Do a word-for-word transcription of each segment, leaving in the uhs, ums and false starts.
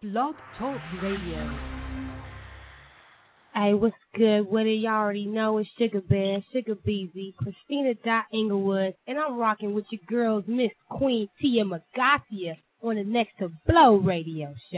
Blog Talk Radio. Hey, what's good with it? Y'all already know it's Sugar Bear, Sugar Beezy, Christina Dot Inglewood, and I'm rocking with your girls, Miss Queen Tia Magacia, on the Next to Blow radio show.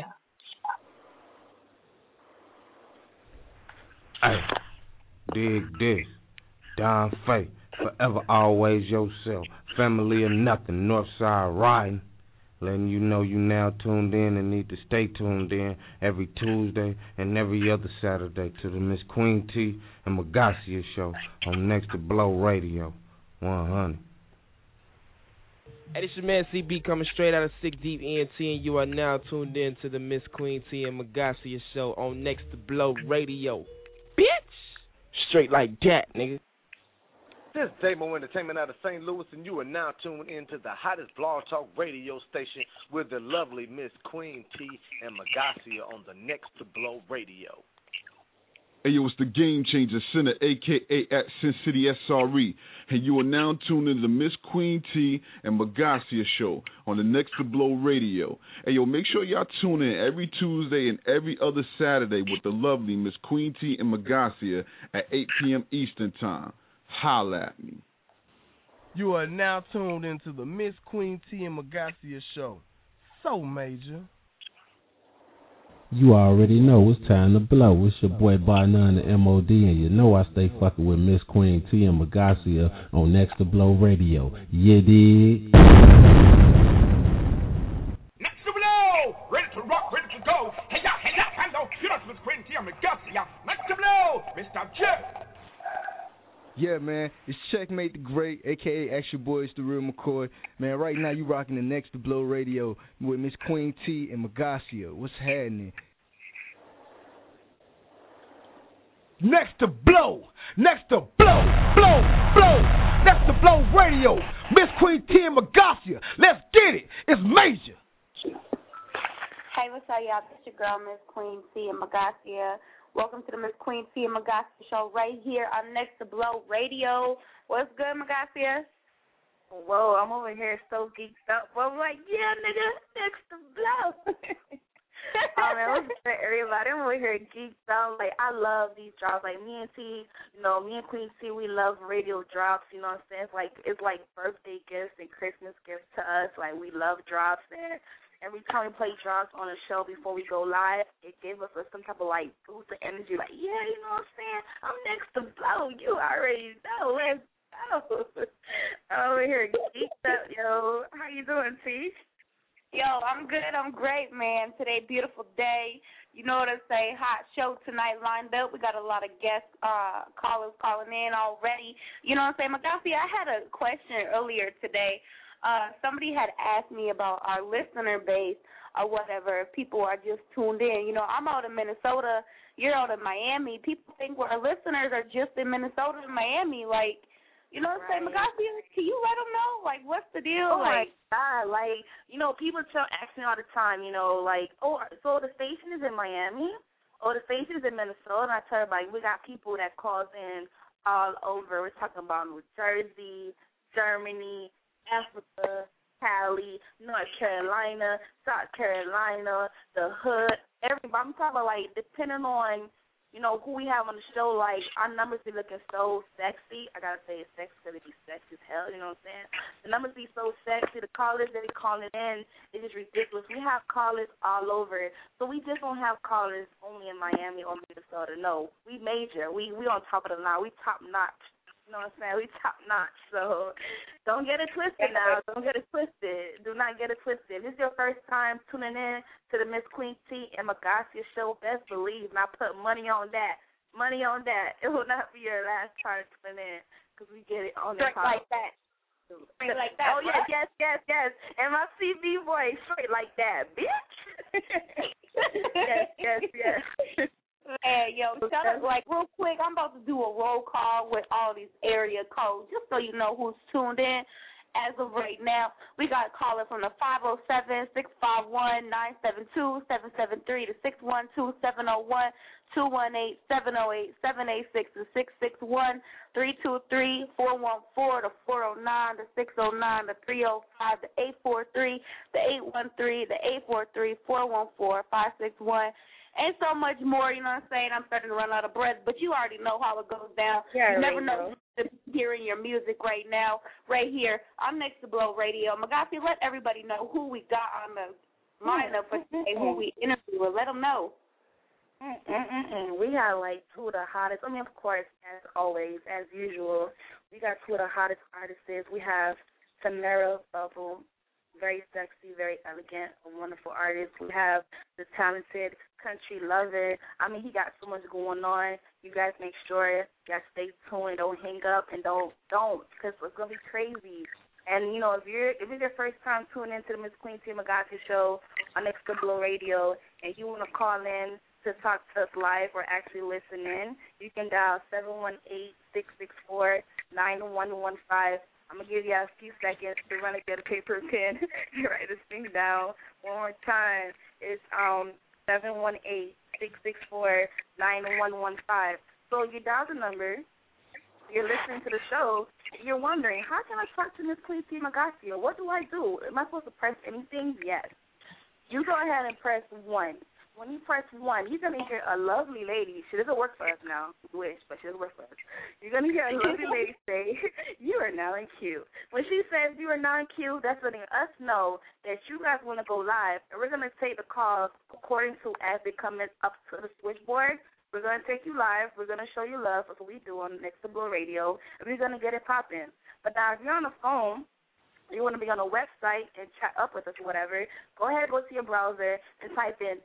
Hey, dig this. Don Faye, forever always yourself. Family or nothing, Northside riding. Letting you know you now tuned in and need to stay tuned in every Tuesday and every other Saturday to the Miss Queen T and Magacia show on Next to Blow Radio. one hundred. Hey, this your man C B coming straight out of Six Deep E N T, and you are now tuned in to the Miss Queen T and Magacia show on Next to Blow Radio. Bitch! Straight like that, nigga. This is Damo Entertainment out of Saint Louis, and you are now tuned into the hottest blog talk radio station with the lovely Miss Queen T and Magacia on the Next to Blow Radio. Hey, yo, it's the Game Changer Center, a k a at Sin City S R E, and you are now tuned into the Miss Queen T and Magacia show on the Next to Blow Radio. Hey, yo, make sure y'all tune in every Tuesday and every other Saturday with the lovely Miss Queen T and Magacia at eight p.m. Eastern Time. Holla at me. You are now tuned into the Miss Queen T and Magacia show. So major. You already know it's time to blow. It's your boy Bar None, the M O D, and you know I stay fucking with Miss Queen T and Magacia on Next to Blow Radio. You dig? Next to Blow! Ready to rock, ready to go. Hey, ya, hey, ya, hands up. You know Miss Queen T and Magacia. Next to Blow, Mister Jeff. Yeah, man, it's Checkmate the Great, a k a. Extra Boy, it's the real McCoy. Man, right now you rocking the Next to Blow Radio with Miss Queen T and Magacia. What's happening? Next to Blow! Next to Blow! Blow! Blow! Next to Blow Radio! Miss Queen T and Magacia! Let's get it! It's major! Hey, what's up, y'all? This your girl, Miss Queen T and Magacia. Welcome to the Miss Queen T and Magacia show right here on Next to Blow Radio. What's good, Magacia? Whoa, I'm over here so geeked up. Well, I'm like, yeah, nigga, Next to Blow. Oh, man, what's good, everybody? I'm over here geeked out. Like, I love these drops. Like, me and T, you know, me and Queen T, we love radio drops, you know what I'm saying? It's like, it's like birthday gifts and Christmas gifts to us. Like, we love drops, man. Every time we play drops on a show before we go live, it gave us some type of, like, boost of energy. Like, yeah, you know what I'm saying? I'm Next to Blow. You already know. Let's go. I'm over here geeked up, yo. How you doing, T? Yo, I'm good. I'm great, man. Today, beautiful day. You know what I say? Hot show tonight lined up. We got a lot of guest uh, callers calling in already. You know what I'm saying? Magacia, I had a question earlier today. Uh, somebody had asked me about our listener base or whatever, if people are just tuned in. You know, I'm out in Minnesota. You're out in Miami. People think our listeners are just in Minnesota and Miami. Like, you know what I'm saying? Magacia, can you let them know? Like, what's the deal? Oh, like, my God. Like, you know, people tell, ask me all the time, you know, like, oh, so the station is in Miami? Or the station is in Minnesota? And I tell everybody, we got people that calls in all over. We're talking about New Jersey, Germany, Africa, Cali, North Carolina, South Carolina, the hood, everybody. I'm talking about, like, depending on, you know, who we have on the show, like, our numbers be looking so sexy. I got to say it's sexy because it be sexy as hell, you know what I'm saying? The numbers be so sexy. The callers that be calling in, it's just ridiculous. We have callers all over. So we just don't have callers only in Miami or Minnesota. No, we major. We, we on top of the line. We top notch. You know what I'm saying? We top notch. So don't get it twisted now. Don't get it twisted. Do not get it twisted. If this is your first time tuning in to the Miss Queen T and Magacia show, best believe, and I put money on that. Money on that. It will not be your last time tuning in because we get it on the straight like that. Straight like that. Oh, yes, yes, yes, yes. And my C B voice, straight like that, bitch. Yes, yes, yes. Hey, yo, tell us, like, real quick, I'm about to do a roll call with all these area codes, just so you know who's tuned in. as of right now. We got a caller from the five oh seven, six five one, nine seven two, seven seven three, the six one two, seven oh one, two one eight, seven oh eight, seven eight six, the six six one, three two three, four one four, the four oh nine, the six oh nine, the three oh five, the eight four three, the eight one three, the eight four three, four one four, five six one. And so much more, you know what I'm saying? I'm starting to run out of breath, but you already know how it goes down. Yeah, you never know. know hearing your music right now, right here on Next to Blow Radio. Magasi, let everybody know who we got on the lineup for today, who we interviewed. Let them know. Mm-mm-mm. We got like two of the hottest. I mean, of course, as always, as usual, we got two of the hottest artists. We have Tamara Bubble, very sexy, very elegant, a wonderful artist. We have the talented country lover. I mean, he got so much going on. You guys make sure you guys stay tuned. Don't hang up and don't don't because it's gonna be crazy. And you know, if you're if it's your first time tuning into the Miss Queen T Magasi show on Next to Blow Radio, and you want to call in to talk to us live or actually listen in, you can dial seven one eight, six six four, nine one one five. I'm going to give you a few seconds to run and get a paper and pen and write this thing down. One more time. It's um seven one eight, six six four, nine one one five. So you dial the number, you're listening to the show, you're wondering, how can I talk to Miss Queen T Magasi? What do I do? Am I supposed to press anything? Yes. You go ahead and press one. When you press one, you're going to hear a lovely lady. She doesn't work for us now. We wish, but she doesn't work for us. You're going to hear a lovely lady say, you are now in queue. When she says you are now in queue, that's letting us know that you guys want to go live, and we're going to take the calls according to as they come in up to the switchboard. We're going to take you live. We're going to show you love. That's what we do on Next to Blow Radio, and we're going to get it popping. But now if you're on the phone, you want to be on a website and chat up with us or whatever, go ahead, go to your browser and type in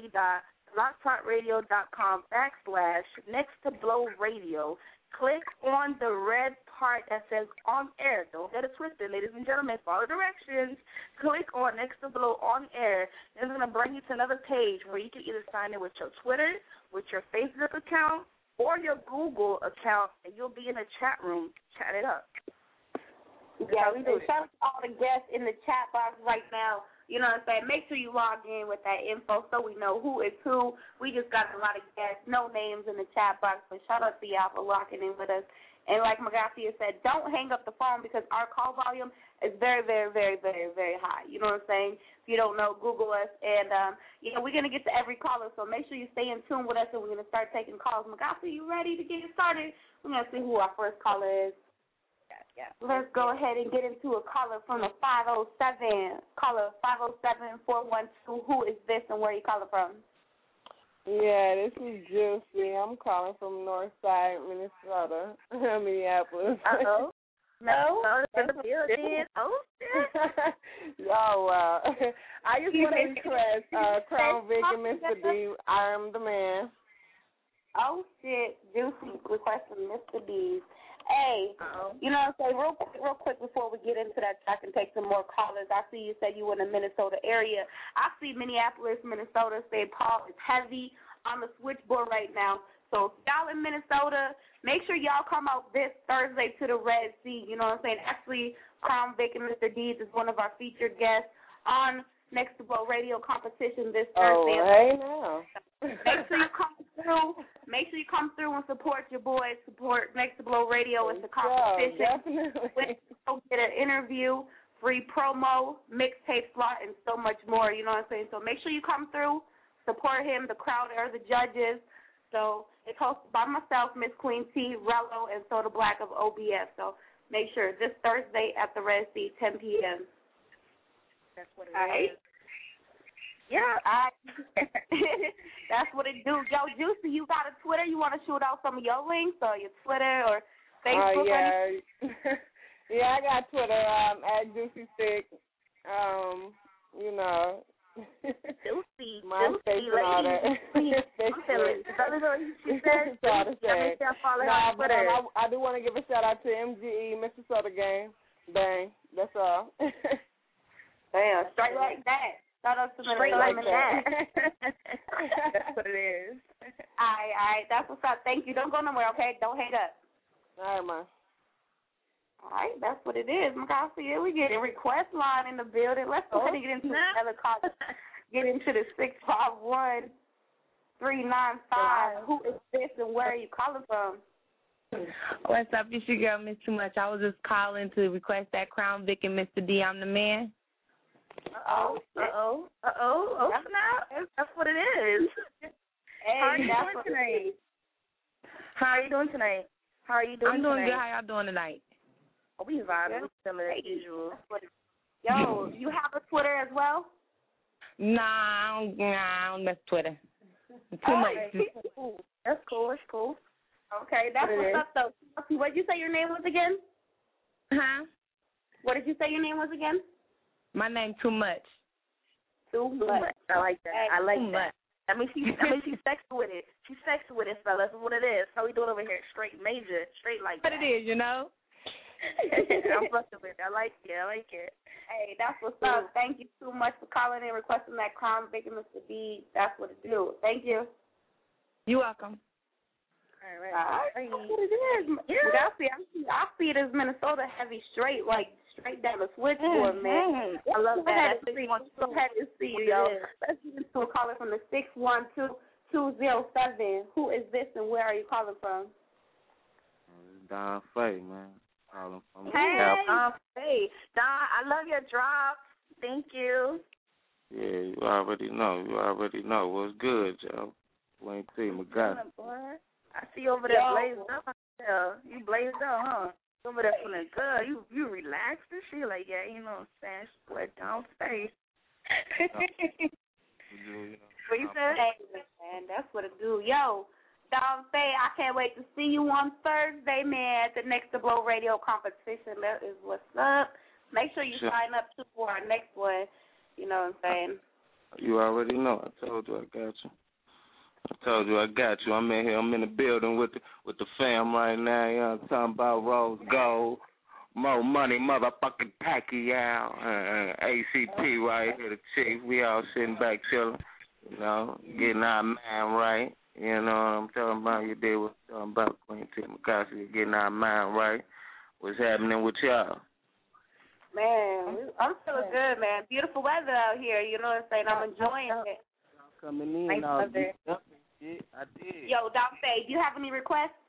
www.blogtalkradio.com backslash next to blow radio. Click on the red part that says on air. Don't get it twisted, ladies and gentlemen. Follow directions. Click on Next to Blow on air. It's going to bring you to another page where you can either sign in with your Twitter, with your Facebook account, or your Google account, and you'll be in a chat room. Chat it up. Yeah, we do. Shout out to all the guests in the chat box right now. You know what I'm saying? Make sure you log in with that info so we know who is who. We just got a lot of guests, no names in the chat box, but shout out to y'all for locking in with us. And like Magasi said, don't hang up the phone because our call volume is very, very, very, very, very high. You know what I'm saying? If you don't know, Google us. And, um, you know, we're going to get to every caller, so make sure you stay in tune with us, and we're going to start taking calls. Magasi, you ready to get started? We're going to see who our first caller is. Yeah. Let's go ahead and get into a caller from the five oh seven. Caller five oh seven, four one two. Who is this and where are you calling from? Yeah, this is Juicy. I'm calling from Northside, Minnesota, Minneapolis. Uh-oh. No, in the building. Oh, oh, wow. I just want to request uh, Crown Vic and Mister D, I Am the Man. Oh, shit. Juicy requesting Mister D's. Hey, Uh-oh. You know what I'm saying? Real quick, real quick before we get into that, so I can take some more callers. I see you said you were in the Minnesota area. I see Minneapolis, Minnesota, Saint Paul is heavy on the switchboard right now. So if y'all in Minnesota, make sure y'all come out this Thursday to the Red Sea. You know what I'm saying? Actually, Crown Vic and Mister Deeds is one of our featured guests on Next to Blow Radio competition this Thursday. Oh, hey now. Make sure you come through. Make sure you come through and support your boys. Support Next to Blow Radio. It's a competition. Yeah, definitely. We'll get an interview, free promo, mixtape slot, and so much more. You know what I'm saying? So make sure you come through. Support him. The crowd are the judges. So it's hosted by myself, Miss Queen T, Rello, and Soda Black of O B S. So make sure this Thursday at the Red Sea, ten p.m. That's what it All right. is. Yeah, I, that's what it do. Yo, Juicy, you got a Twitter? You want to shoot out some of your links or your Twitter or Facebook? Oh, uh, yeah. Yeah, I got Twitter, um, at Juicy Stick. Um, you know. Juicy. MySpace and all that. She said, nah, but um, I, I do want to give a shout out to M G E, Minnesota Game. Bang. That's all. Damn, straight like that. Shout out to the straight like that. That's what it is. All right, all right. That's what's up. Thank you. Don't go nowhere, okay? Don't hang up. All right, man. All right, that's what it is. Magasia, we get a request line in the building. Let's go ahead and get into another call. Get into the six five one, three nine five. Who is this and where are you calling from? What's up? It's your girl, Miss Too Much. I was just calling to request that Crown Vic and Mister D. I'm the man. Uh-oh, uh-oh, uh-oh, oh, now that's what it is. Hey, How are you doing tonight? How are you doing tonight? How are you doing I'm doing tonight? good. How y'all doing tonight? Oh, we vibing. We similar as usual. Yo, you have a Twitter as well? Nah, I don't, nah, I don't mess Twitter. Too Oh, much. cool. That's cool. That's cool. Okay, that's What it what's up, though. What did you say your name was again? Huh? What did you say your name was again? My name Too Much. Too much. I like that. Hey, I like too that. much. I mean, she, I mean, she's sexy with it. She's sexy with it, fellas. That's what it is. How we doing over here? Straight major, straight like What that. it is, you know? I'm fucking with it. I like it. I like it. Hey, that's what's up. Thank you so much for calling and requesting that Crown Vic and Mister D. That's what it do. Thank you. You're welcome. All right. All right. That's what it is. Yeah. I see, I see, I see it as Minnesota heavy straight, like straight down the switchboard, man. I love that. That's so happy to see you, yo. Let's get into a caller from the six one two, two zero seven. Who is this and where are you calling from? Don Faye, man. Calling from Hey, Apple. um, hey, Don, I love your drop. Thank you. Yeah, you already know. You already know what's good, Joe. Queen T, Magasia. I see you over there Yo. blazed up. Yeah, you blazed up, huh? Over there feeling good. You you relaxed and shit like yeah, you know what I'm saying? Sweat down face. What you said? Hey, man, that's what it do. Yo, Don Faye, I can't wait to see you on Thursday, man, at the Next to Blow radio competition. That is what's up. Make sure you Sure. sign up too for our next one. You know what I'm saying? You already know. I told you I got you. I told you I got you. I'm in here. I'm in the building with the, with the fam right now. You know, I'm talking about Rose Gold, Mo Money, motherfucking Pacquiao, uh, A C P right here, the chief. We all sitting back chilling, you know, getting our mind right. You know what I'm talking about? You did what I'm talking about, Queen T. Magasia, getting our mind right. What's happening with y'all? Man, I'm feeling good, man. Beautiful weather out here. You know what I'm saying? I'm enjoying it. Coming in, Nice all weather. beat up and shit. I did. Yo, Don Faye, do you have any requests?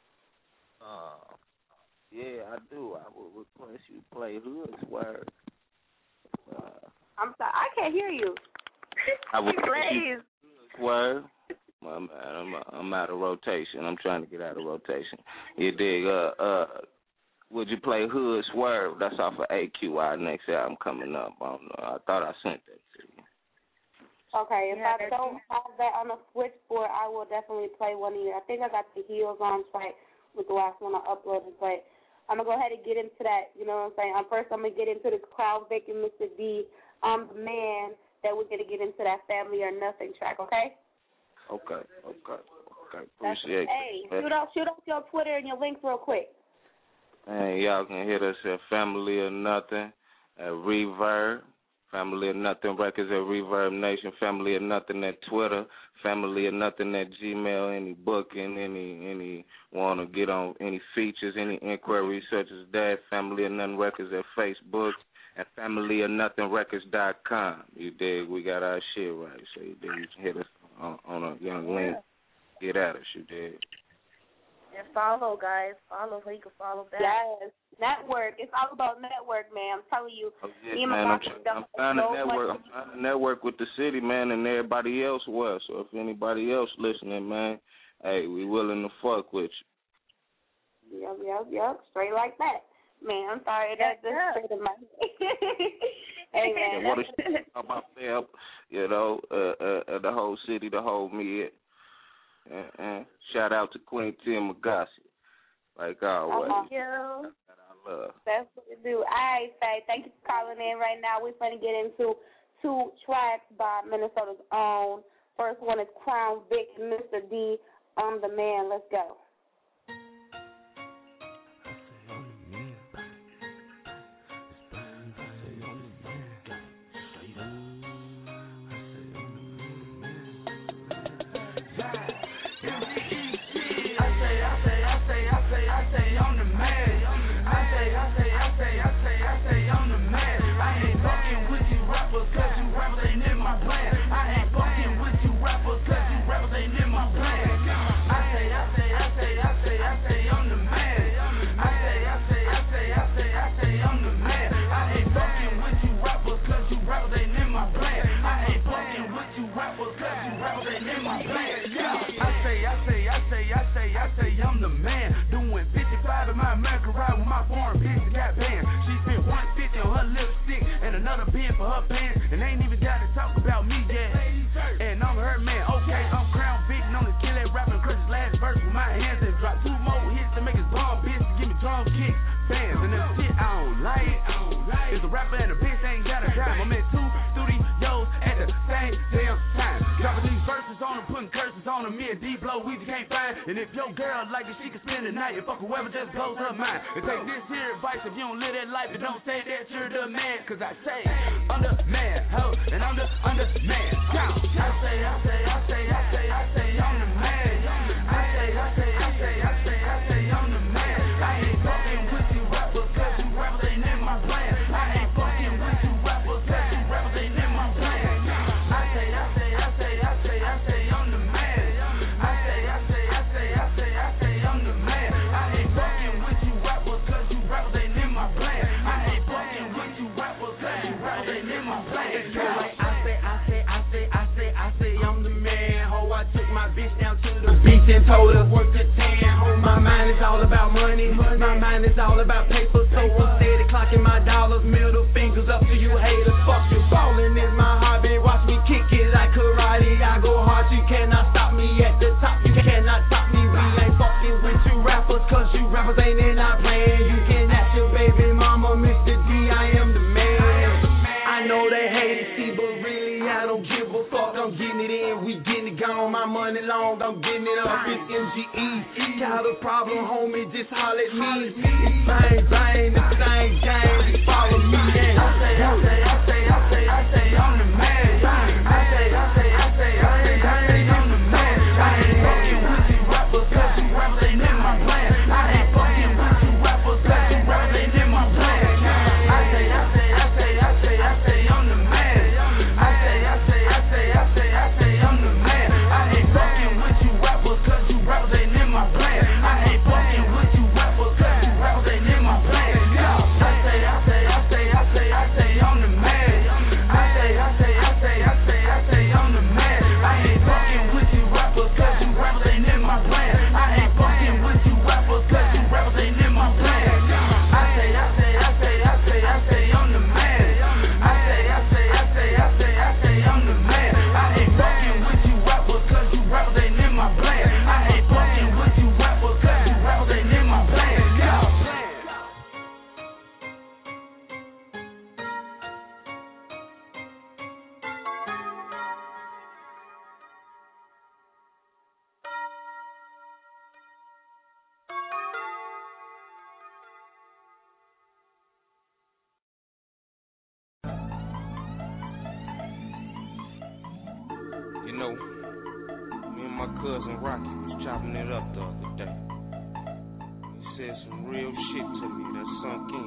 Uh, yeah, I do. I would request you play Hood's Word. Uh, I'm sorry, I can't hear you. I would request Please. you Hood's Word. My man, I'm, I'm out of rotation. I'm trying to get out of rotation. You dig? Uh, uh, would you play Hood's Word? That's off of A Q I next album coming up. I don't know. I thought I sent that to you. Okay, if Yeah, I don't have that on the switchboard, I will definitely play one of you. I think I got the Heels on track with the last one I uploaded, but I'm going to go ahead and get into that. You know what I'm saying? Um, first, I'm going to get into the Crown Vic and Mister D. I'm the man that we're going to get into that Family or Nothing track, okay? Okay, okay, okay. That's, Appreciate hey, it. shoot out, shoot out your Twitter and your links real quick. And y'all can hit us at Family or Nothing at Reverb. Family or Nothing Records at Reverb Nation. Family or Nothing at Twitter. Family or Nothing at Gmail. Any booking, any any want to get on any features, any inquiries such as that. Family or Nothing Records at Facebook. And family or nothing records dot com. You dig? We got our shit right. So you dig? You can hit us on, on a young link. Get at us. You dig? And follow, guys. Follow so you can follow back. Yes. Network. It's all about network, man. I'm telling you. Oh, yes, me and man. my I'm, trying, I'm trying to network. I'm trying to network with the city, man, and everybody else well. So if anybody else listening, man, hey, we willing to fuck with you. Yep, yep, yep. Straight like that. Man, I'm sorry. That's just straight in my Hey, man. And what is about them, you know, uh, uh, the whole city, the whole mid. And, and shout out to Queen T and Magasia, like always. Thank you. That I love. That's what it do. All right, Faye. Thank you for calling in right now. We're going to get into two tracks by Minnesota's own. First one is Crown Vic and Mister D. I'm the man. Let's go. I say, I say, I say, I say, I'm the man. I say, I cause you rappers ain't in my plan. I say, I say, I say, I say, I say, I'm the man. Doing fifty-five in my American ride with my foreign bitch that got banned. She spent one fifty on her lipstick and another bin for her pants, and ain't even got to talk about me yet. And I'm her man, okay, I'm Crown Vic, known as kill that rapping, cause his last verse with my hands and drop two more hits to make his bomb bitch to give me drum kicks, bands, and that shit I don't like. It's a rapper and a bitch ain't got a dime. I'm in two studios at the same damn time, dropping these verses on them, putting curses on them. Me and D-Blow, we just can't find. And if your girl like it, she can spend the night and fuck whoever just blows her mind. And take this here advice, if you don't live that life, and don't say that you're the man, cause I say I'm the man, ho, and I'm the under man. Count. I say, I say, I say, I say, I say, I'm the man. I say, I say, I say, I say, I say, I'm the man. I ain't fucking with you rappers, cause you rappers ain't in my plan. I ain't fucking with you rappers, cause you rappers ain't in my plan. I say, I say, I say, I say, I say, I'm the man. I say, I say, I say, I say, I say, I'm the man. I ain't fucking with you rappers, cause you rappers ain't in my plan. I ain't fucking with you rappers, cause you rappers ain't in my plan. Like I say, I say, I say, I say, I say, I'm the man. Ho, I took my bitch down to the beach and told her work the tan. Ho, my mind is all about money. My mind is all about paper. So I'm steady clocking my dollars. Middle fingers up to you haters. Fuck you, ballin' is my hobby. Watch me kick it like karate. I go hard, you cannot stop me at the top. You cannot stop me. We ain't fucking with you rappers, cause you rappers ain't in our plan. You can ask your baby mama, Mister D, I am the man. I know they hate it, see, but really I don't give a fuck. I'm getting it in, we getting it gone. My money long, I'm getting it up. It's M G E. Got a problem, homie, just holler at me. It's bang, bang, the same game. Just follow me, yeah. I say, I say, I say, I say, I say, I'm the man. I say, I say, I say, I say, I say, I'm the man. I ain't fucking with you rappers, cause you rappers ain't in my plan. I ain't fucking with you rappers, cause you rappers ain't in my plan. I say, I say, I say, I say, I say, I'm the man. I say, I say, I say, I say, I say, I'm the man. I ain't fucking with you rappers, cause you rappers ain't in my plan. I ain't fucking with you rappers, cause you rappers ain't in my plan. I say, I say, I say, I say, I say, I'm the man. I say, I say, I say, I say, I say, I'm the man. I ain't fucking with you rappers, cause you rappers ain't in my plan. I ain't fucking with you rappers, cause you rappers ain't in my plan. I say, I say, I say, I say, I say, I'm the man. I say, I say, I say, I say, I say, I'm the man. I ain't fucking with you rappers, cause you rappers ain't in my plan. I ain't fucking with you rappers, cause you rappers ain't in my plan. You know, me and my cousin Rocky was chopping it up the other day. He said some real shit to me that sunk in.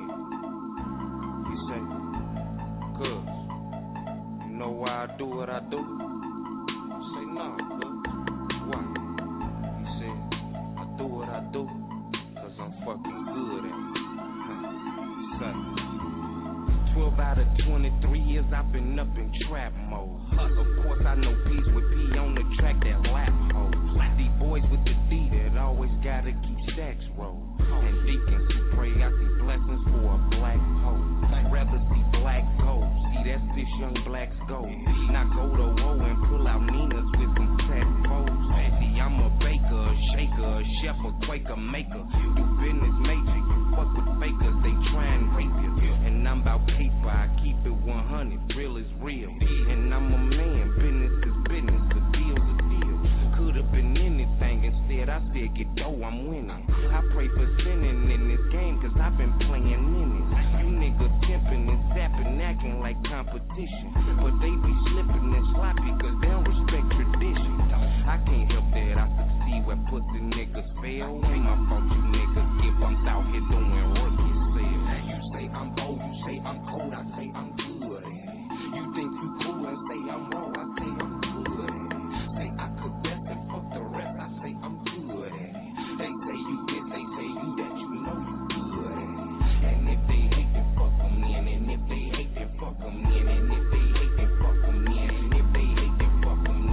He said, cuz, you know why I do what I do? I say, no, cuz. Why? He said, I do what I do cause I'm fucking good at it. He said, twelve out of twenty-three years I've been up in trap mode. Of course I know P's with P on the track that lap hoes. These boys with the D that always gotta keep stacks roll. And deacons who pray I see blessings for a black hole. Rather see black gold. See that's this young black's gold. Now go to woe and pull out Nina's with some fat foes. See I'm a baker, a shaker, a chef, a quaker maker. Do business major, you fuck with fakers, they try and rape you. And I'm about paper, I keep it one hundred, real is real. And I'm a man, business is business, a deal's a deal. Could've been anything, instead I said get dough, I'm winning. I pray for sinning in this game, cause I've been playing in it. You niggas pimping and zapping, acting like competition. But they be slipping and sloppy, cause they don't respect tradition. I can't help that I succeed where pussy niggas fail. Ain't my fault you niggas give, I'm out here doing rookie sales. You say I'm old, you say I'm cold, I say I'm good at it. You think you cool and say I'm wrong, I say I'm good at it. Say I could best and fuck the rest, I say I'm good at it. They say you this, they say you that, you know you good at it. And if they hate, then fuck them in. And if they hate, then fuck them in. And if they hate, then fuck them in. And if they hate, then fuck them in.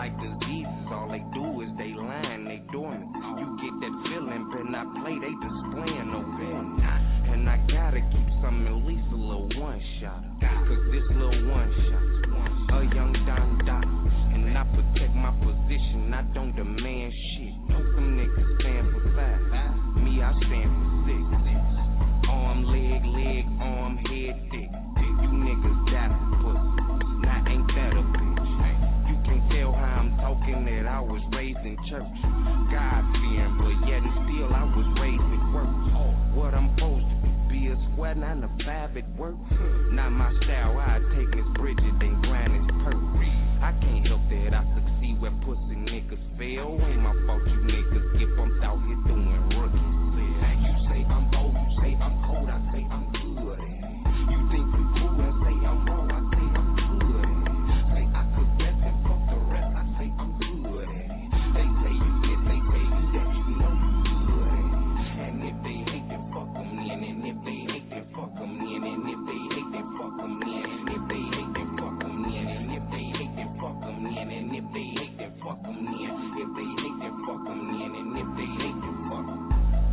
like diseases. All they do is they lying, they dormant. You get that feeling, better not play, they displaying no warning. And I gotta keep some, at least a little one shot. Cause this little one shot, a young Don Dot. And I protect my position, I don't demand shit. Know some niggas stand for five, me I stand for six. Arm, leg, leg, arm, head, dick. You niggas die for pussy, now ain't that a bitch? You can tell how I'm talking that I was raised in church. God-fearing, but yet and still I was raised at work. What I'm supposed to be a sweat, not a five at work. Not my style, I take Miss Bridget and grind his perk. I can't help that I succeed where pussy niggas fail. Ain't my fault you niggas get bumped out here doing rookie. And you say I'm old, you say I'm cold, I say I'm good. You think you cool and say I'm wrong, I say I'm good. Say I could rest and fuck the rest, I say I'm good. They say you this, they say you that, you know you good. And if they hate, then fuck them in. And if they hate, then fuck them in. And if they hate, then fuck them in. And if they hate, then fuck them in. And if they hate, then fuck them in. And if they hate, then fuck them in. If they hate, then fuck them in. And if they hate, then fuck them.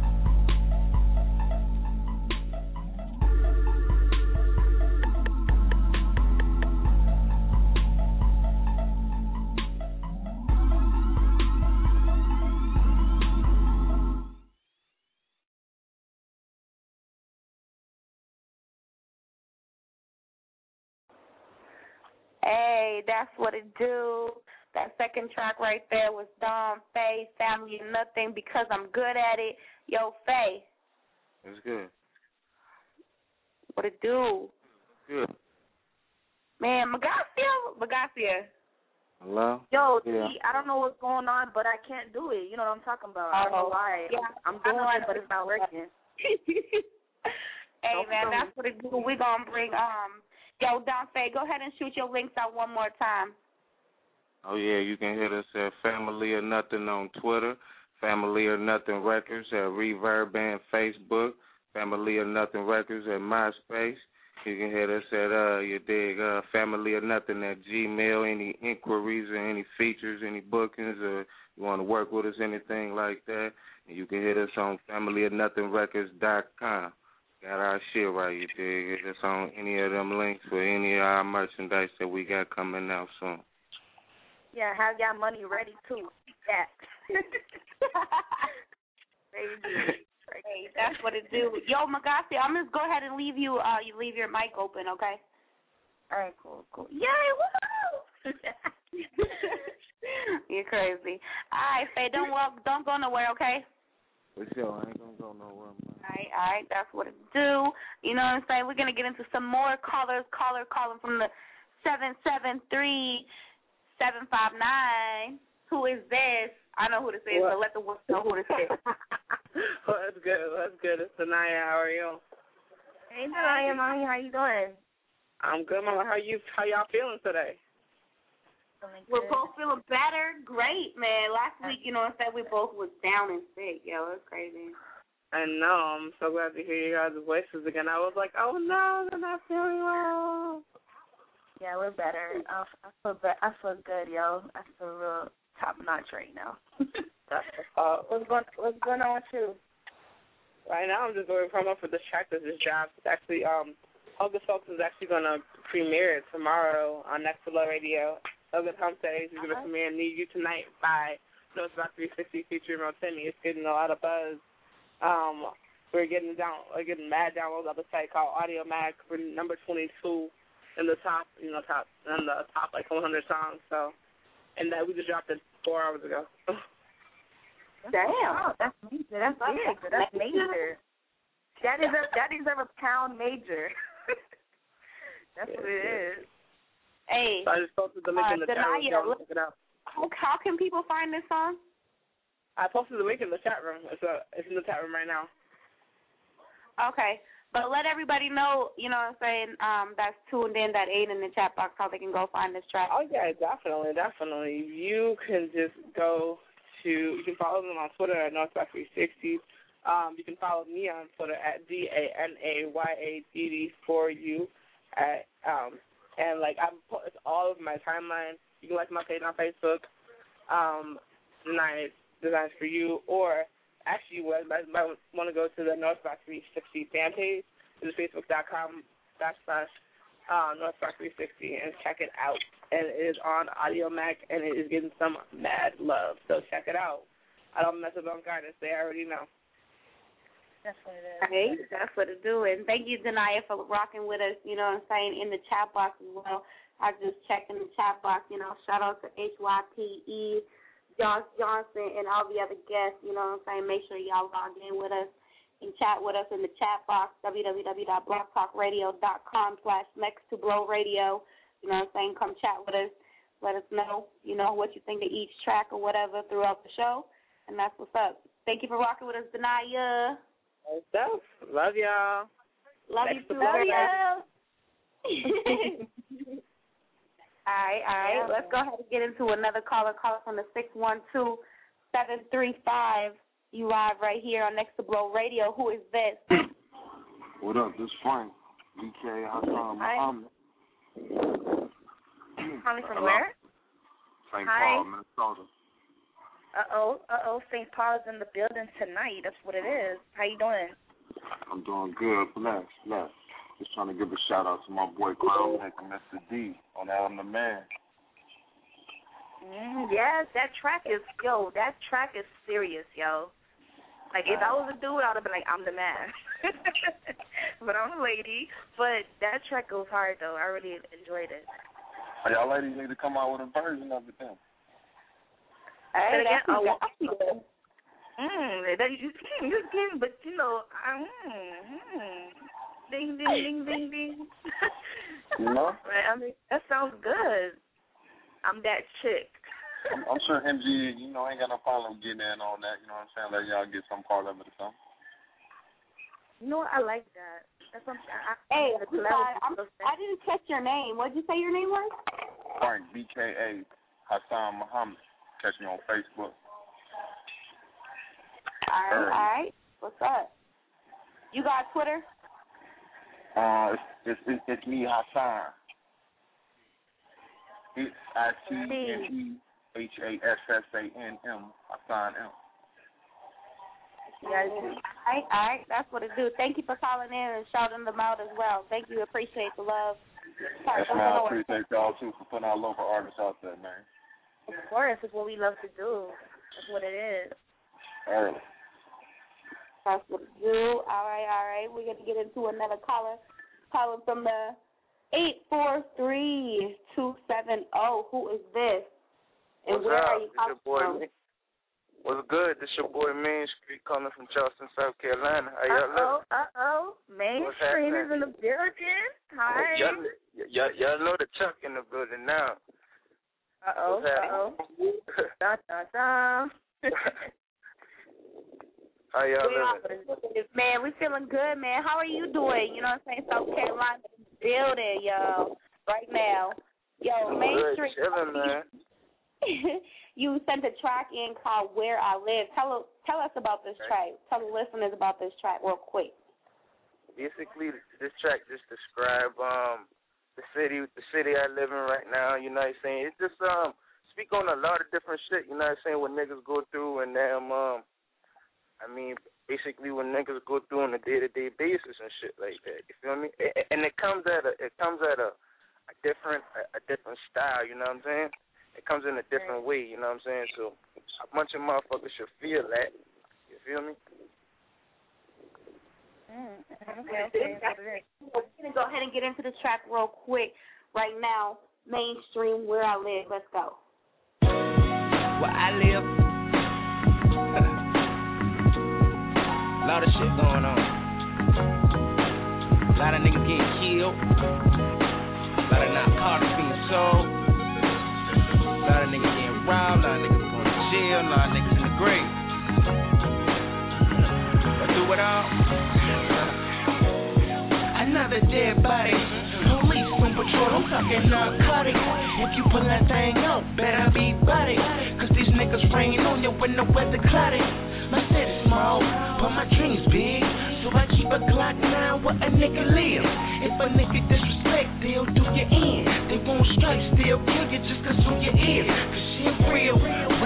Hey, that's what it do. That second track right there was Don Faye, Family of Nothing, because I'm good at it. Yo, Faye. It's good. What it do? Good. Man, Magacia, Magacia. Hello? Yo, Yeah. T, I don't know what's going on, but I can't do it. You know what I'm talking about. I don't know why. Yeah, I'm doing it, but it's not working. Hey, man, that's what it do. We're going to bring, um, yo, Don Faye, go ahead and shoot your links out one more time. Oh, yeah, you can hit us at Family or Nothing on Twitter, Family or Nothing Records at Reverb and Facebook, Family or Nothing Records at MySpace. You can hit us at, uh, you dig, uh, Family or Nothing at Gmail, any inquiries or any features, any bookings, or you want to work with us, anything like that. And you can hit us on family or nothing records dot com. Got our shit right, you dig. Hit us on any of them links for any of our merchandise that we got coming out soon. Yeah, have y'all money ready, too. Yeah. Crazy. Hey, that's what it do. Yo, Magacia, I'm just go ahead and leave you. Uh, you leave your mic open, okay? All right, cool, cool. Yay! Woo! You're crazy. All right, Faye, don't walk, don't go nowhere, okay? For sure, I ain't gonna go nowhere, man. All right, all right, that's what it do. You know what I'm saying? We're gonna get into some more callers. Caller calling from the seven seven three seven five nine. Who is this? I know who this is, What? but let the world know who this is. Well, that's good. That's good. It's Tanaya. How are you? Hey, Tanaya, mommy, how you doing? I'm good, Mama. How you? How y'all feeling today? We're both feeling better. Great, man. Last week, you know what I'm saying, we both was down and sick. Yo, it's crazy. I know. I'm so glad to hear you guys' voices again. I was like, oh no, they're not feeling well. Yeah, we're better. I, I feel be- I feel good, yo. I feel real top notch right now. uh, what's going What's going on with you? Right now, I'm just doing promo for this track that just dropped. It's actually um, Hogan Folks is actually gonna premiere it tomorrow on Next to Love Radio. Hogan Hump Days is gonna Uh-huh. premiere Need You Tonight by No It's About three sixty featuring Rotimi. It's getting a lot of buzz. Um, we're getting down, we're getting mad downloads on the site called Audio Mag. We're number twenty-two in the top, you know, top in the top like one hundred songs. So, and that we just dropped it four hours ago. Damn, oh, that's major. That's big. That's major. That is a that is a pound major. That's yeah, what it yeah. is. Hey, so I just posted the link uh, in the chat room. Denaya, Y'all check it out. How, how can people find this song? I posted the link in the chat room. It's a, it's in the chat room right now. Okay. But let everybody know, you know what I'm saying, um, that's tuned in, that ain't in the chat box, how they can go find this track. Oh, yeah, definitely, definitely. You can just go to, you can follow them on Twitter at Northwest three sixty. Um, you can follow me on Twitter at D A N A Y A D D for you. At, um, and, like, I post all of my timeline. You can like my page on Facebook. um, design designs for you, or actually you might, might want to go to the Northstar three sixty fan page, which is facebook.com backslash uh, Northstar three sixty, and check it out. And it is on Audio Mac, and it is getting some mad love, so check it out. I don't mess with on guidance, they already know. That's what it is. Hey, that's what it do. And thank you, Denaya, for rocking with us, you know what I'm saying, in the chat box as well. I just checked in the chat box, you know, shout out to H Y P E, Josh Johnson, and all the other guests, you know what I'm saying. Make sure y'all log in with us and chat with us in the chat box, www.blogtalkradio.com slash next to blow radio. You know what I'm saying? Come chat with us. Let us know, you know, what you think of each track or whatever throughout the show. And that's what's up. Thank you for rocking with us, Denaya. Love y'all. Love Next you too. Love y'all. all right, all right. Let's go ahead and get into another caller. Caller from the six one two, seven three five. You live right here on Next to Blow Radio. Who is this? What up? This is Frank. B K. Hassan Muhammad. Calling from where? Saint Hi. Paul, Minnesota. Uh-oh, uh-oh, Saint Paul's in the building tonight. That's what it is. How you doing? I'm doing good. Bless, bless. Just trying to give a shout-out to my boy Crown Maker, Mister D, on I'm the Man. Mm, yes, that track is, yo, that track is serious, yo. Like, if I was a dude, I would have been like, I'm the man. But I'm a lady. But that track goes hard, though. I really enjoyed it. Hey, y'all ladies need to come out with a version of it, then. Hey, that's I what want Mm, that you can, you can, but you know, I, mm, mm, ding, ding, ding, ding, ding. You know? I mean, that sounds good. I'm that chick. I'm, I'm sure M G, you know, ain't got no problem getting in on that. You know what I'm saying? Let y'all get some part of it or something. You know what? I like that. That's something. I, Hey, I, I'm, I didn't catch your name. What did you say your name was? Frank, B K A, Hassan Muhammad. Catch me on Facebook. All right, all right. What's up? You got Twitter? Uh, it's it's it's, it's me, Hassan. It's I T N E H A S S A N M. Hassan M. Yeah, all right, all right. That's what it do. Thank you for calling in and shouting them out as well. Thank you. Appreciate the love. Yes, man. I appreciate y'all too for putting our local artists out there, man. Of course, it's what we love to do. That's what it is. Early. That's what it do. All right, all right. We're going to get into another caller. Calling from the eight four three two seven zero. Who is this? And What's where up? are you It's calling your boy, from? Me- What's good? This your boy Main Street calling from Charleston, South Carolina. How y'all Uh-oh, living? uh-oh. Mainstream is in the building. Hi. Y'all, y'all, y'all know the Chuck in the building now. Uh-oh, What's happening? uh-oh. Dun, dun, dun. How y'all We living? are, man, we feeling good, man. How are you doing? You know what I'm saying? South Carolina building, yo, right now. Yo, I'm Main good, Street. chilling, man. You sent a track in called Where I Live. Tell tell us about this track. Tell the listeners about this track real quick. Basically, this track just describe um the city, the city I live in right now. You know what I'm saying? It just um speak on a lot of different shit. You know what I'm saying? What niggas go through and them um, I mean, basically what niggas go through on a day to day basis and shit like that. You feel me? And it comes at a it comes at a, a different a, a different style. You know what I'm saying? It comes in a different way. You know what I'm saying? So a bunch of motherfuckers should feel that. You feel me? Mm, okay, okay. We're going to go ahead and get into this track real quick right now. Mainstream, Where I Live. Let's go. Where I live, a lot of shit going on. A lot of niggas getting killed. A lot of narcotics being sold. A lot of niggas getting robbed. A lot of niggas going to jail. A lot of niggas in the grave. But through it all, another dead body. Police on patrol, I'm talking narcotics. If you pull that thing out, better be body. Cause these niggas rain on you when the weather cloudy. My city's small, but my dream's big. So I keep a Glock nine where a nigga live. If a nigga disrespect, they'll do you in. They won't strike, still kill you just cause who you is. Cause she ain't real.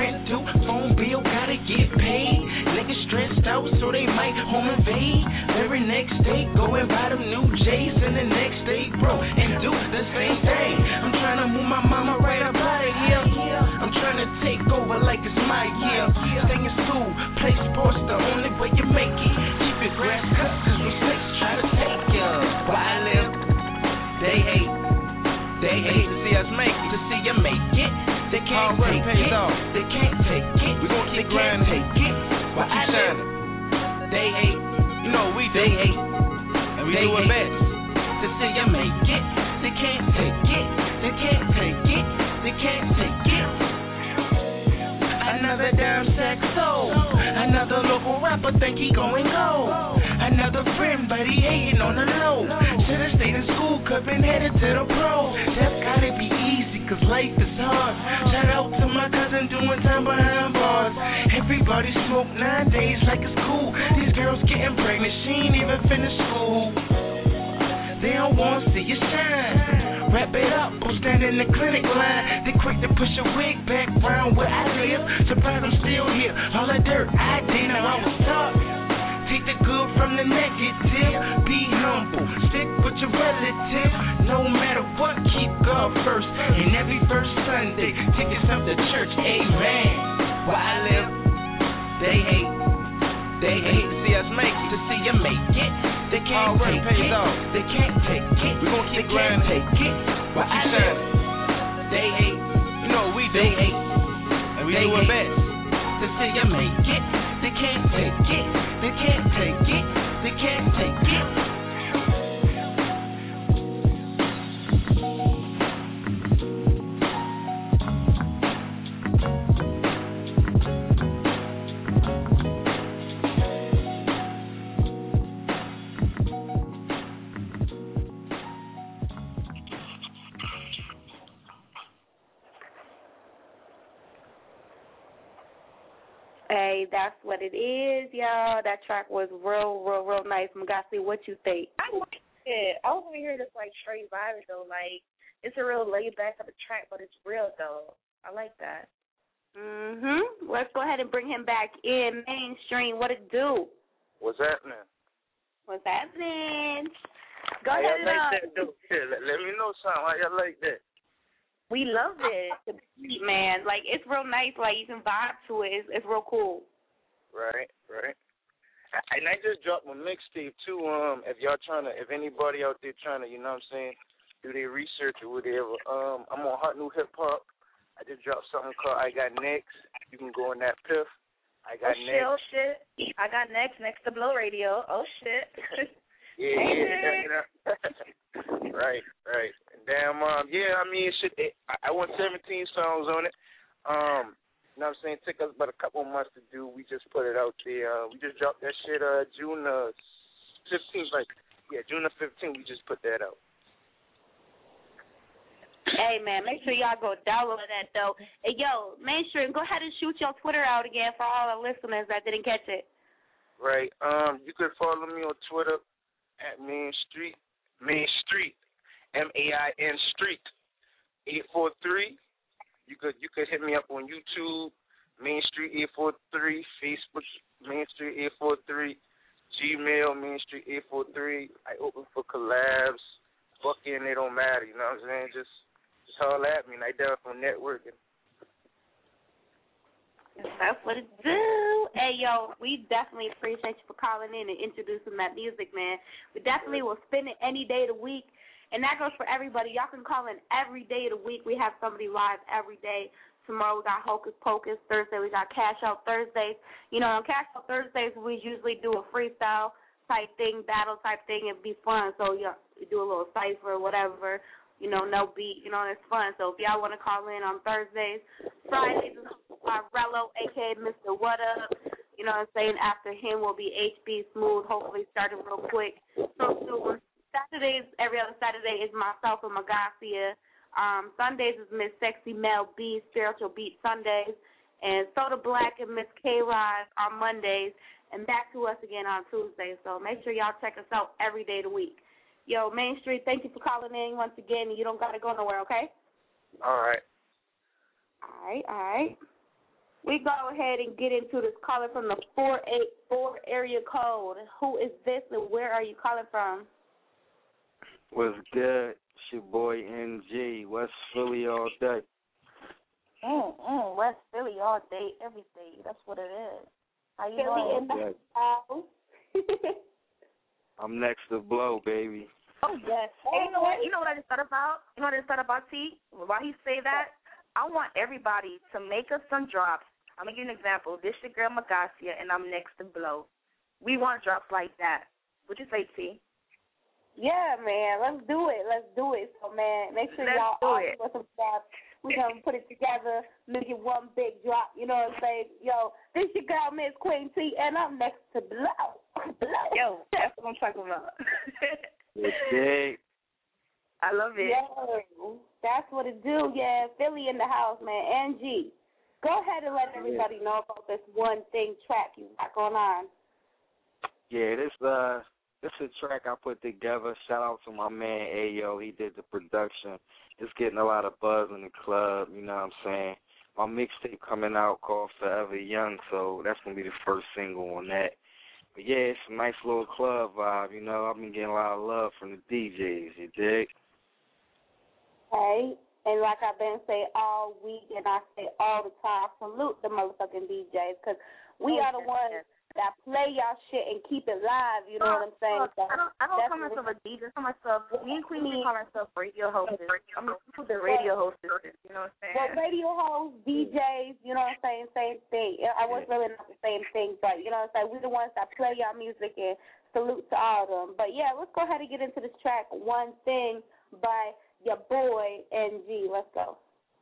next day go and buy them new J's and the next day bro and do the same thing. I'm trying to move my mama right up out of here. I'm trying to take over like it's my year. Stay in school, play sports the only way you make it. Keep your grass cut cause we snakes try to take ya. Where I live, they hate. They hate to see us make it. To see you make it. They can't take it. They can't take it. We gon' keep grinding. They can't take it. Where I live, they hate. You know we do. They hate. And we do our best. To see you make it. They can't take it. They can't take it. They can't take it. Another damn sex soul. Another local rapper think he going gold. Another friend, but he hating on the low. Should've stayed in school, could've been headed to the pros. That's gotta be easy, cause life is hard. Shout out to my cousin doing time behind bars. Everybody smoke nowadays like it's cool. These girls getting pregnant, she ain't even finished school. They don't want to see you shine. Wrap it up or stand in the clinic line. They quick to push a wig back round where I live. Surprised I'm still here. All the dirt I did, now I was stuck. Take the good from the negative. Be humble. Stick with your relative. No matter what, keep God first. And every first Sunday, take yourself to church. Amen. Where I live, they hate. They hate to see us make it. To see you make it. They can't take it. They can't take it. We gon' keep grinding. They can't take it. Where I live, they hate. You know we do. They hate. And we do our best. To see you make it. They can't take it. They can't take it. They can't take it. Hey, that's what it is, y'all. That track was real, real, real nice. Magasi, what you think? I like it. I was gonna hear this like straight vibe though. Like it's a real laid back type of track, but it's real though. I like that. Mhm. Let's go ahead and bring him back in mainstream. What it do? What's happening? What's happening? Go How ahead y'all like and that, dude? Yeah, let, let me know something. How y'all like that? we love it, the beat, man. Like it's real nice. Like you can vibe to it. It's, it's real cool. Right, right. I, and I just dropped my mixtape too. Um, if y'all trying to, if anybody out there trying to, you know what I'm saying, do their research or whatever. Um, I'm on Hot New Hip Hop. I just dropped something called I Got Next. You can go in that piff. I got oh, next. Shit, oh shit. I got next. Next to Blow Radio. Oh shit. yeah, yeah, you know. Right, right. And damn, um, yeah, I mean, shit. It, I, I want seventeen songs on it. Um, you know what I'm saying? It took us about a couple of months to do. We just put it out there. Uh, we just dropped that shit uh June uh fifteenth, like yeah, June the fifteenth. We just put that out. Hey, man, make sure y'all go download that, though. Hey, yo, mainstream, go ahead and shoot your Twitter out again for all the listeners that didn't catch it. Right. Um, you can follow me on Twitter at Main Street, Main Street, M A I N Street, eight four three. You could you could hit me up on YouTube, Main Street eight four three, Facebook, Main Street eight four three, Gmail, Main Street eight four three. I open for collabs. Fucking, it don't matter, you know what I'm saying? Just Just holler at me, and I down for networking. That's what it do. Hey, yo, we definitely appreciate you for calling in and introducing that music, man. We definitely will spin it any day of the week, and that goes for everybody. Y'all can call in every day of the week. We have somebody live every day. Tomorrow we got Hocus Pocus. Thursday we got Cash Out Thursdays. You know, on Cash Out Thursdays we usually do a freestyle type thing, battle type thing. It'd be fun. So, yeah, we do a little cipher or whatever. You know, no beat, you know, it's fun. So if y'all want to call in on Thursdays, Fridays is by Rello, a k a. Mister What Up. You know what I'm saying? After him will be H B Smooth, hopefully starting real quick. So, so Saturdays, every other Saturday is myself and Magasia. Um, Sundays is Miss Sexy Mel B, Spiritual Beat Sundays. And Soda Black and Miss K-Rise on Mondays. And back to us again on Tuesdays. So make sure y'all check us out every day of the week. Yo, Main Street, thank you for calling in once again. You don't got to go nowhere, okay? All right. All right, all right. We go ahead and get into this caller from the four eight four area code. Who is this and where are you calling from? What's good? It's your boy N G, West Philly all day. Mm, mm, West Philly all day, every day. That's what it is. How you Philly in doing? the house. I'm next to Blow, baby. Oh, yes. Hey, you know what? You know what I just thought about? You know what I just thought about, T? While he say that, I want everybody to make us some drops. I'm going to give you an example. This your girl Magasia, and I'm next to Blow. We want drops like that. What you say, T? Yeah, man. Let's do it. Let's do it. So, man, make sure Let's y'all do all it. give us some drops. We're going to put it together, make it one big drop. You know what I'm saying? Yo, this your girl, Miss Queen T, and I'm next to Blow. Blow. Yo, that's what I'm talking about. Big. I love it. Yo, that's what it do. Yeah, Philly in the house, man. Angie, go ahead and let everybody know about this one thing track you got going on. Yeah, this uh, this is a track I put together. Shout out to my man Ayo. He did the production. It's getting a lot of buzz in the club. You know what I'm saying? My mixtape coming out called Forever Young, so that's gonna be the first single on that. But yeah, it's a nice little club vibe. You know, I've been getting a lot of love from the D Js. You dig? Hey, and like I've been saying all week, and I say all the time, salute the motherfucking D Js, because we Oh, are the yes, ones yes. that play y'all shit and keep it live, you know what I'm saying? Look, So I don't, I don't that's call what myself a D J. I call myself, me and Queen we call ourselves radio hostess. I'm the radio hostess, you know what I'm saying? Well, radio hosts, D Js, you know what I'm saying, same thing. I was really not the same thing, but you know what I'm saying, we're the ones that play y'all music, and salute to all of them. But yeah, let's go ahead and get into this track, One Thing, by your boy N G. Let's go.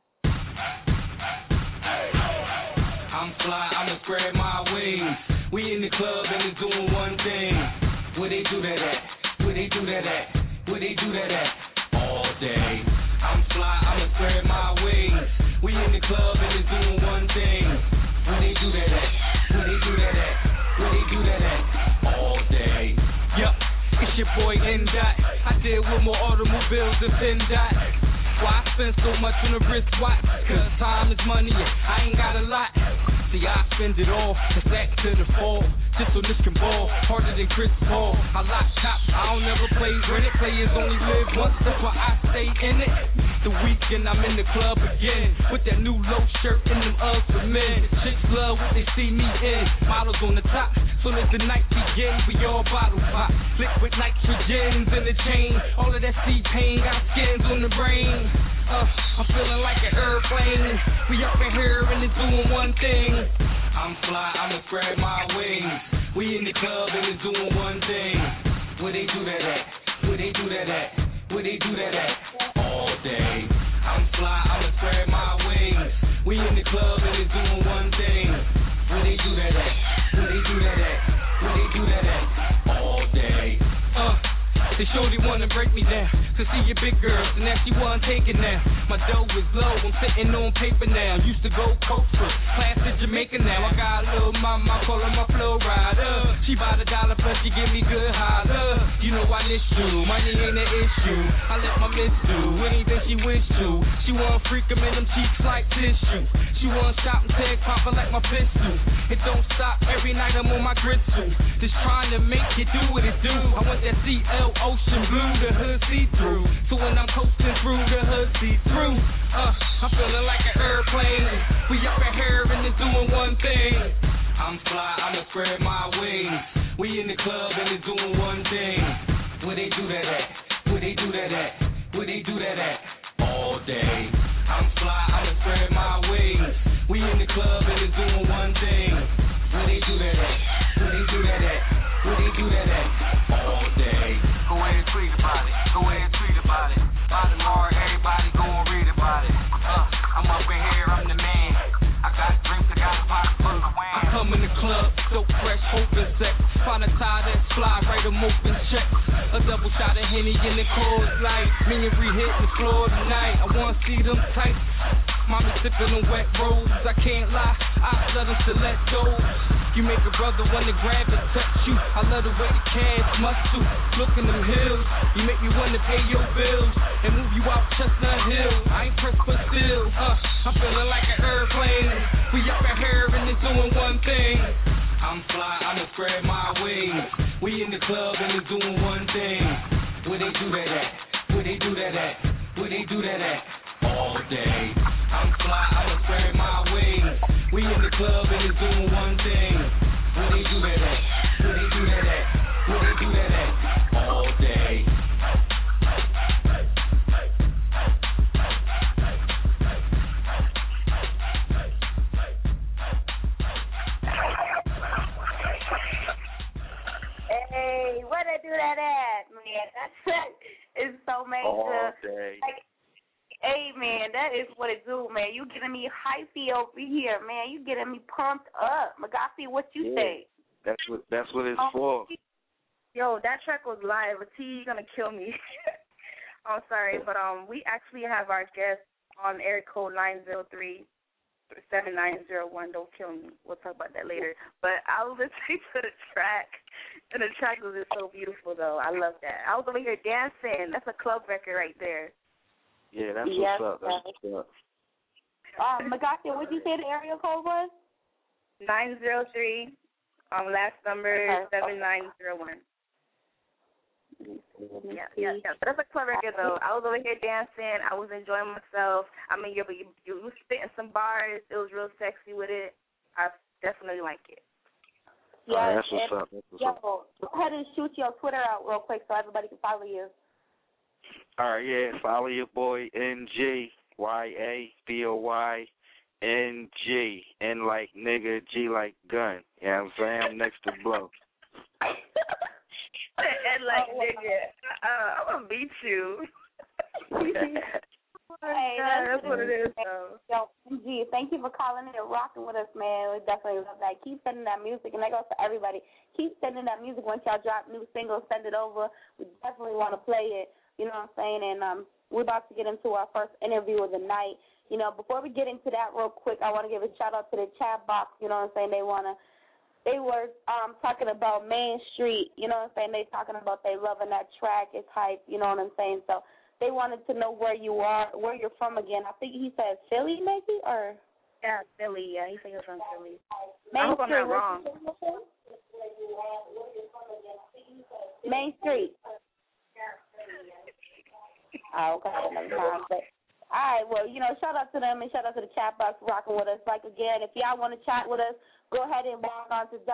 I'm fly, I'ma spread my wings. We in the club and it's doing one thing. Where they do that at? Where they do that at? Where they do that at? All day. I'm fly, I'ma spread my wings. We in the club and it's doing one thing. Where they do that at? Where they do that at? Where they do that at? All day. Yup, it's your boy N Dot. I deal with more automobiles than N Dot. Why I spend so much on a wristwatch? Cause time is money and I ain't got a lot. See, I spend it all, it's back to the fall. Just so this can ball, harder than Chris Paul. I lock top, I don't never play rented. Players only live once, that's why I stay in it. The weekend I'm in the club again, with that new low shirt and them Uggs for men. Chicks love what they see me in, models on the top. Soon as the night begins, we all bottle pop. Liquid nitrogens in the chain, all of that C-pain, got skins on the brain. Uh, I'm feeling like an airplane. We up in here and it's doing one thing. I'm fly, I'ma spread my wings. We in the club and it's doing one thing. Where they do that at? Where they do that at? Where they do that at? All day. I'm fly, I'ma spread my wings. We in the club and it's doing one thing. Where they do that at? Where they do that at? Where they do that at? All day. Uh. They surely wanna break me down to see your big girls, and that she wasn't taking now. My dough is low, I'm sitting on paper now. Used to go coke for class to Jamaica now. I got a little mama, I call her my flow rider. She bout a dollar plus she give me good holler. You know I miss you, money ain't an issue. I let my miss do anything she wish to. She wanna freak 'em in them cheeks like tissue. She wanna shop and tag popper like my pistol. It don't stop, every night I'm on my gristle. Just trying to make it do what it do. I want that C L ocean blue, the hood see-through. So when I'm coasting through, the hood see-through. Uh, I'm feeling like an airplane. We up in here and it's doing one thing. I'm fly, I'ma spread my wings. We in the club and it's doing one thing. Where they do that at? Where they do that at? Where they do that at? All day. I'm fly, I'ma spread my wings. We in the club and it's doing one thing. Where they do that at? Where they do that at? Where they do that at? All day. Go ahead and tweet about it. Go ahead and tweet about it. By the Lord, everybody go and read about it. Uh, I'm up in here, I'm the man. I got drinks, I got a pocket full of wine. I come in the club, so fresh, open sex. Find a tie that's fly, write them open checks. A double shot of Henny in the Coors Light. Me and Ree hitting the floor tonight. I wanna see them tight. Mommy sipping on wet roses. I can't lie, I love them stilettos. You make a brother wanna grab and touch you. I love the way the cash muscle. Look in them hills. You make me wanna pay your bills and move you out Chestnut Hill. I ain't pressed but still. Uh, I'm feeling like an airplane. We up in here spread my wings. We in the club and it's doing one thing. Where they do that at? Where they do that at? Where they do that at? All day. I'm fly, I'ma spread my wings. We in the club and it's doing one thing. Where they do that at? Where they do that at? Where they do that at? All day. Hey, where they do that at, man? That is so major. All day. Like, hey, man, that is what it do, man. You getting me hypey over here, man. You getting me pumped up. Magasi, what you Yeah. think? That's what that's what it's Oh, for. Yo, that track was live. T, you're gonna kill me. I'm sorry, but um, we actually have our guest on area code nine zero three seven nine zero one. Don't kill me. We'll talk about that later. But I was listening to the track, and the track was just so beautiful, though. I love that. I was over here dancing. That's a club record right there. Yeah, that's Yes, what's up. That's yes. what's up. Um, Magasi, what did you say the area code was? nine zero three, um, last number Okay. seven nine zero one. Yeah, yeah, yeah. But that's a club record, though. I was over here dancing. I was enjoying myself. I mean, you, you, you were spitting some bars. It was real sexy with it. I definitely like it. All right, that's what's up. That's what's Yo, up. go ahead and shoot your Twitter out real quick so everybody can follow you. All right, yeah, follow your boy N G Y A B O Y N G N like nigga, G like gun. You know what I'm saying? I'm next to Blow. And like, nigga, uh, I'm going to beat you. Hey, that's what it is, though. Yo, M G, thank you for calling in and rocking with us, man. We definitely love that. Keep sending that music, and that goes to everybody. Keep sending that music. Once y'all drop new singles, send it over. We definitely want to play it. You know what I'm saying? And um, we're about to get into our first interview of the night. You know, before we get into that real quick, I want to give a shout-out to the chat box. You know what I'm saying? They want to. They were um, talking about Main Street, you know what I'm saying? They talking about they loving that track, it's hype, you know what I'm saying? So they wanted to know where you are, where you're from again. I think he said Philly maybe, or? Yeah, Philly, yeah, he said he was from Philly. Main I hope I'm Street, not wrong. Main Street. Oh, okay, never mind. But, all right, well, you know, shout out to them and shout out to the chat box rocking with us. Like, again, if y'all want to chat with us, go ahead and log on to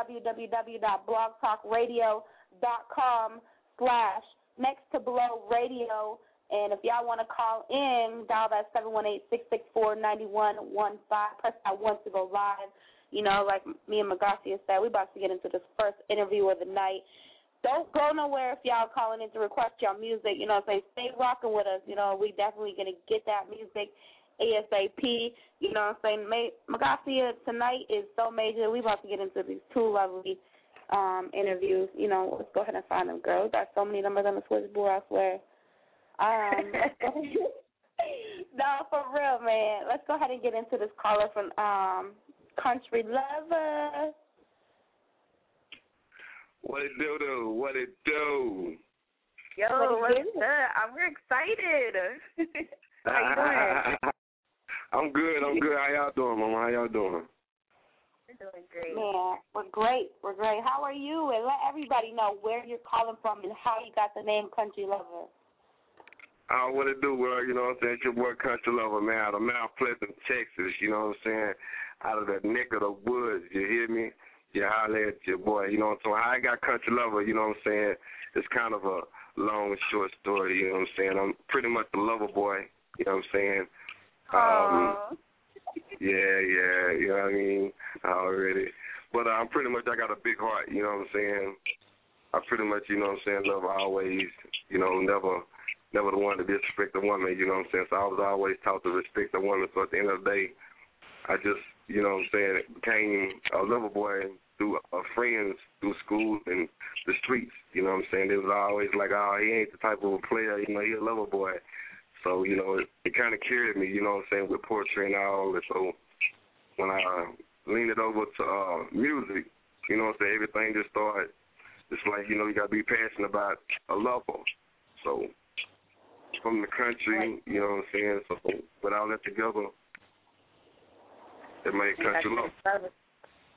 www.blogtalkradio.com slash next to blow radio. And if y'all want to call in, dial that seven one eight, six six four, nine one one five. Press that one to go live. You know, like me and Magasi said, we're about to get into this first interview of the night. Don't go nowhere if y'all calling in to request your music. You know what I'm saying? Stay rocking with us. You know, we definitely going to get that music ASAP. You know what I'm saying? Magasi tonight is so major. We about to get into these two lovely um, interviews. You know, let's go ahead and find them, girl. We got so many numbers on the switchboard, I swear. Um, no, for real, man. Let's go ahead and get into this caller from um, Country Lover. What it do, do? What it do? Yo, What what's it up? I'm excited. How you doing? I'm good. I'm good. How y'all doing, Mama? How y'all doing? We're doing great. Man, we're great. We're great. How are you? And let everybody know where you're calling from and how you got the name Country Lover. Uh, what it do, well, you know what I'm saying? It's your boy Country Lover, man, out of Mount Pleasant, Texas, you know what I'm saying? Out of that neck of the woods, you hear me? You holler at your boy, you know what I'm saying? How I got Country Lover, you know what I'm saying? It's kind of a long and short story, you know what I'm saying? I'm pretty much the lover boy, you know what I'm saying? Um, yeah, yeah, you know what I mean? Already. But uh, I'm pretty much, I got a big heart, you know what I'm saying? I pretty much, you know what I'm saying, love always, you know, never never the one to disrespect a woman, you know what I'm saying? So I was always taught to respect a woman. So at the end of the day, I just, you know what I'm saying, became a lover boy through uh, friends, through school and the streets, you know what I'm saying? It was always like, oh, he ain't the type of a player, you know, he a lover boy. So, you know, it, it kind of carried me, you know what I'm saying, with poetry and all. And so when I uh, leaned it over to uh, music, you know what I'm saying, everything just started, it's like, you know, you got to be passionate about a lover. So from the country, you know what I'm saying, so with all that together, it made Country Love.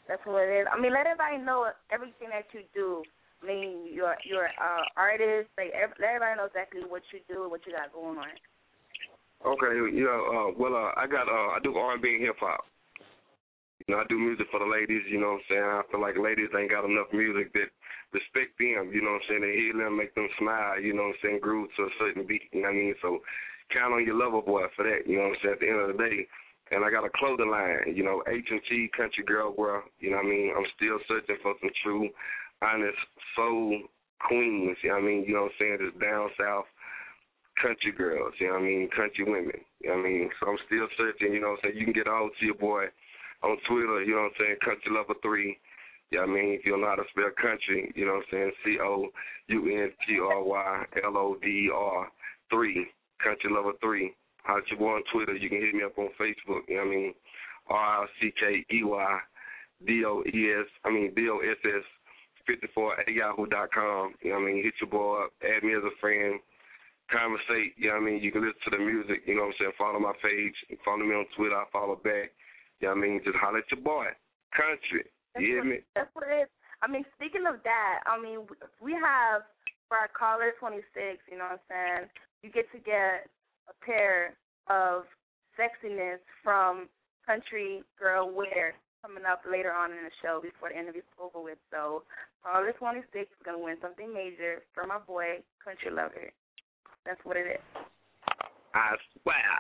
That's what it is. I mean, let everybody know everything that you do. I mean, you're you're uh artist. Like, let everybody know exactly what you do and what you got going on. Okay, you know, uh, well, uh, I got uh, I do R and B and hip hop. You know, I do music for the ladies. You know what I'm saying? I feel like ladies ain't got enough music that respect them. You know what I'm saying? They hear them, make them smile. You know what I'm saying? Groove to a certain beat. You know what I mean? So count on your lover boy for that. You know what I'm saying? At the end of the day. And I got a clothing line, you know, H and T Country Girl Wear. You know what I mean? I'm still searching for some true, honest soul queens. You know what I mean? You know what I'm saying? Just down south country girls. You know what I mean? Country women. You know what I mean? So I'm still searching. You know what I'm saying? You can get a hold to your boy on Twitter. You know what I'm saying? Country Lover three. You know what I mean? If you don't know how to spell country, you know what I'm saying? C O U N T R Y L O D E R three. Country Lover three. Holler at your boy on Twitter. You can hit me up on Facebook. You know what I mean? R I C K E Y D O E S, I mean D O S S fifty-four at yahoo dot com. You know what I mean? Hit your boy up. Add me as a friend. Conversate. You know what I mean? You can listen to the music. You know what I'm saying? Follow my page. Follow me on Twitter. I follow back. You know what I mean? Just holler at your boy. Country. You hear me? That's what it is. I mean, speaking of that, I mean, we have, for our caller twenty-six, you know what I'm saying? You get to get a pair of sexiness from Country Girl Wear coming up later on in the show before the interview's over with. So caller twenty-six is going to win something major for my boy, Country Lover. That's what it is. I swear.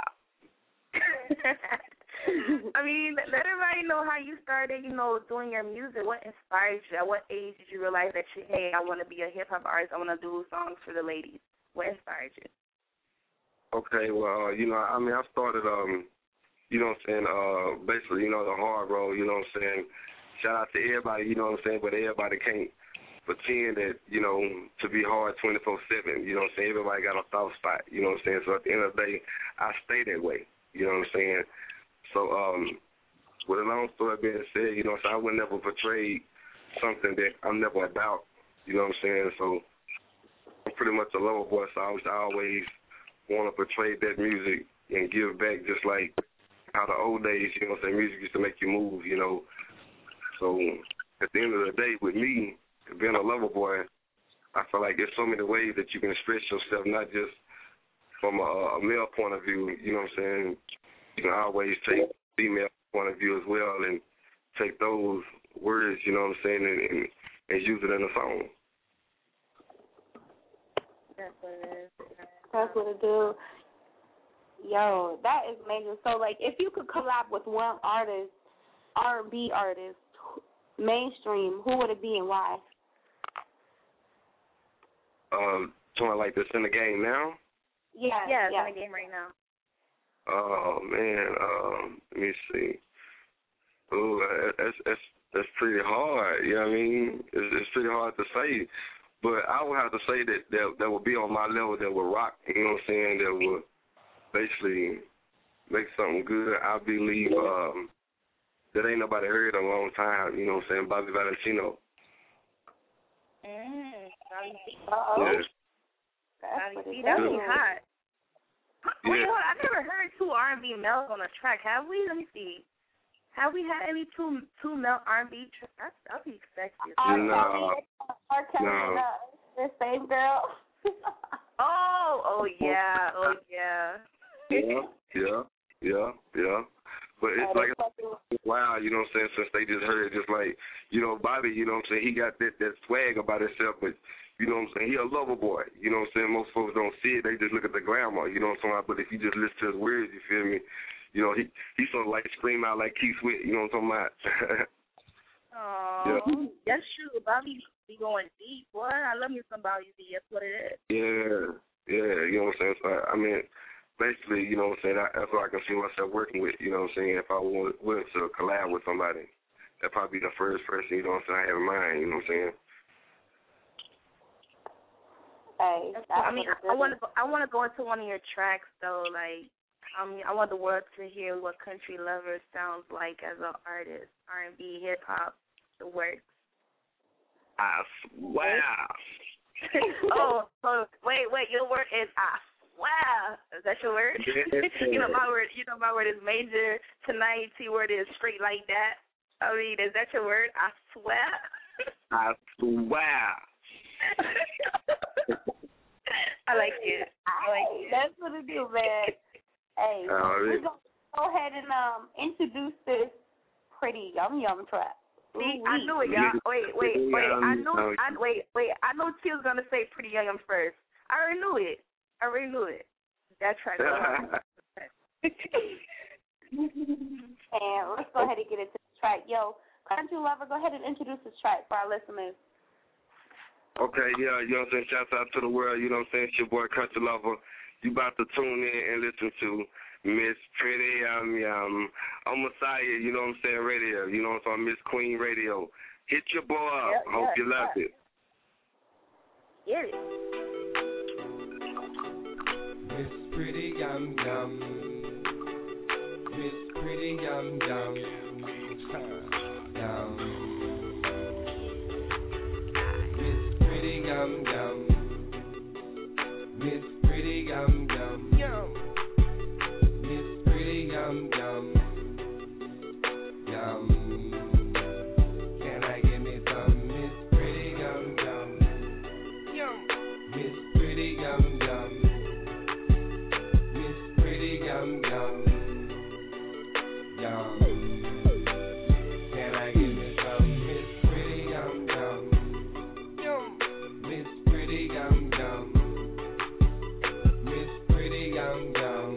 I mean, let everybody know how you started, you know, doing your music. What inspired you? At what age did you realize that, you, hey, I want to be a hip-hop artist. I want to do songs for the ladies. What inspired you? Okay, well, uh, you know, I mean, I started, um, you know what I'm saying, uh, basically, you know, the hard road, you know what I'm saying. Shout out to everybody, you know what I'm saying, but everybody can't pretend that, you know, to be hard twenty-four seven, you know what I'm saying. Everybody got a soft spot, you know what I'm saying. So at the end of the day, I stay that way, you know what I'm saying. So, um, with a long story being said, you know, so I would never portray something that I'm never about, you know what I'm saying. So I'm pretty much a lover boy, so I was always want to portray that music and give back, just like how the old days, you know what I'm saying, music used to make you move, you know. So at the end of the day, with me, being a lover boy, I feel like there's so many ways that you can express yourself, not just from a, a male point of view, you know what I'm saying. You can always take female point of view as well and take those words, you know what I'm saying, and, and, and use it in a song. That's what it is. That's what it do. Yo, that is amazing. So, like, if you could collab with one artist, R and B artist, mainstream, who would it be and why? Um, someone like this in the game now? Yeah, yeah, yeah. in the game right now. Oh man, um, let me see. Oh, that's that's that's pretty hard. You know what I mean? It's, it's pretty hard to say, but I would have to say that that that would be on my level, that would rock. You know what I'm saying? That would basically make something good. I believe um, that ain't nobody heard in a long time. You know what I'm saying? Bobby Valentino. Mm, Uh-oh. Yes. That's what it That's do. really hot. Yeah. Wait, hold on. I've never heard two R and B males on a track. Have we? Let me see. Have we had any two two male R and B tracks? That's that'd be sexy. R. No. Kelly, R. Kelly No. and uh, the same girl. Oh, oh yeah, oh yeah. Yeah, yeah, yeah, yeah. But it's like wow, you know what I'm saying, since they just heard just like, you know, Bobby, you know what I'm saying, he got that, that swag about himself, but you know what I'm saying, he a lover boy. You know what I'm saying? Most folks don't see it, they just look at the glamour, you know what I'm saying? But if you just listen to his words, you feel me? You know, he he sort of like scream out like Keith Sweat, you know what I'm talking about? Oh, yeah. That's true. Bobby be going deep, boy. I love me some Bobby V. That's what it is. Yeah, yeah, you know what I'm saying? So, I mean, basically, you know what I'm saying, I, that's what I can see myself working with, you know what I'm saying, if I wanted, wanted to collab with somebody. That'd probably be the first person, you know what I'm saying, I have in mind, you know what I'm saying? Hey, That's that's I mean, what it I is. want to. I want to go into one of your tracks though. Like, I mean, I want the world to hear what Country Lover sounds like as an artist, R and B, hip hop, the works. I swear. oh, so wait, wait. Your word is I swear. Is that your word? Yeah. you know my word. You know my word is major. Tonight, T word is straight like that. I mean, is that your word? I swear. I swear. I like it. I like it. That's what it do, man. Hey, Oh, we're really? going to go ahead and um introduce this pretty yum yum track. See, Ooh, I knew it, y'all. Wait, wait, Pretty wait. I Yum knew. Yum. I wait, wait. I know T was gonna say Pretty Young Yum first. I already knew it. I already knew it. That track. And let's go ahead and get into the track. Yo, Country Lover, go ahead and introduce this track for our listeners. Okay, yeah, you know what I'm saying? Shouts out to the world, you know what I'm saying? It's your boy Country Lover. You about to tune in and listen to Miss Pretty Yum Yum on Messiah, you know what I'm saying, radio. You know what I'm saying? Miss Queen Radio. Hit your boy up. Yep, Hope yep, you love yep. it. Get it. Miss Pretty Yum Yum. Miss Pretty Yum Yum. Yum. Miss Pretty Yum Yum. Miss Pretty Yum Yum. Yum. Miss Pretty Yum Yum. Yum. Can I give me some Miss Pretty Yum Yum? Yum. Miss Pretty Yum Yum. Miss Pretty Yum Yum. Yum. Can I give me some Miss Pretty Yum Yum? Yum. Miss Pretty Yum Yum. Miss Pretty Yum Yum.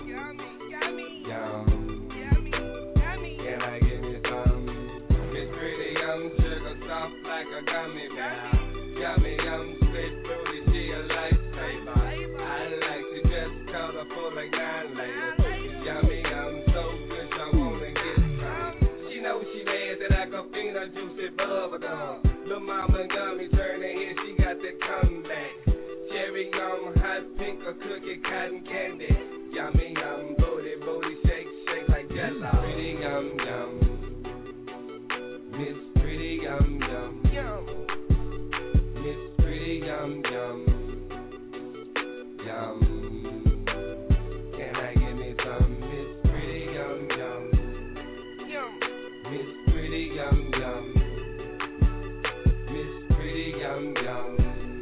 Yum. Can I give me some Miss Pretty Yum? Sugar soft like a gummy bear. Yummy yum, spit fruity, she a lifesaver. I like to just colorful like nine layers. Yummy yum, so good I wanna get some. She know she mad that I can find her juicy bubble gum. Lil' mama gummy turn her head, she got the comeback. Cherry yum, hot pink or cookie cotton candy. Yummy yum, booty booty shake shake like jello. Pretty yum yum, Miss Pretty Yum Yum. Yum. Miss Pretty Yum Yum. Yum. Can I give me some Miss Pretty Yum Yum? Yum. Miss Pretty Yum Yum. Miss Pretty Yum Yum.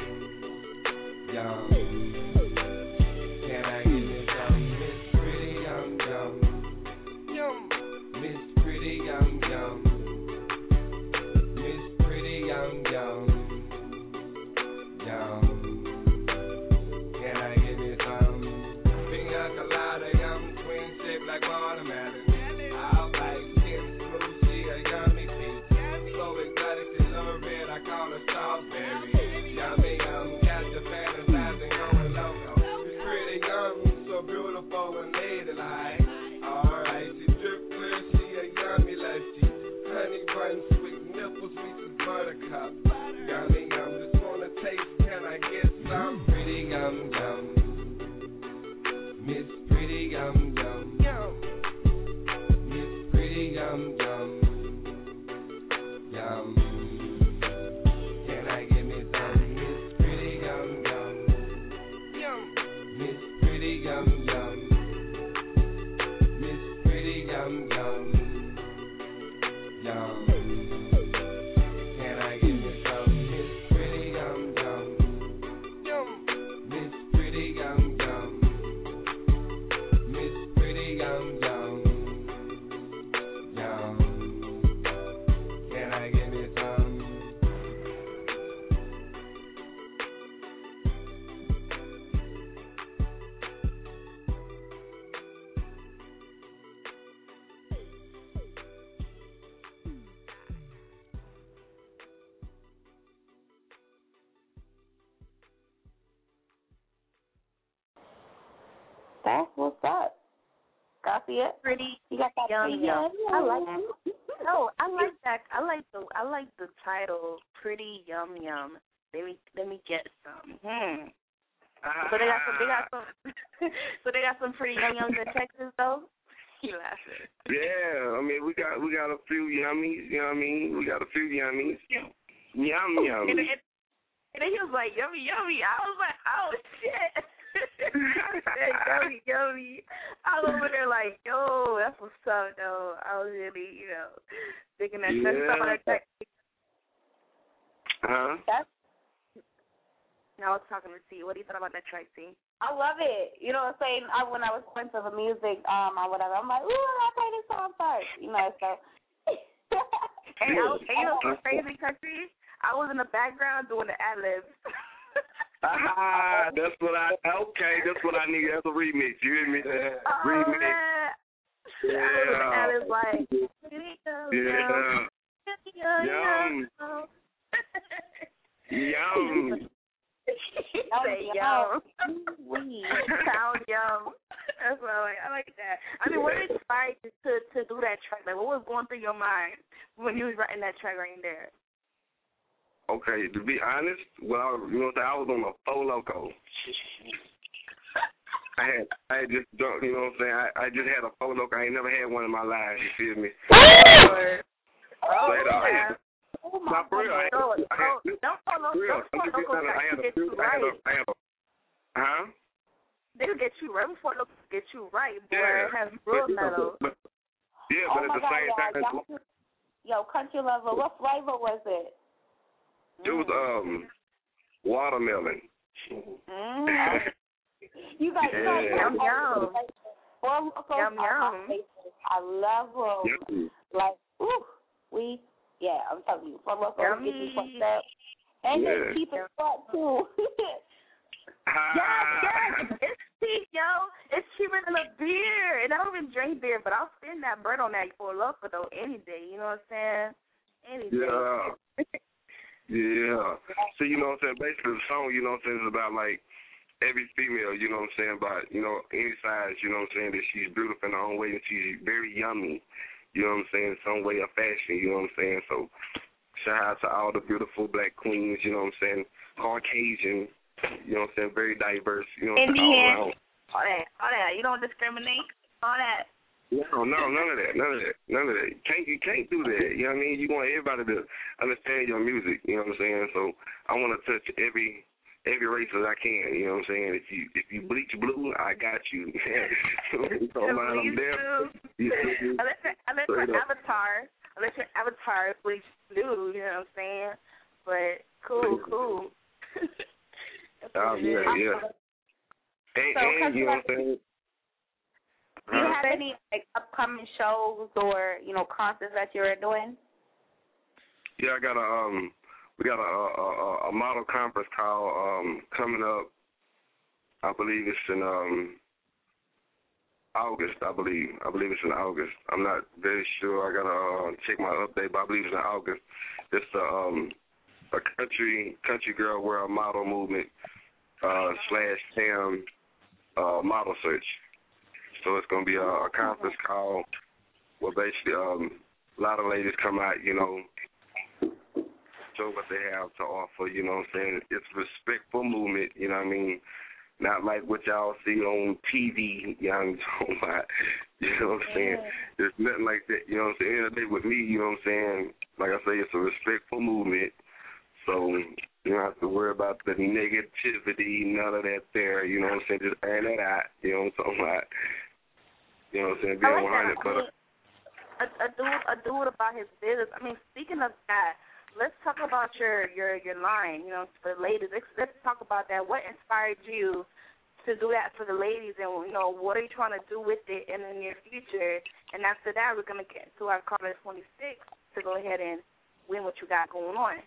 Yum. Can I give me some Miss Pretty Yum Yum? Yum. Miss Pretty Yum Yum. Miss Pretty Yum Yum. Yum. Can I give me some pina colada, yum, queen shaped like watermelon? I'll bite skin smooth, she a yummy peach. So exotic, she's a red, I call her strawberry. Yummy yum, got the fantasizing going loco. She's pretty young, so beautiful and ladylike. Alright, she drip clear, she a yummy lushy. Honey bun, sweet nipples, sweet as buttercup. Yummy yum, just wanna taste, can I get some? Pretty yum yum. Miss Pretty Yum Yum. Yum. Miss Pretty Yum Yum. Yum. Can I give me some Miss Pretty Yum Yum? Yum. Miss Pretty Yum Yum. Miss Pretty Yum Yum. Yum. Can I give me some Miss Pretty Yum Yum? Yum. Miss Pretty Yum Yum. Miss Pretty Yum Yum. Yum. Can I give me some? That's what's up. Garcia, Pretty you got that Yum pretty Yum. I like it. No, I like that. I like the I like the title Pretty Yum Yum. Let me let me get some. Hmm. So they got some. They got some. So they got some pretty yum yums in Texas though. You laughing? Yeah, I mean we got we got a few yummies, you know what I mean? We got a few yummies. Yum yum. And, and, and then he was like yummy yummy. I was like, oh shit. Yogi, Yogi. I was over there like, yo, that's what's up, though. I was really, you know, thinking that. Yeah. That Huh? That's. Now I was talking to C. What do you think about that track, C? I love it. You know what I'm saying? I, when I was going to the music um or whatever, I'm like, ooh, I play this song first. You know, so. And I was, and you know what's crazy, country? I was in the background doing the ad-libs. Ah, that's what I, okay, that's what I need as a remix. You hear me? Uh, oh, remix. Man. Yeah. I was in the ad-libs like, yeah. Yum. Yum. Say yum. Sound yum. That's what I like. I like that. I mean, what inspired you to to do that track? Like, what was going through your mind when you was writing that track right there? Okay, to be honest, well, you know what I was on a Four Loko. I had, I had just, drunk, you know what I'm saying? I, I just had a Four Loko. I ain't never had one in my life. You feel me? Oh, oh But, uh, I had, oh my not for real. I had, God. I had, Don't follow. real. Don't follow. I had a few. I had a, I had a, huh? They'll get you right before they'll get you right, boy. Yeah. It has real metal. But, yeah, Oh but at my the God, same y'all, time, y'all, yo, Country Lover, what flavor was it? it was um watermelon. Mm. You got Yeah. yum yum. Four Locos Yum, are my yum. favorite. I love them. Yum. Like, ooh, we, yeah, I'm telling you, Four Locos get you Yummy. fucked up. And Yeah. they keep it short, too. Yes, yes, it's cheap, yo. It's cheaper than a beer, and I don't even drink beer, but I'll spend that bread on that for a local though any day. You know what I'm saying? Any day. Yeah. Yeah. So, you know what I'm saying? Basically, the song, you know what I'm saying, is about, like, every female, you know what I'm saying, about, you know, any size, you know what I'm saying, that she's beautiful in her own way and she's very yummy, you know what I'm saying, some way of fashion, you know what I'm saying? So, shout out to all the beautiful black queens, you know what I'm saying, Caucasian, you know what I'm saying, very diverse, you know what I'm saying, all around. All that, all that. You don't discriminate. All that. No, no, none of that, none of that, none of that. You can't, you can't do that. You know what I mean? You want everybody to understand your music. You know what I'm saying? So I want to touch every every race as I can. You know what I'm saying? If you if you bleach blue, I got you. Don't mind, I'm there. Unless your, unless your avatar, unless your avatar is bleach blue. You know what I'm saying? But cool, cool. Oh yeah, yeah. And, So, and you know what I'm saying? Do you have any like upcoming shows or, you know, concerts that you're doing? Yeah, I got a um, we got a a, a model conference call um coming up. I believe it's in um August. I believe I believe it's in August. I'm not very sure. I gotta uh, check my update, but I believe it's in August. It's a um a country country girl world model movement uh slash Sam uh model search. So it's gonna be a, a conference call where basically um a lot of ladies come out, you know, show what they have to offer, you know what I'm saying? It's a respectful movement, you know what I mean? Not like what y'all see on T V, you know what I'm talking about. You know what I'm saying? There's nothing like that, you know what I'm saying? End of the day with me, you know what I'm saying? Like I say, it's a respectful movement. So you don't have to worry about the negativity, none of that there, you know what I'm saying? Just air that out, you know what I'm talking about? You know what I'm saying? Being I like one hundred, that. but I mean, a, a dude, a dude about his business. I mean, speaking of that, let's talk about your your your line. You know, for the ladies, let's, let's talk about that. What inspired you to do that for the ladies, and you know, what are you trying to do with it in the near future? And after that, we're gonna get to our caller twenty-six to go ahead and win what you got going on.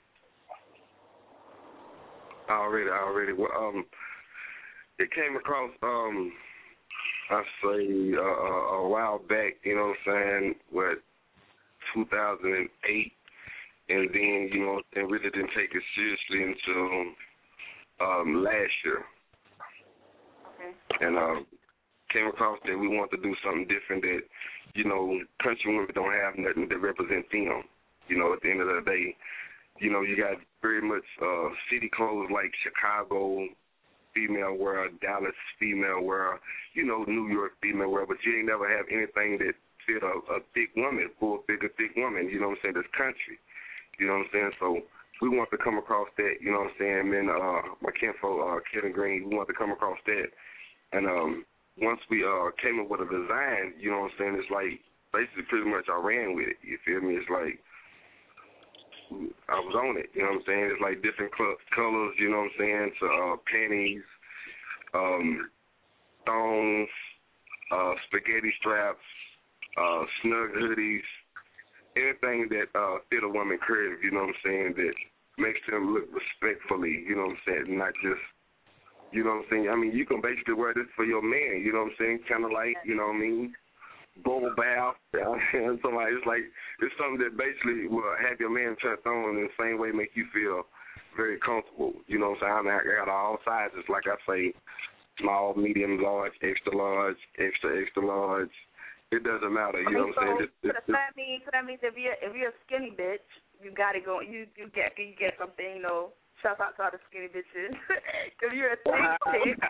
Already, already. Well, um, it came across, um, I say, uh, a while back, you know what I'm saying, what, two thousand eight, and then, you know, and really didn't take it seriously until um, last year. Okay. And um, came across that we want to do something different that, you know, country women don't have nothing that represent them. You know, at the end of the day, you know, you got very much uh, city clothes like Chicago female wear, Dallas female wear, you know, New York female wear, but you ain't never have anything that fit a, a thick woman, full figure thick woman, you know what I'm saying, that's country. You know what I'm saying? So we want to come across that, you know what I'm saying, and uh, my kinfolk, uh, Kevin Green, we want to come across that And um, once we uh came up with a design, you know what I'm saying, it's like basically pretty much I ran with it. You feel me? It's like I was on it. You know what I'm saying? It's like different cl- colors. You know what I'm saying? So uh, panties, um, thongs, uh, spaghetti straps, uh, snug hoodies, anything that uh, fit a woman curve. You know what I'm saying? That makes them look respectfully. You know what I'm saying? Not just. You know what I'm saying? I mean, you can basically wear this for your man, you know what I'm saying? Kind of like, you know what I mean? Bowl bath. Somebody, it's like, it's something that basically will have your man turned on in the same way, make you feel very comfortable. You know what I'm saying? I, mean, I got all sizes, like I say, small, medium, large, extra large, extra, extra large. It doesn't matter, you know what I'm saying? Just, so just, that means, so that means if you're, if you're a skinny bitch, you got it going, you, you, get, you get something, you know, shout out to all the skinny bitches. If you're a thick chick,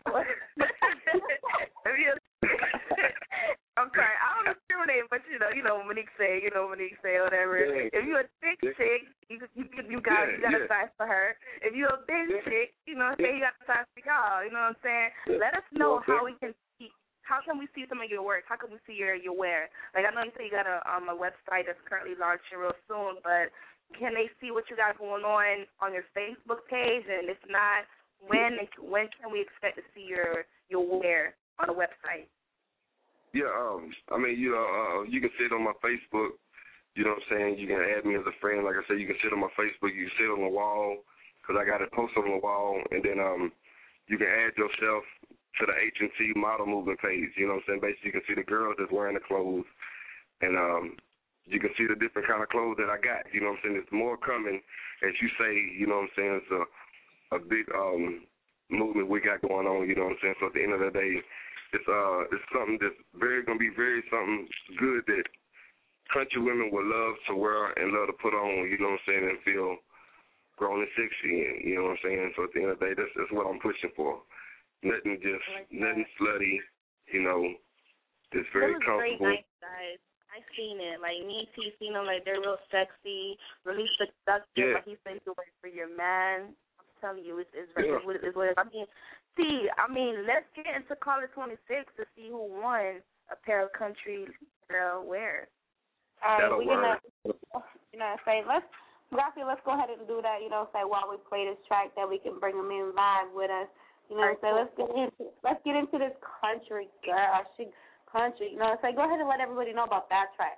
if you're a I'm sorry, I don't discriminate, but you know, you know what Monique say, you know what Monique say, whatever. Yeah. If you're a thick yeah. chick, you you, you got yeah, you got yeah. a size for her. If you're a big yeah. chick, you know what I'm saying, you got a size for y'all. You know what I'm saying? Yeah. Let us know yeah. how we can see. How can we see some of your work? How can we see your your wear? Like I know you say you got a um a website that's currently launching real soon, but can they see what you got going on on your Facebook page? And if not, when when can we expect to see your your wear on the website? Yeah, um, I mean, you know, uh, you can see it on my Facebook. You know what I'm saying? You can add me as a friend. Like I said, you can sit on my Facebook. You can sit on the wall because I got it posted on the wall. And then um, you can add yourself to the H and T model movement page. You know what I'm saying? Basically, you can see the girls that's wearing the clothes. And um, you can see the different kind of clothes that I got. You know what I'm saying? There's more coming. As you say, you know what I'm saying? It's a, a big um, movement we got going on. You know what I'm saying? So at the end of the day, it's uh, it's something that's very going to be very something good that country women would love to wear and love to put on, you know what I'm saying, and feel grown and sexy in, you know what I'm saying? So at the end of the day, that's, that's what I'm pushing for. Nothing just, like nothing slutty, you know, just very it was comfortable. Very nice, guys. I seen it. Like, me and T seen them, like, they're real sexy, really seductive, yeah. like you said, you work for your man. I'm telling you, it's, it's, yeah. it's, it's what it is. I mean, see, I mean, let's get into Caller twenty-six to see who won a pair of country girl wear. All right, we're gonna, you know, say let's, Gracie, let's go ahead and do that. You know, say while we play this track, that we can bring them in live with us. You know, say let's get into, let's get into this country girl. She country. You know, say go ahead and let everybody know about that track.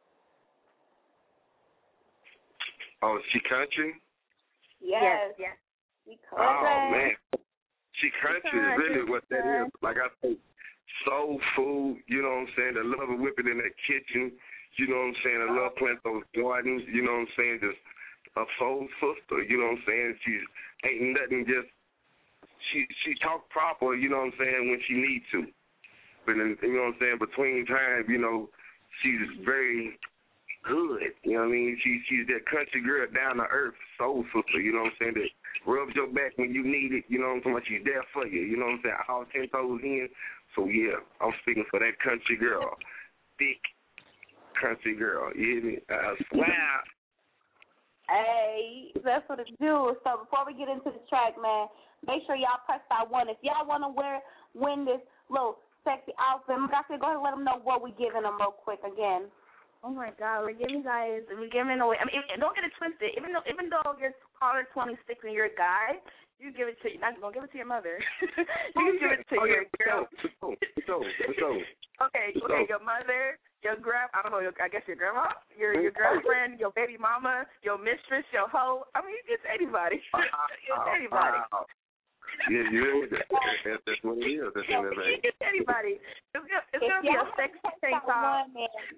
Oh, she country? Yes, yes. She country. Oh man, she country is really what that is. Like I say, soul food. You know what I'm saying? The love of whipping in that kitchen. You know what I'm saying? I love planting those gardens. You know what I'm saying? Just a soul sister. You know what I'm saying? She ain't nothing just, she she talk proper, you know what I'm saying, when she need to. But, then, you know what I'm saying, between time, you know, she's very good. You know what I mean? She, she's that country girl, down to earth, soul sister. You know what I'm saying? That rubs your back when you need it. You know what I'm saying? She's there for you. You know what I'm saying? All ten toes in. So, yeah, I'm speaking for that country girl. Thick country girl, you hear me? I swear. Hey, that's what it do. So before we get into the track, man, make sure y'all press that one. If y'all want to wear, win this little sexy outfit, I said go ahead and let them know what we giving them real quick again. Oh my God, we're giving guys, we're giving away. I mean, don't get it twisted. Even though, even though you're caller twenty-six and you're a guy, you give it to, not gonna give it to your mother. You can give it to oh, your yeah. girl. Okay, okay, your mother, your grand, I don't know, your, I guess your grandma, your your girlfriend, your baby mama, your mistress, your hoe. I mean, it's anybody. It's anybody. Yeah, you that's, that's what it is. That's what it is. It's anybody. It's gonna, it's gonna be a sexy tank top.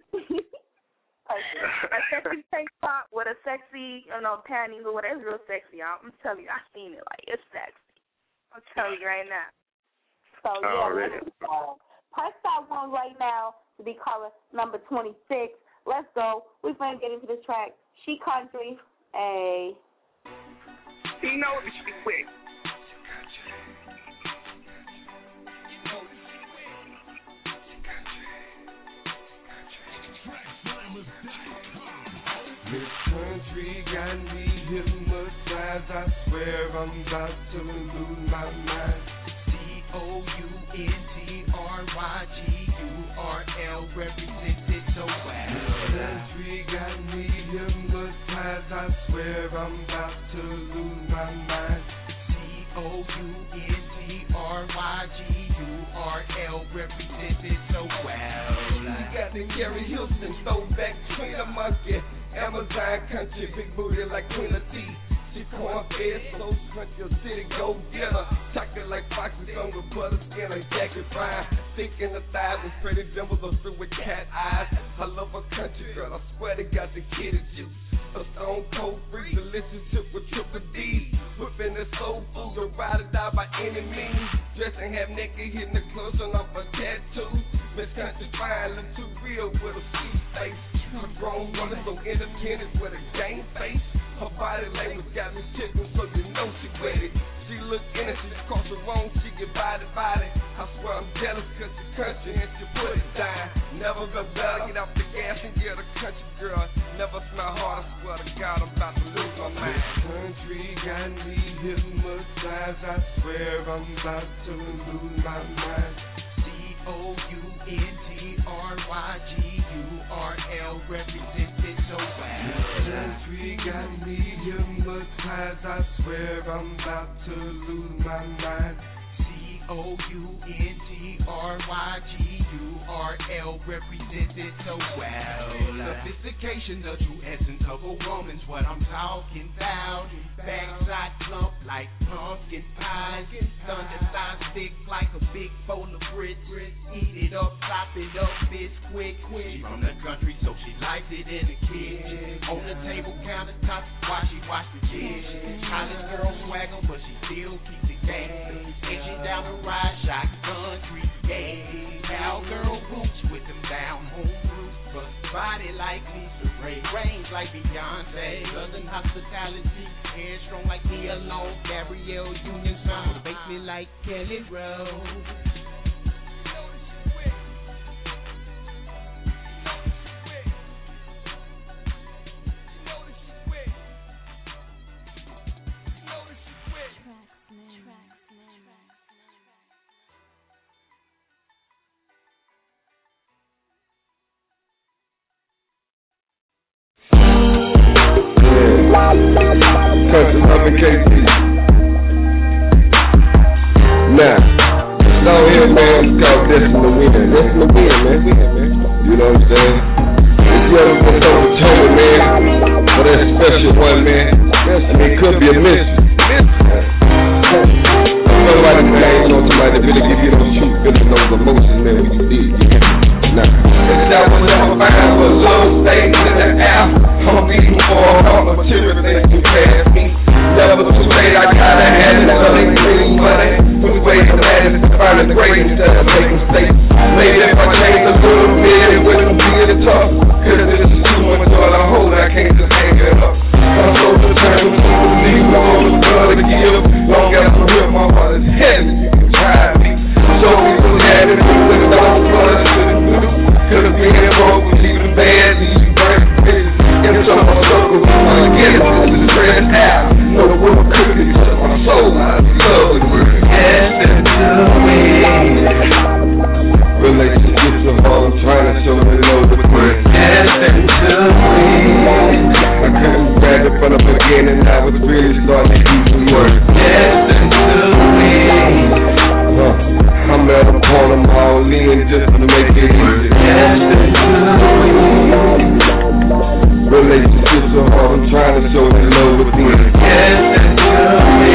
A sexy tank top with a sexy, you know, panties or whatever. It's real sexy, y'all. I'm telling you, I've seen it. Like, it's sexy. I'm telling you right now. So, yeah, let's uh, press that one right now to be caller number twenty-six. Let's go. We're going to get into this track. She country. Hey. He knows that she's quick. This country got me hypnotized. I swear I'm about to lose my mind. C O U N T size, I swear I'm about to lose my mind. C O U N T R Y G U R L represented so well. We got the Gary Houston, throwback Queen of Monkey, Amazon country, big booty like Queen of T. She corn fed, so crunchy, a city go getter. Chocolate like foxes on with butter skin, like jacket frying. Thick in the thighs with pretty dimples, I'm through with cat eyes. I love a country girl, I swear they got the kid juice. A stone cold free relationship with triple D. Whipping the soul food and ride or die by any means. Dressing half naked, hitting the clothes on off a tattoo. Miss Country fine, look too real with a sweet face. A grown woman so independent with a game face. Her body language got me chicken, so you know she ready. She look innocent, she cross the wrong, she get body body. I swear I'm jealous cause she country and she put it down. Never been better, get off the gas and get a country girl. Never smell hard, I swear to God I'm about to lose my mind. This country got me hypnotized, I swear I'm about to lose my mind. C O U N T R Y G U R L represented so well. This country got me hypnotized, I swear I'm about to lose my mind. C O U N T R Y G U R L represented so well. Sophistication, the true essence of a woman's what I'm talking about. Backside plump like pumpkin pie. Thunder thigh thick like a big bowl of grits. Eat it up, chop it up, bitch, quick, quick. She from the country, so she likes it in the kitchen. On the table countertop, while she wash the dishes. College girl swagger, but she still keeps it gangster. And she down the ride, shotgun, three, yeah. Cowgirl boots with them down home roots. But body like Lisa Ray, range like Beyonce. Southern hospitality, hair strong like me alone. Gabrielle Union song, motivate me like Kelly Rose. Country loving K T. Now, it's on here, man. It's called This in the Wind. This in the Wind, man. You know what I'm saying? If you ever been over Tony, man, for that special one, man, I mean, it could be a mission. Nobody, man, ain't know somebody that really give you those true feelings, those emotions, man, when you did. Now, if that was ever fine for a little stage in the air, I'm beating for all the material they can pass me. Never too late, I gotta have it, so they bring money. Put away the madness to find the great instead of making mistakes. Maybe if I change a little bit, it wouldn't be as tough. Cause this is too much all I hold, I can't just hang it up. I'm so determined to believe all the blood to give. Long as I'm real, my heart is heavy, you can try me. Show me some attitude and all the blood I shouldn't do. Could've been broke, was even bad, even burnt bitches. In some of my circles, I get it, this is straight out. No one could be touch my soul, I love it. Yes, into me. Relationships are all I'm trying to show the love with me. Yes, into me. I couldn't grab it from the beginning, I was really starting to do some work. Yes, into me. Huh. I'm at a point, I'm all in just to make it easy. Yes, into me. Relationships are all I'm trying to show the love with me. Yes, into me.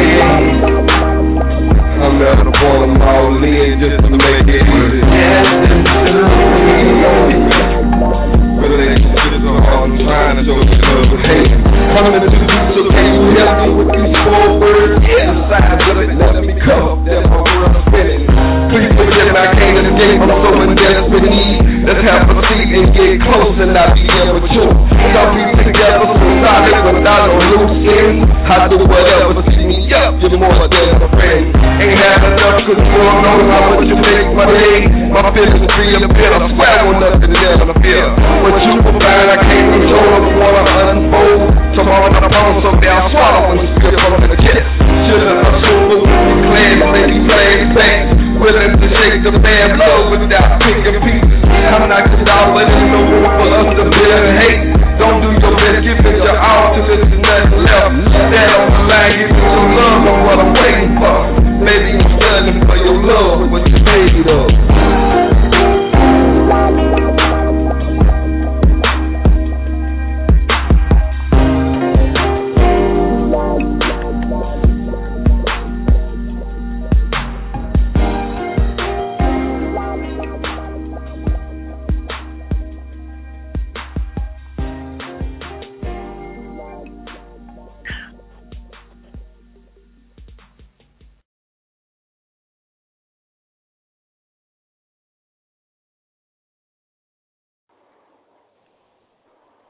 I'm at a point, I'm all in just to make it easy. Yes, into me. Relationships are all I'm trying to show the love with me. Coming to you, so can you help me with these four words? Yeah, the size of it, let me cover them, my world spinning. Please forgive me, I can't escape, I'm so in desperate need. Let's have a seat and get close and not be here with you. Some people together, so solid without no loose ends. I do whatever, see me up, you're more than a friend. Ain't had enough, cause you don't know how much you make my day. My feelings free a bit, I swear I want nothing to never feel. What you provide, I can't control, I wanna unfold. Tomorrow I'm on someday, I'll swallow when you skip up in the kiss. Should've assumed, glad to make you play back. Willing to shake the bad blow without picking pieces. I'm not just out, but there's no room for us to build and hate. Don't do your best, give it your all till it's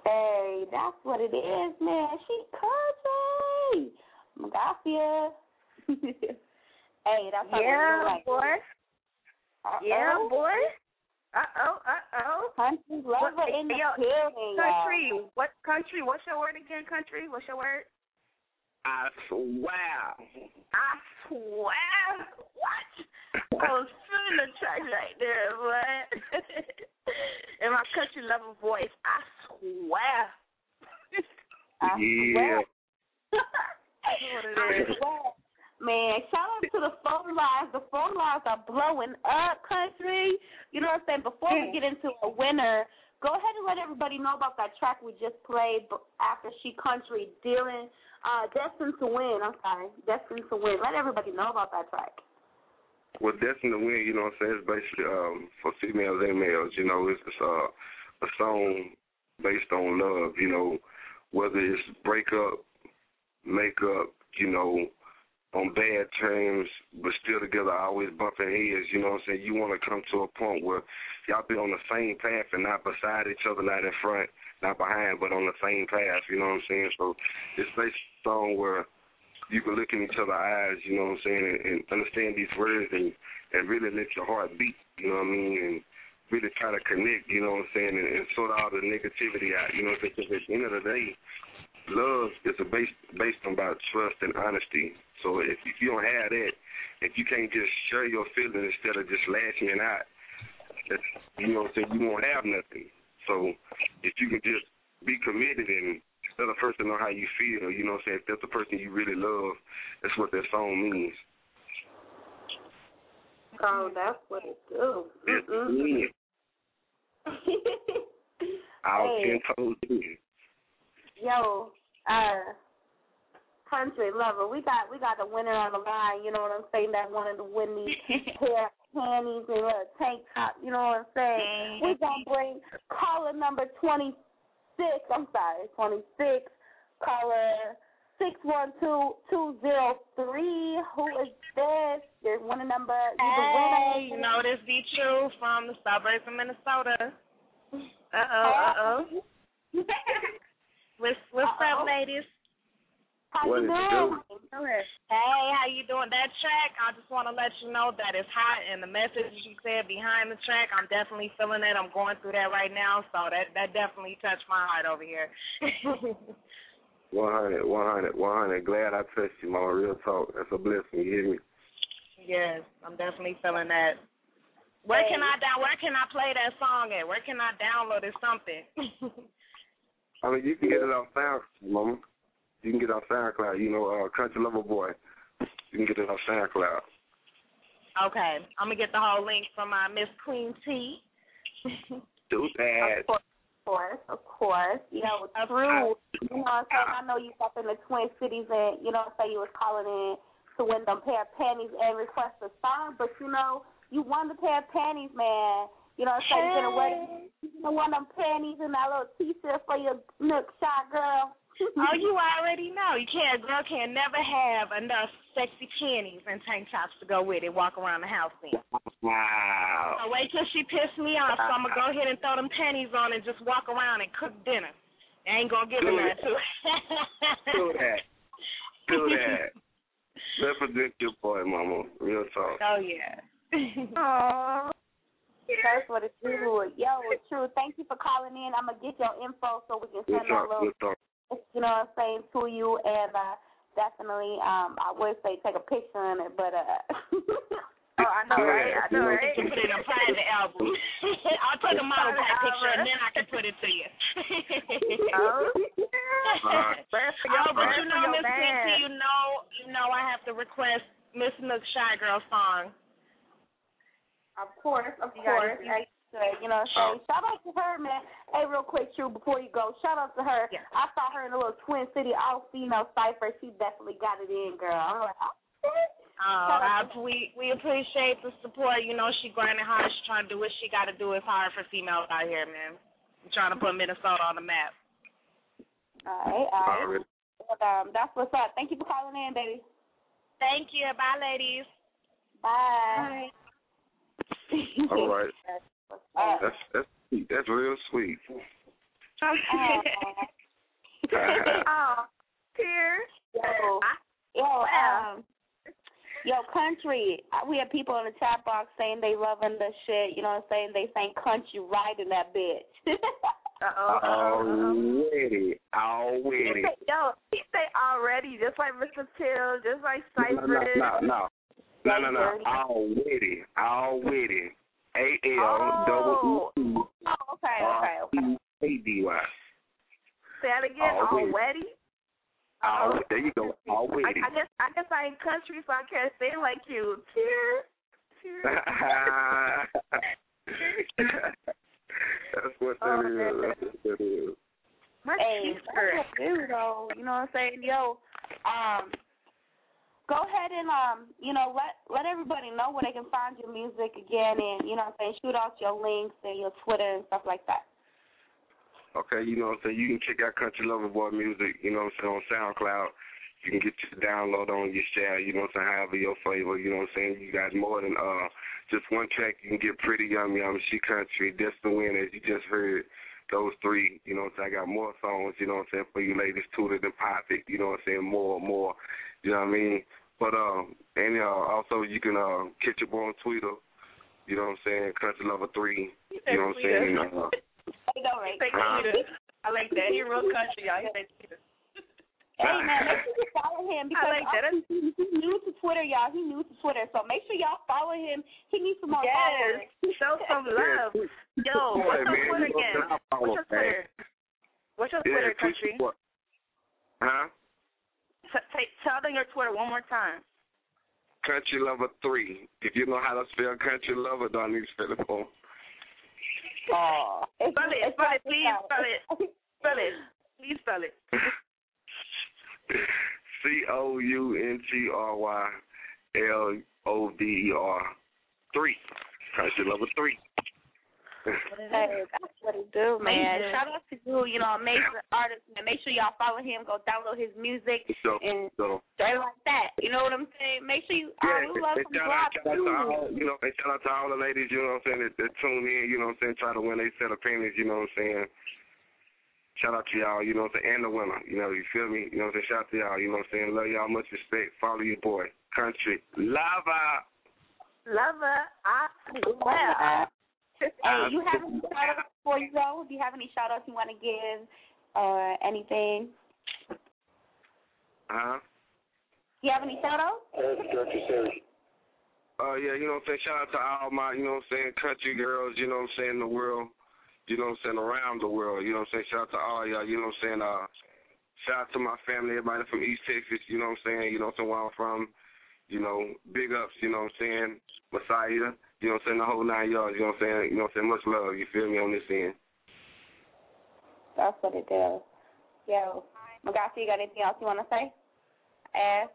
Hey, that's what it is, man. She country. Magasia. Hey, that's how yeah, like. boy. Uh-oh. Yeah, boy. Uh-oh, uh-oh. Country lover what, in the yo, building. Country. Uh, what country? What's your word again, country? What's your word? I swear. I swear. What? I was feeling the track right there, boy. In my country lover voice, I swear. I yeah. swear. That's what it I is. swear. Man, shout out to the phone lines. The phone lines are blowing up, country. You know what I'm saying? Before we get into a winner, go ahead and let everybody know about that track we just played after She Country, Dylan, uh, Destined to Win. I'm sorry, Destined to Win. Let everybody know about that track. Well, Destined to Win, you know what I'm saying, it's basically um, for females and males. You know, it's uh, a song based on love, you know, whether it's breakup, makeup, you know, on bad terms, but still together, always bumping heads, you know what I'm saying? You want to come to a point where y'all be on the same path and not beside each other, not in front, not behind, but on the same path, you know what I'm saying? So it's based on a song where you can look in each other's eyes, you know what I'm saying, and, and understand these words and, and really let your heart beat, you know what I mean, and really try to connect, you know what I'm saying, and, and sort all the negativity out, you know what I'm saying? Because at the end of the day, love is a base, based on about trust and honesty. So if, if you don't have that, if you can't just share your feelings instead of just lashing it out, that's, you know what I'm saying, you won't have nothing. So if you can just be committed and let a person know how you feel, you know what I'm saying, if that's the person you really love, that's what that song means. Oh, that's what it do. Mm-hmm. I'll Hey. ten toes in. Yo, uh, country lover, we got we got the winner on the line. You know what I'm saying? That wanted to win these pair of panties and a tank top. You know what I'm saying? We gonna bring caller number twenty-six. I'm sorry, twenty-six. Caller six one two two zero three. Who is this? There's one number. You the winner. Hey, you know this be true from the suburbs of Minnesota. Uh oh, uh oh. What's what's Uh-oh. up, ladies? How What you is doing? Hey, how you doing? That track, I just want to let you know that it's hot, and the message you said behind the track, I'm definitely feeling it. I'm going through that right now, so that that definitely touched my heart over here. one hundred, one hundred, one hundred. Glad I touched you, mama. Real talk. That's a blessing. You hear me? Yes, I'm definitely feeling that. Where can I down? Where can I play that song at? Where can I download it? Something. I mean, you can get it off SoundCloud, mama. You can get it off SoundCloud. You know, uh, Country Lover Boy. You can get it off SoundCloud. Okay, I'm gonna get the whole link from my Miss Queen T. Do that. Of course, of course. You know, true. You know what I'm saying? I know you up in the Twin Cities and, you know what I'm saying, you was calling in to win them pair of panties and request a song, but, you know, you won the pair of panties, man. You know what I'm saying? You're gonna wear, you're gonna wear them panties and that little T-shirt for your nook shot, girl. Oh, you already know. You can't, girl can never have enough sexy panties and tank tops to go with it, walk around the house in. Wow. So wait till she pissed me off, so I'm going to go ahead and throw them panties on and just walk around and cook dinner. I ain't going to give her that, too. Do that. Do that. Represent your boy, mama. Real talk. Oh, yeah. Aww. That's what it's true. Yo, it's true. Thank you for calling in. I'm going to get your info so we can Good send that talk. little, Good talk. you know what I'm saying, to you. And uh, definitely, um, I would say take a picture in it, but... Uh, oh, I know, right? I know, right? You can put it in a private album. I'll take a model type picture and then I can put it to you. Oh. Uh, oh, but you know, Miss P T, you know, you know, I have to request Miss Nook Shy Girl song. Of course, of You course. gotta- Hey, you know, so shout out to her, man. Hey, real quick, True, before you go, shout out to her. Yeah. I saw her in a little Twin City all-female cipher. She definitely got it in, girl. I'm like, okay. Oh, I, we we appreciate the support. You know, she grinding hard. She's trying to do what she got to do. It's hard for females out here, man. I'm trying to put Minnesota on the map. All right, all right. But, um, that's what's up. Thank you for calling in, baby. Thank you. Bye, ladies. Bye. All right. Uh, That's that's sweet. That's real sweet. Oh, tears. Yo, yo, um, yo, country. We have people in the chat box saying they loving the shit. You know what I'm saying? They saying country right in that bitch. Uh-oh. Already. Already. He say, yo, he say already, just like Mister Till, just like Cypress. No, no, no. No, no, no. Already. Already. A L double E. Oh, okay, okay, okay. A D Y. Say that again. Already. Oh, there you go. Already. I, I guess I guess I ain't country, so I can't say it like you. Cheers. Cheers. That's what that Oh, is. That's what that is. My Hey, cheeseburger. that's what I do, though. You know what I'm saying? Yo, um, go ahead and um, you know, let let everybody know where they can find your music again, and you know what I'm saying, shoot out your links and your Twitter and stuff like that. Okay, you know what I'm saying? You can check out Country Lover Boy music, you know what I'm saying, on SoundCloud. You can get your download on your share, you know what I'm saying, however your flavor, you know what I'm saying? You got more than uh just one track. You can get Pretty Yum Yum, She Country, That's the Win, as you just heard. Those three, you know what I'm saying? I got more songs, you know what I'm saying, for you ladies, Tutor and Pop It, you know what I'm saying, more and more, you know what I mean? But um, and uh, also you can uh, catch your boy on Twitter, you know what I'm saying, Country Lover three, you know what I'm saying? Uh, I know, right? Huh? I like that. He real country, y'all. He say Twitter. Hey, man, make sure you follow him because I like that. um, he, he's new to Twitter, y'all. He new to Twitter, so make sure y'all follow him. He needs some more followers. Yes. Show some love. Yo, what's your Twitter again? What's your Twitter? What's your Twitter, yeah, country? Huh? T- t- tell them your Twitter one more time. Country Lover three. If you know how to spell Country Lover, don't need to spell it for. Oh, spell it, spell it, please spell it. Spell it. Please spell it. C O U N T R Y L O V E R. Three. Country Lover three. Hey, that's what it do, man. Shout out to you, you know, amazing artist, man. Make sure y'all follow him. Go download his music So, and so. straight like that. You know what I'm saying? Make sure you. Yeah, oh, we love and some shout out, block shout out to all, too. you know, and shout out to all the ladies, you know what I'm saying, that, that tune in, you know what I'm saying, try to win their set of pennies, you know what I'm saying. Shout out to y'all, you know what I'm saying, and the winner, you know, you feel me? You know what I'm saying, shout out to y'all, you know what I'm saying, love y'all, much respect, follow your boy, Country Lover. Lover, I swear. Hey, you have any shout outs before you go? Do you have any shout outs you want to give or anything? Huh? Do you have any shout outs? Uh, yeah, you know what I'm saying, shout out to all my, you know what I'm saying, country girls, you know what I'm saying, in the world, you know what I'm saying, around the world, you know what I'm saying, shout out to all y'all, you know what I'm saying, uh, shout out to my family, everybody from East Texas, you know what I'm saying, you know what I'm saying, where I'm from, you know, big ups, you know what I'm saying, Messiah, you know what I'm saying, the whole nine yards, you know what I'm saying, you know what I'm saying, much love, you feel me, on this end. That's what it does. Yo, Magasi, you got anything else you want to say? Ask.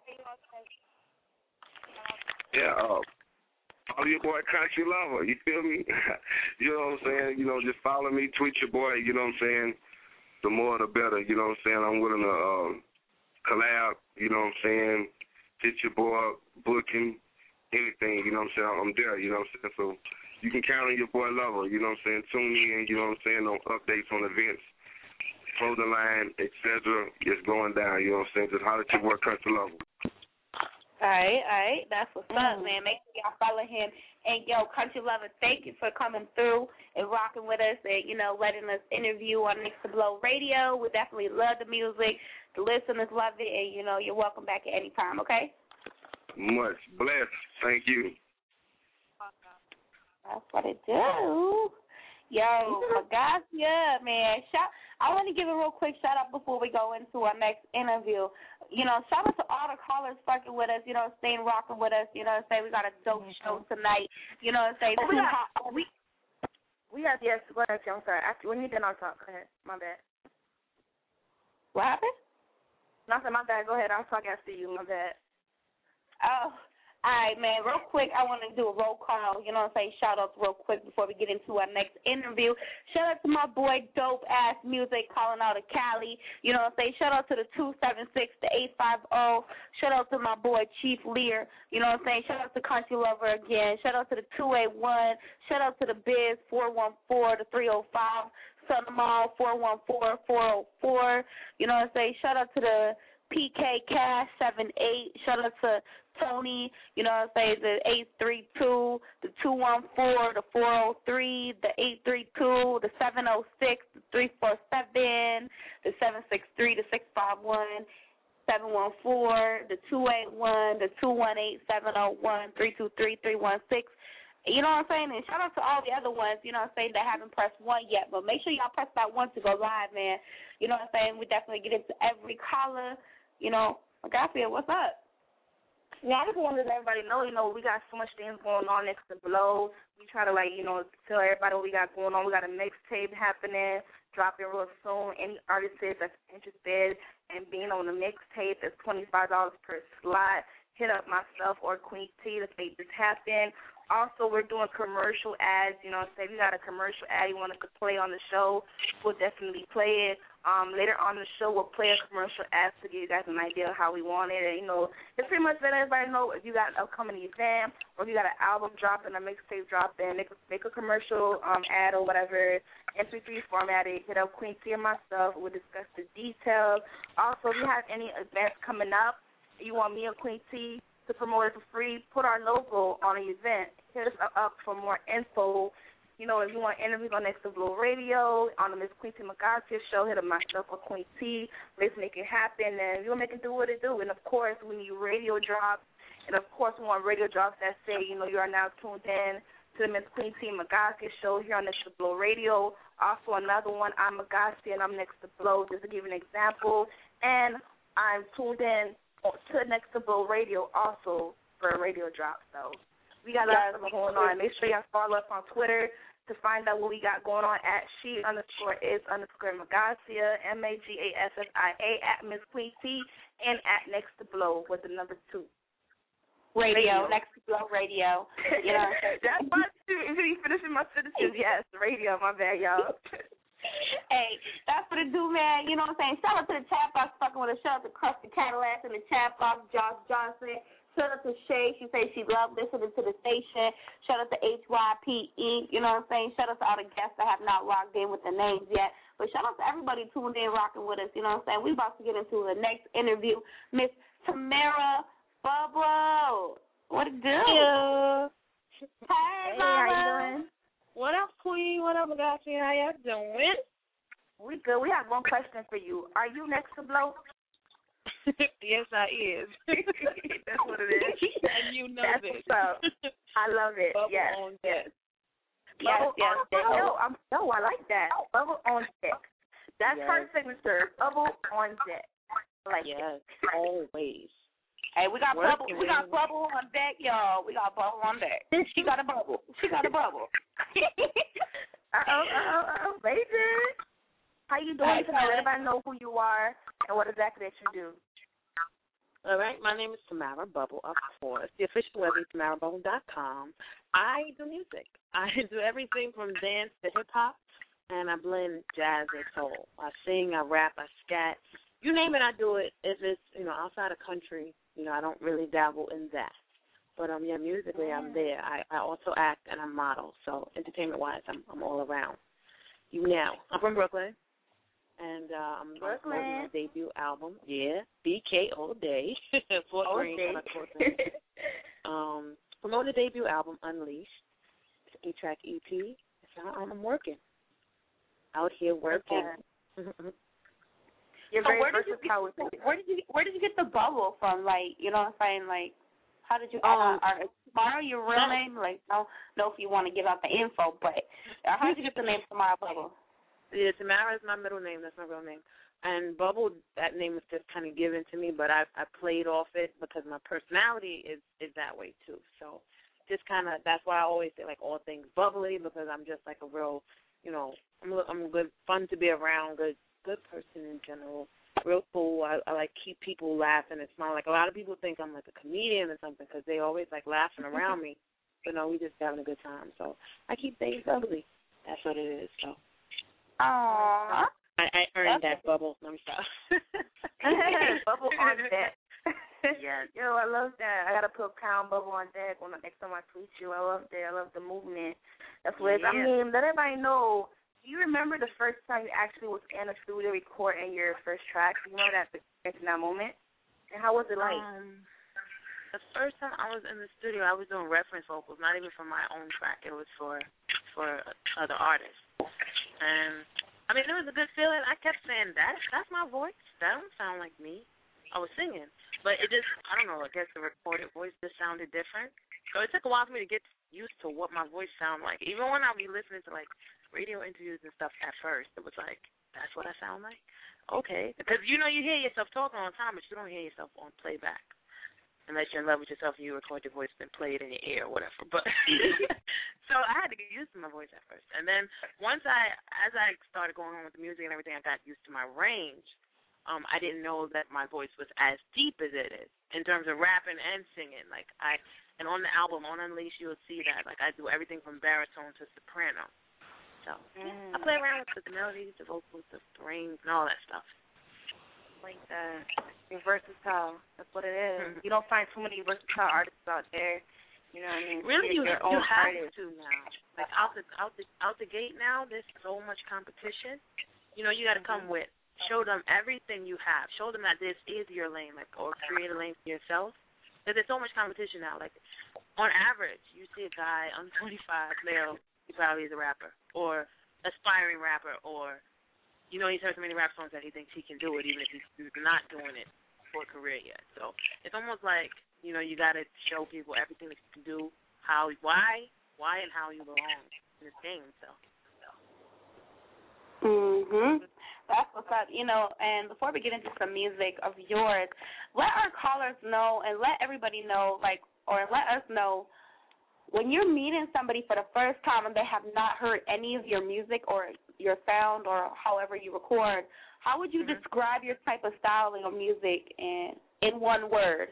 Yeah, uh, follow your boy Country Lover, you feel me? You know what I'm saying, you know, just follow me, tweet your boy, you know what I'm saying, the more the better, you know what I'm saying, I'm willing to uh, collab, you know what I'm saying, hit your boy up, booking, anything, you know what I'm saying, I'm there, you know what I'm saying, so you can count on your boy Lover, you know what I'm saying, tune in, you know what I'm saying, on updates on events, clothing line, et cetera, it's going down, you know what I'm saying, just holler at your boy Country Lover. All right, all right. That's what's mm. up, man. Make sure y'all follow him. And, yo, Country Lover, thank you for coming through and rocking with us and, you know, letting us interview on Next to Blow Radio. We definitely love the music. The listeners love it. And, you know, you're welcome back at any time, okay? Much blessed. Thank you. That's what it do. Yo, Magasia, man. Shout, I want to give a real quick shout out before we go into our next interview. You know, shout out to all the callers fucking with us, you know, staying rocking with us, you know what I'm saying? We got a dope mm-hmm. show tonight, you know what I'm saying? Oh, we, got, oh, we, we have, yes, go ahead, I'm sorry. After, when you done, I'll talk. Go ahead. My bad. What happened? Nothing, my bad. Go ahead. I'll talk after you. My bad. Oh, all right, man. Real quick, I want to do a roll call, you know what I'm saying? Shout outs real quick before we get into our next interview. Shout out to my boy Dope Ass Music calling out of Cali, you know what I'm saying? Shout out to the two seven six, the eight five zero. Shout out to my boy Chief Lear, you know what I'm saying? Shout out to Country Lover again. Shout out to the two eight one. Shout out to the Biz four one four, the three oh five. Southern Mall, four one four, four oh four. You know what I'm saying? Shout out to the P K Cash seven eight. Shout out to Tony, you know what I'm saying, the eight three two, the two one four, the four oh three, the eight three two, the seven oh six, the three four seven, the seven six three, the six five one, seven one four, the two eight one, the two one eight, seven oh one, three two three, three one six. You know what I'm saying? And shout out to all the other ones, you know what I'm saying, that haven't pressed one yet. But make sure y'all press that one to go live, man. You know what I'm saying? We definitely get into every caller. You know, Garcia, what's up? Yeah, I just wanted to let everybody know, you know, we got so much things going on next to Blow. We try to, like, you know, tell everybody what we got going on. We got a mixtape happening, dropping real soon. Any artist that's interested in being on the mixtape, it's twenty-five dollars per slot. Hit up myself or Queen T to make this happen. Also, we're doing commercial ads. You know, say if you got a commercial ad you want us to play on the show, we'll definitely play it. Um, later on in the show, we'll play a commercial ad to give you guys an idea of how we want it. And, you know, it's pretty much let everybody know if you got an upcoming event or if you got an album dropping, a mixtape dropping, make a, make a commercial um, ad or whatever, M P three formatted, hit up Queen T and myself. We'll discuss the details. Also, if you have any events coming up, you want me or Queen T to promote it for free, put our logo on an event. Hit us up for more info. You know, if you want interviews on Next to Blow Radio, on the Miss Queen T Magasia show, hit up myself or Queen T. Let's make it happen, and we'll make it do what it do. And, of course, we need radio drops. And, of course, we want radio drops that say, you know, you are now tuned in to the Miss Queen T Magasia show here on Next to Blow Radio. Also, another one, I'm Magasia, and I'm Next to Blow, just to give you an example. And I'm tuned in to Next to Blow Radio also for a radio drop. So we got lots of going on. Make sure y'all follow us on Twitter to find out what we got going on at she underscore is underscore Magasia, M A G A S S I A, at Miss Queen T, and at Next to Blow with the number two. Radio, radio. Next to Blow Radio. You know, that's my too. If you finishing my sentences, yes, radio. My bad, y'all. Hey, that's what it do, man. You know what I'm saying? Shout out to the chat box fucking with us. Shout out to Krusty Cadillac in the chat box, Josh Johnson. Shout out to Shay. She says she loved listening to the station. Shout out to H Y P E. You know what I'm saying? Shout out to all the guests that have not logged in with the names yet. But shout out to everybody tuned in, rocking with us. You know what I'm saying? We about to get into the next interview. Miss Tamara Bubble. What it do? Hello. Hey, hey Mama. How you doing? What up, Queen? What up, Magasia? How y'all doing? We good. We have one question for you. Are you Next to Blow? Yes, I is. That's what it is. And you know That's this. What's up. I love it. Bubble yes. on deck. Yes, Bubble yes, on yes. deck. No, I'm, no, I like that. Bubble on deck. That's yes. her signature. Bubble on deck. I like yes, it. always. Hey, we got Working. bubble. We got bubble on deck, y'all. We got bubble on deck. She got a bubble. She got a bubble. uh oh, uh oh, uh oh, baby. How you doing tonight? Let everybody know who you are and what exactly that you do. All right, my name is Tamara Bubble, of course. The official web is tamara bubble dot com. I do music. I do everything from dance to hip hop, and I blend jazz and soul. I sing, I rap, I scat. You name it, I do it. If it's, you know, outside of country, you know, I don't really dabble in that. But um, yeah, musically, I'm there. I, I also act and I model. So entertainment-wise, I'm I'm all around. You know, I'm from Brooklyn, and uh, I'm promoting my debut album. Yeah, B K all day. Fort Greene, um, promoting the debut album, Unleashed. It's an eight-track E P. So I'm, I'm working. Out here working. Okay. You're so very where did you get, where did you where did you get the bubble from? Like, you know what I'm saying? Like, how did you? Um, uh, Tamara, your real name? Like, no, know if you want to give out the info, but uh, how did you get the name Tamara Bubble? Yeah, Tamara is my middle name. That's my real name. And Bubble, that name was just kind of given to me, but I I played off it because my personality is is that way too. So just kind of that's why I always say like all things bubbly, because I'm just like a real, you know, I'm a, I'm good, fun to be around, good. good person in general, real cool. I, I like keep people laughing and smiling. Like a lot of people think I'm like a comedian or something because they always like laughing around me. But no, we just having a good time. So I keep things bubbly. That's what it is. So. Aww. I, I earned That's that bubble. No, I'm sorry. Bubble on deck. Yeah, yo, I love that. I gotta put pound bubble on deck when next time I tweet you. I love that. I love the movement. That's what yeah. it's, I mean, let everybody know. do you remember the first time you actually was in a studio recording your first track? You know that in that moment? And how was it like? Um, the first time I was in the studio, I was doing reference vocals, not even for my own track. It was for for other artists. And, I mean, it was a good feeling. I kept saying, that, that's my voice. That don't sound like me. I was singing. But it just, I don't know, I guess the recorded voice just sounded different. So it took a while for me to get used to what my voice sounded like. Even when I be listening to, like, radio interviews and stuff at first, it was like, that's what I sound like? Okay. Because, you know, you hear yourself talking all the time, but you don't hear yourself on playback. Unless you're in love with yourself and you record your voice and play it in your ear or whatever. But so I had to get used to my voice at first. And then once I, as I started going on with the music and everything, I got used to my range. Um, I didn't know that my voice was as deep as it is in terms of rapping and singing. Like I, and on the album, on Unleash, you'll see that. Like I do everything from baritone to soprano. So mm. I play around with the melodies, the vocals, the range, and all that stuff. Like that. You're versatile. That's what it is. Mm-hmm. You don't find too many versatile artists out there. You know what I mean? Really, you, your you own have artist. to now. Like out the out the out the gate now, there's so much competition. You know, you got to come with. Show them everything you have. Show them that this is your lane, like, or create a lane for yourself. Because there's so much competition now. Like, on average, you see a guy under twenty-five, male, he probably is a rapper, or aspiring rapper, or, you know, he's heard so many rap songs that he thinks he can do it, even if he's not doing it for a career yet. So it's almost like, you know, you got to show people everything that you can do, how, why, why, and how you belong in this game. So. Mhm. That's what's up, you know. And before we get into some music of yours, let our callers know and let everybody know, like, or let us know when you're meeting somebody for the first time and they have not heard any of your music or your sound or however you record. How would you mm-hmm. describe your type of styling of music in in one word?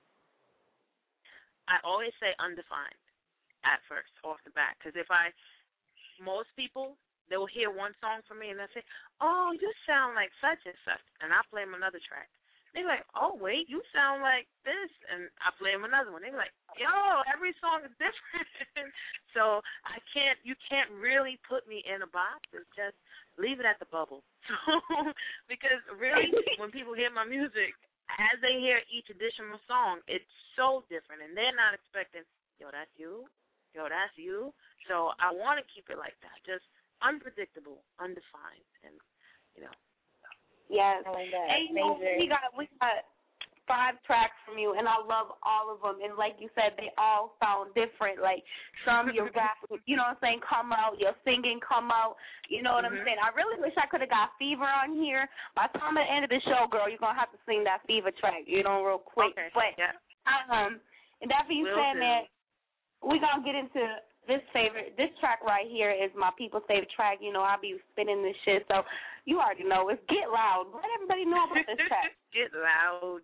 I always say undefined at first, off the bat, because if I, most people. They will hear one song from me, and they'll say, oh, you sound like such and such, and I play them another track. They're like, oh, wait, you sound like this, and I play them another one. They're like, yo, every song is different. So I can't, you can't really put me in a box. It's just leave it at the bubble. Because really, when people hear my music, as they hear each additional song, it's so different, and they're not expecting, yo, that's you, yo, that's you. So I want to keep it like that, just unpredictable, undefined, and you know. Yes. Like that. And you know, we got we got five tracks from you, and I love all of them. And like you said, they all sound different. Like some your rap, you know what I'm saying, come out. Your singing come out. You know what mm-hmm. I'm saying. I really wish I could have got Fever on here. By the time at the end of the show, girl, you're gonna have to sing that Fever track. You know, real quick. Okay. But yeah. um, and that being Will said, do. man, we gonna get into this favorite, this track right here is my people's favorite track. You know, I'll be spinning this shit, so you already know. It's Get Loud. Let everybody know about this track. Get Loud.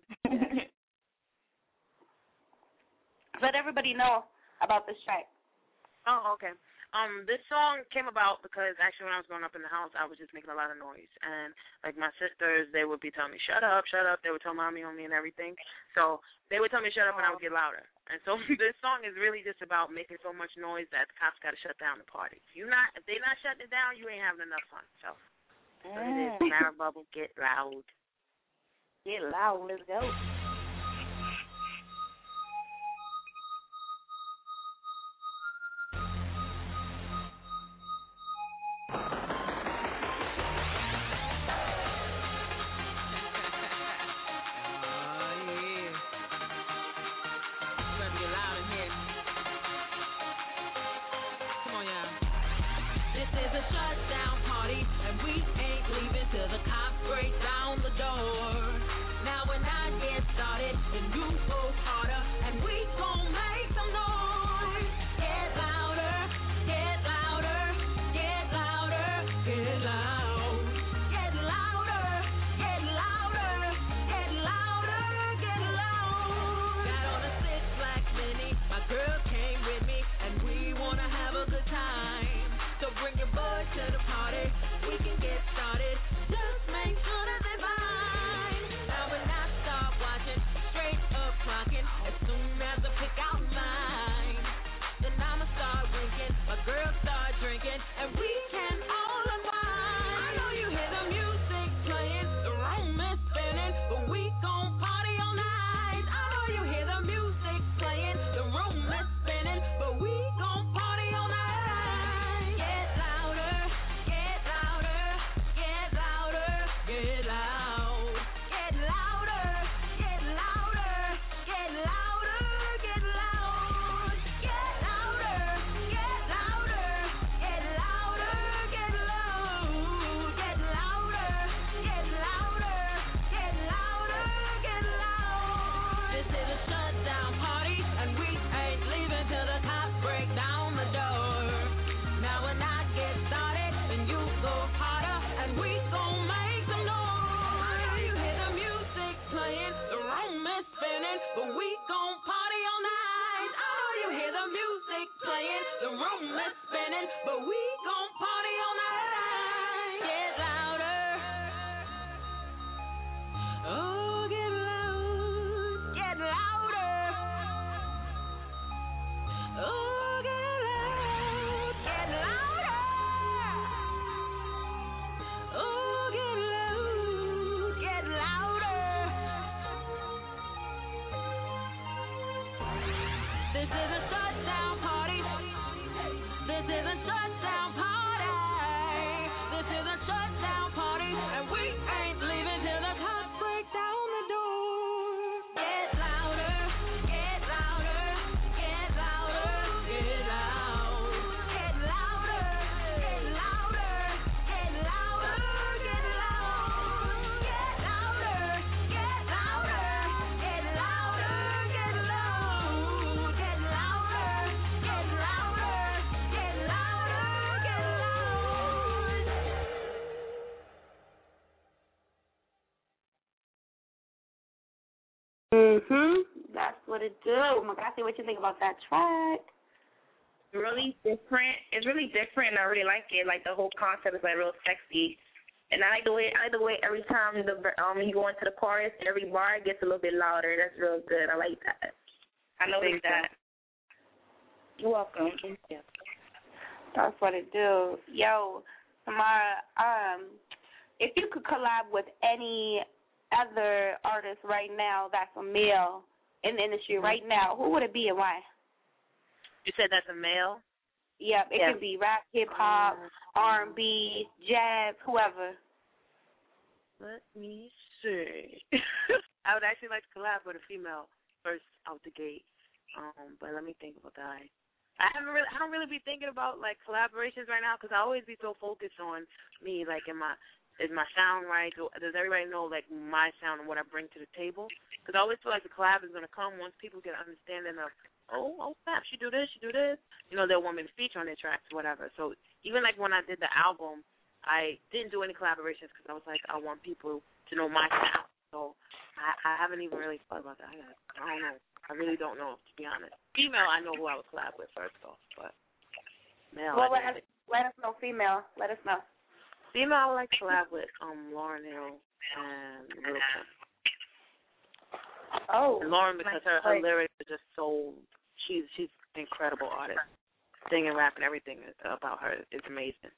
Let everybody know about this track. Oh, okay. Um, this song came about because actually when I was growing up in the house, I was just making a lot of noise. And, like, my sisters, they would be telling me, shut up, shut up. They would tell mommy on me and everything. So they would tell me shut up and I would get louder. And so this song is really just about making so much noise that the cops got to shut down the party. If you not, if they not shutting it down, you ain't having enough fun. So, so it is Mara Bubble, Get Loud. Get loud, let's go. Till the cops break down the door. Now when I get started spinning, but we gon' party all night. Oh, you hear the music playing, the room is spinning, but we gon' party all night. Get louder. Oh, get loud. Get louder. Oh, get loud. Get louder. Oh, get loud. Get louder. This is a shutdown party. This is a shutdown party. This is a shutdown party, and we ain't leaving till the cops break down the door. Get louder, get louder, get louder, get loud. Get louder, get louder, get louder, get loud. Get louder, get louder, get louder, get loud. Get louder, get louder, get louder, get loud. Mhm. That's what it do. Magasi, what you think about that track? Really different. It's really different, and I really like it. Like the whole concept is like real sexy, and I like the way I like the way every time the um you go into the chorus, every bar gets a little bit louder. That's real good. I like that. I noticed that. You're welcome. Thank you. That's what it do. Yo, Tamara, um, if you could collab with any other artist right now that's a male in the industry right now, who would it be and why? You said that's a male? Yep, it Yeah. could be rap, hip hop, Um, R and B, jazz, whoever. Let me see. I would actually like to collab with a female first out the gate, um, but let me think about that. I haven't really, I don't really be thinking about like collaborations right now because I always be so focused on me, like in my, is my sound right? Do, does everybody know like my sound and what I bring to the table? Because I always feel like the collab is gonna come once people get an understanding of, oh, oh snap, she do this, she do this. You know, they'll want me to feature on their tracks, whatever. So even like when I did the album, I didn't do any collaborations because I was like, I want people to know my sound. So I, I haven't even really thought about that. I, got, I don't know. I really don't know, to be honest. Female, I know who I would collab with first off, but male, well, I let us, let us know, female. Let us know. Female, I would like to collab with um Lauren Hill and Lil Kim. Oh, and Lauren, because her, her lyrics are just so, she's she's an incredible artist. Singing, rapping, everything about her is amazing.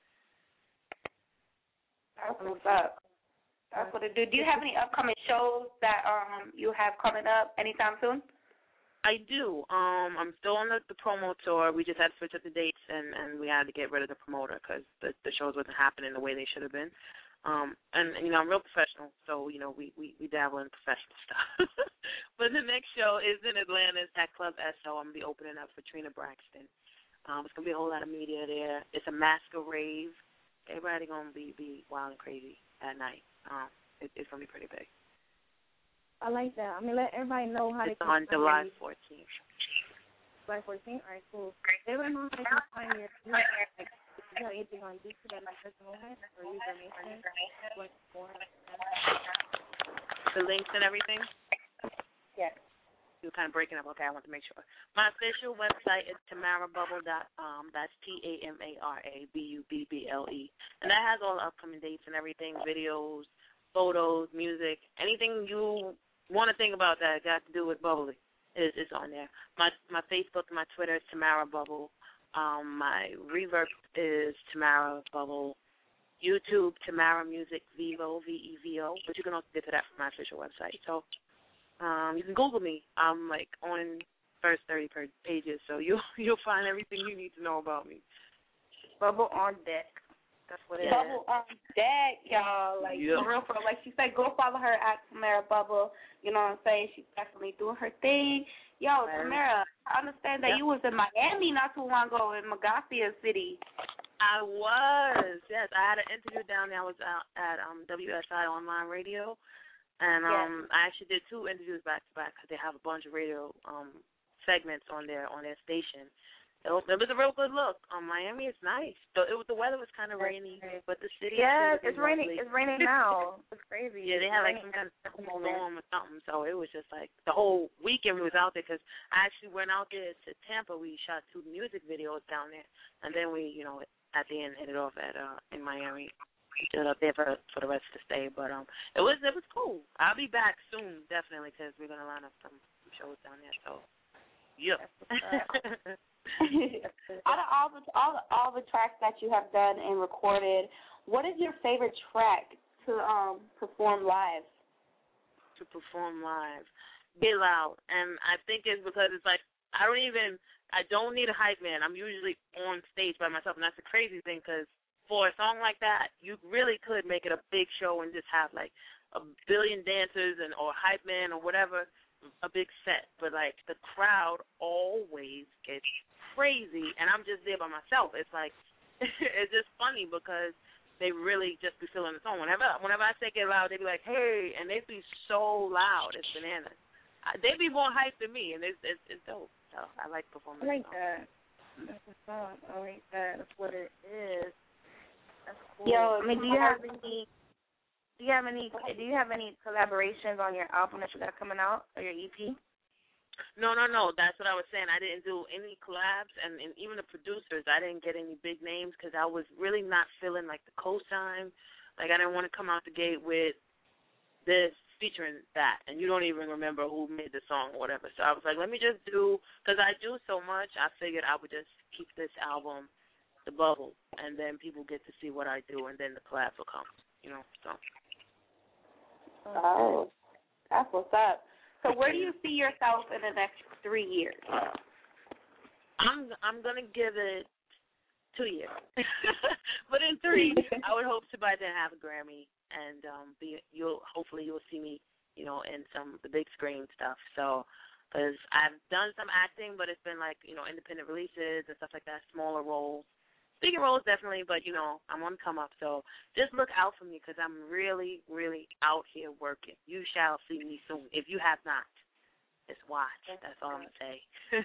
That's what's up. That's what it do. Do you have any upcoming shows that um you have coming up anytime soon? I do. Um, I'm still on the, the promo tour. We just had to switch up the dates, and, and we had to get rid of the promoter because the, the shows wasn't happening the way they should have been. Um, and, and, you know, I'm real professional, so, you know, we, we, we dabble in professional stuff. But the next show is in Atlanta. It's at Club S O. I'm going to be opening up for Trina Braxton. Um, it's going to be a whole lot of media there. It's a masquerade. Everybody going to be, be wild and crazy at night. Um, it, it's going to be pretty big. I like that. I mean, let everybody know how it's they can on July fourteenth. July fourteenth? All right, cool. Everybody know how they can find your music. Like, if you have anything on YouTube that might personal head or username. The links and everything? Yeah. You were kind of breaking up. Okay, I want to make sure. My official website is tamara bubble dot com. That's T A M A R A B U B B L E. And that has all the upcoming dates and everything, videos, photos, music, anything you want to think about that got to do with Bubbly is, is on there. My my Facebook and my Twitter is Tamara Bubble. Um, my Reverb is Tamara Bubble. YouTube, Tamara Music Vivo, V E V O. But you can also get to that from my official website. So um, you can Google me. I'm like on first thirty pages, so you'll you'll find everything you need to know about me. Bubble on deck. That's what it Bubble is. on deck, y'all. Like, yeah. for real, for real. Like she said, go follow her at Tamara Bubble. You know what I'm saying? She's definitely doing her thing. Yo, Right. Tamara, I understand that Yep. you was in Miami not too long ago in Magasia City. I was. Yes, I had an interview down there. I was out at um, W S I Online Radio. And um, Yes. I actually did two interviews back to back because they have a bunch of radio um, segments on their on their station. It was, it was a real good look. Um, Miami is nice. The, it was, the weather was kind of rainy, but the city. Yes, is it's raining. lovely. It's raining now. It's crazy. Yeah, they had like some kind of storm or something. So it was just like the whole weekend we was out there because I actually went out there to Tampa. We shot two music videos down there, and then we, you know, at the end headed off at uh in Miami. We stood up there for for the rest of the stay, but um, it was it was cool. I'll be back soon, definitely, because we're gonna line up some, some shows down there. So, yeah. Out of all the all the all the tracks that you have done and recorded, what is your favorite track to um perform live? To perform live, Get Loud, and I think it's because it's like I don't even I don't need a hype man. I'm usually on stage by myself, and that's the crazy thing because for a song like that, you really could make it a big show and just have like a billion dancers and or hype man or whatever, a big set. But like the crowd always gets crazy, and I'm just there by myself. It's like it's just funny because they really just be feeling the song. Whenever whenever I say Get Loud, they be like, hey, and they be so loud, it's bananas. I, they be more hyped than me, and it's it's, it's dope. So I like performing. I like that. That's a song. I like that. That's what it is. That's cool. Yo, I mean, do you have any? Do you have any? Do you have any collaborations on your album that you got coming out or your E P? No, no, no. That's what I was saying. I didn't do any collabs, and, and even the producers, I didn't get any big names because I was really not feeling like the cosign. Like I didn't want to come out the gate with this featuring that, and you don't even remember who made the song or whatever. So I was like, let me just do, because I do so much, I figured I would just keep this album the bubble, and then people get to see what I do, and then the collabs will come, you know. So. Oh, that's what's up. So where do you see yourself in the next three years? I'm I'm gonna give it two years, but in three, I would hope to by then have a Grammy, and um, be you'll hopefully you'll see me, you know, in some of the big screen stuff. So, because I've done some acting, but it's been like you know independent releases and stuff like that, smaller roles. Speaking roles definitely, but you know I'm on the come up, so just look out for me because I'm really, really out here working. You shall see me soon. If you have not, just watch. That's all I'm gonna say.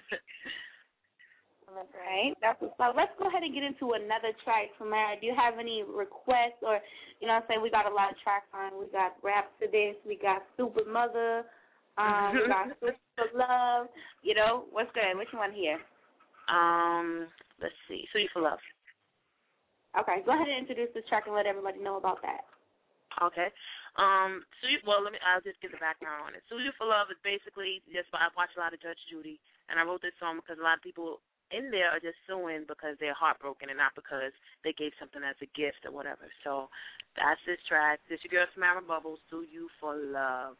All right, that's what's up. Let's go ahead and get into another track from Mara. Do you have any requests or you know what I'm saying? We got a lot of tracks on. We got Rhapsodist, we got Super Mother, um, we got Super Love. You know what's good? Which one here? Um, let's see. Sweet for Love. Okay, go ahead and introduce this track and let everybody know about that. Okay. Um, Sweet, well, let me, I'll just give the background on it. Sweet for Love is basically just, I watch a lot of Judge Judy, and I wrote this song because a lot of people in there are just suing because they're heartbroken and not because they gave something as a gift or whatever. So that's this track. This is your girl, Samara Bubbles, Sue You for Love.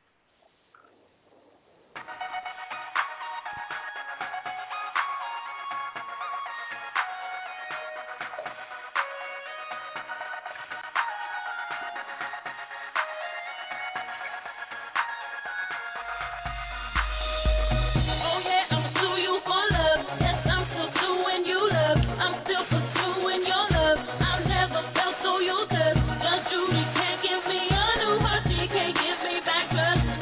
Cause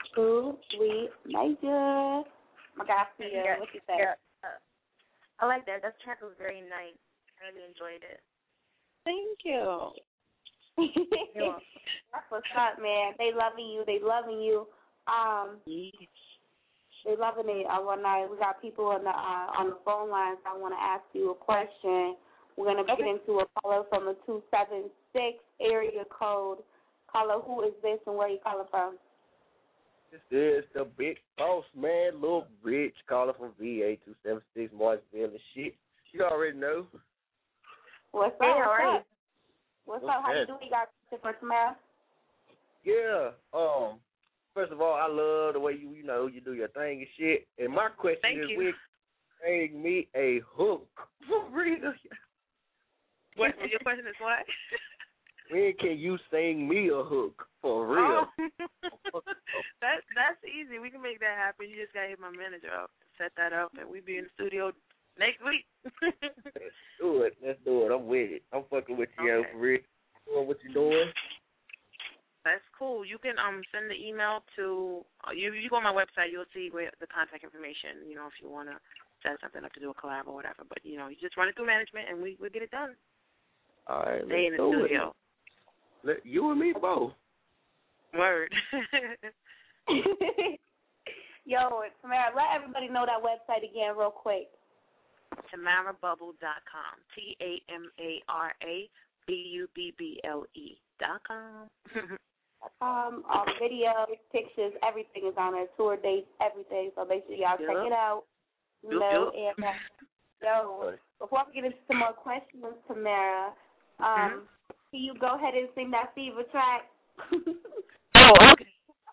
True, sweet, major. Magasia, Yeah, what you say? yeah. Uh, I like that. That track was very nice. I really enjoyed it. Thank you. That's what's up, man. They loving you. They loving you. Um, they loving it. I wanna. We got people on the uh, on the phone lines. I want to ask you a question. We're gonna get into a caller from a two seven six area code. Caller, who is this and where you calling from? This is the big boss man, Lil Rich, calling from V A two seven six Martinsville and shit. You already know. What's up? Hey, how What's are up? What's up? How you doing? You got something for Tamara? Yeah. Um. First of all, I love the way you you know you do your thing and shit. And my question Thank is, you. when sing me a hook for real? What? Your question is what? When can you sing me a hook for real? Oh. that that's easy. We can make that happen. You just gotta hit my manager up, set that up, and we be in the studio next week. Let's do it. Let's do it. I'm with it. I'm fucking with you, Okay. yo, for real. Doing what you doing? That's cool. You can um send the email to uh, you. You go on my website, you'll see where the contact information. You know, if you wanna set something up to do a collab or whatever. But you know, you just run it through management, and we we will get it done. All right, Stay in let's the do studio. it. Let you and me both. Word. Yo, Tamara, let everybody know that website again real quick. Tamara Bubble dot com. T A M A R A B U B B L E dot com. Um, um, videos, pictures, everything is on there. Tour dates, everything. So make sure y'all check Yep. it out. You Yep, know, yep. and uh, yo, before we get into some more questions, Tamara, um, can you go ahead and sing that Fever track? Oh, okay.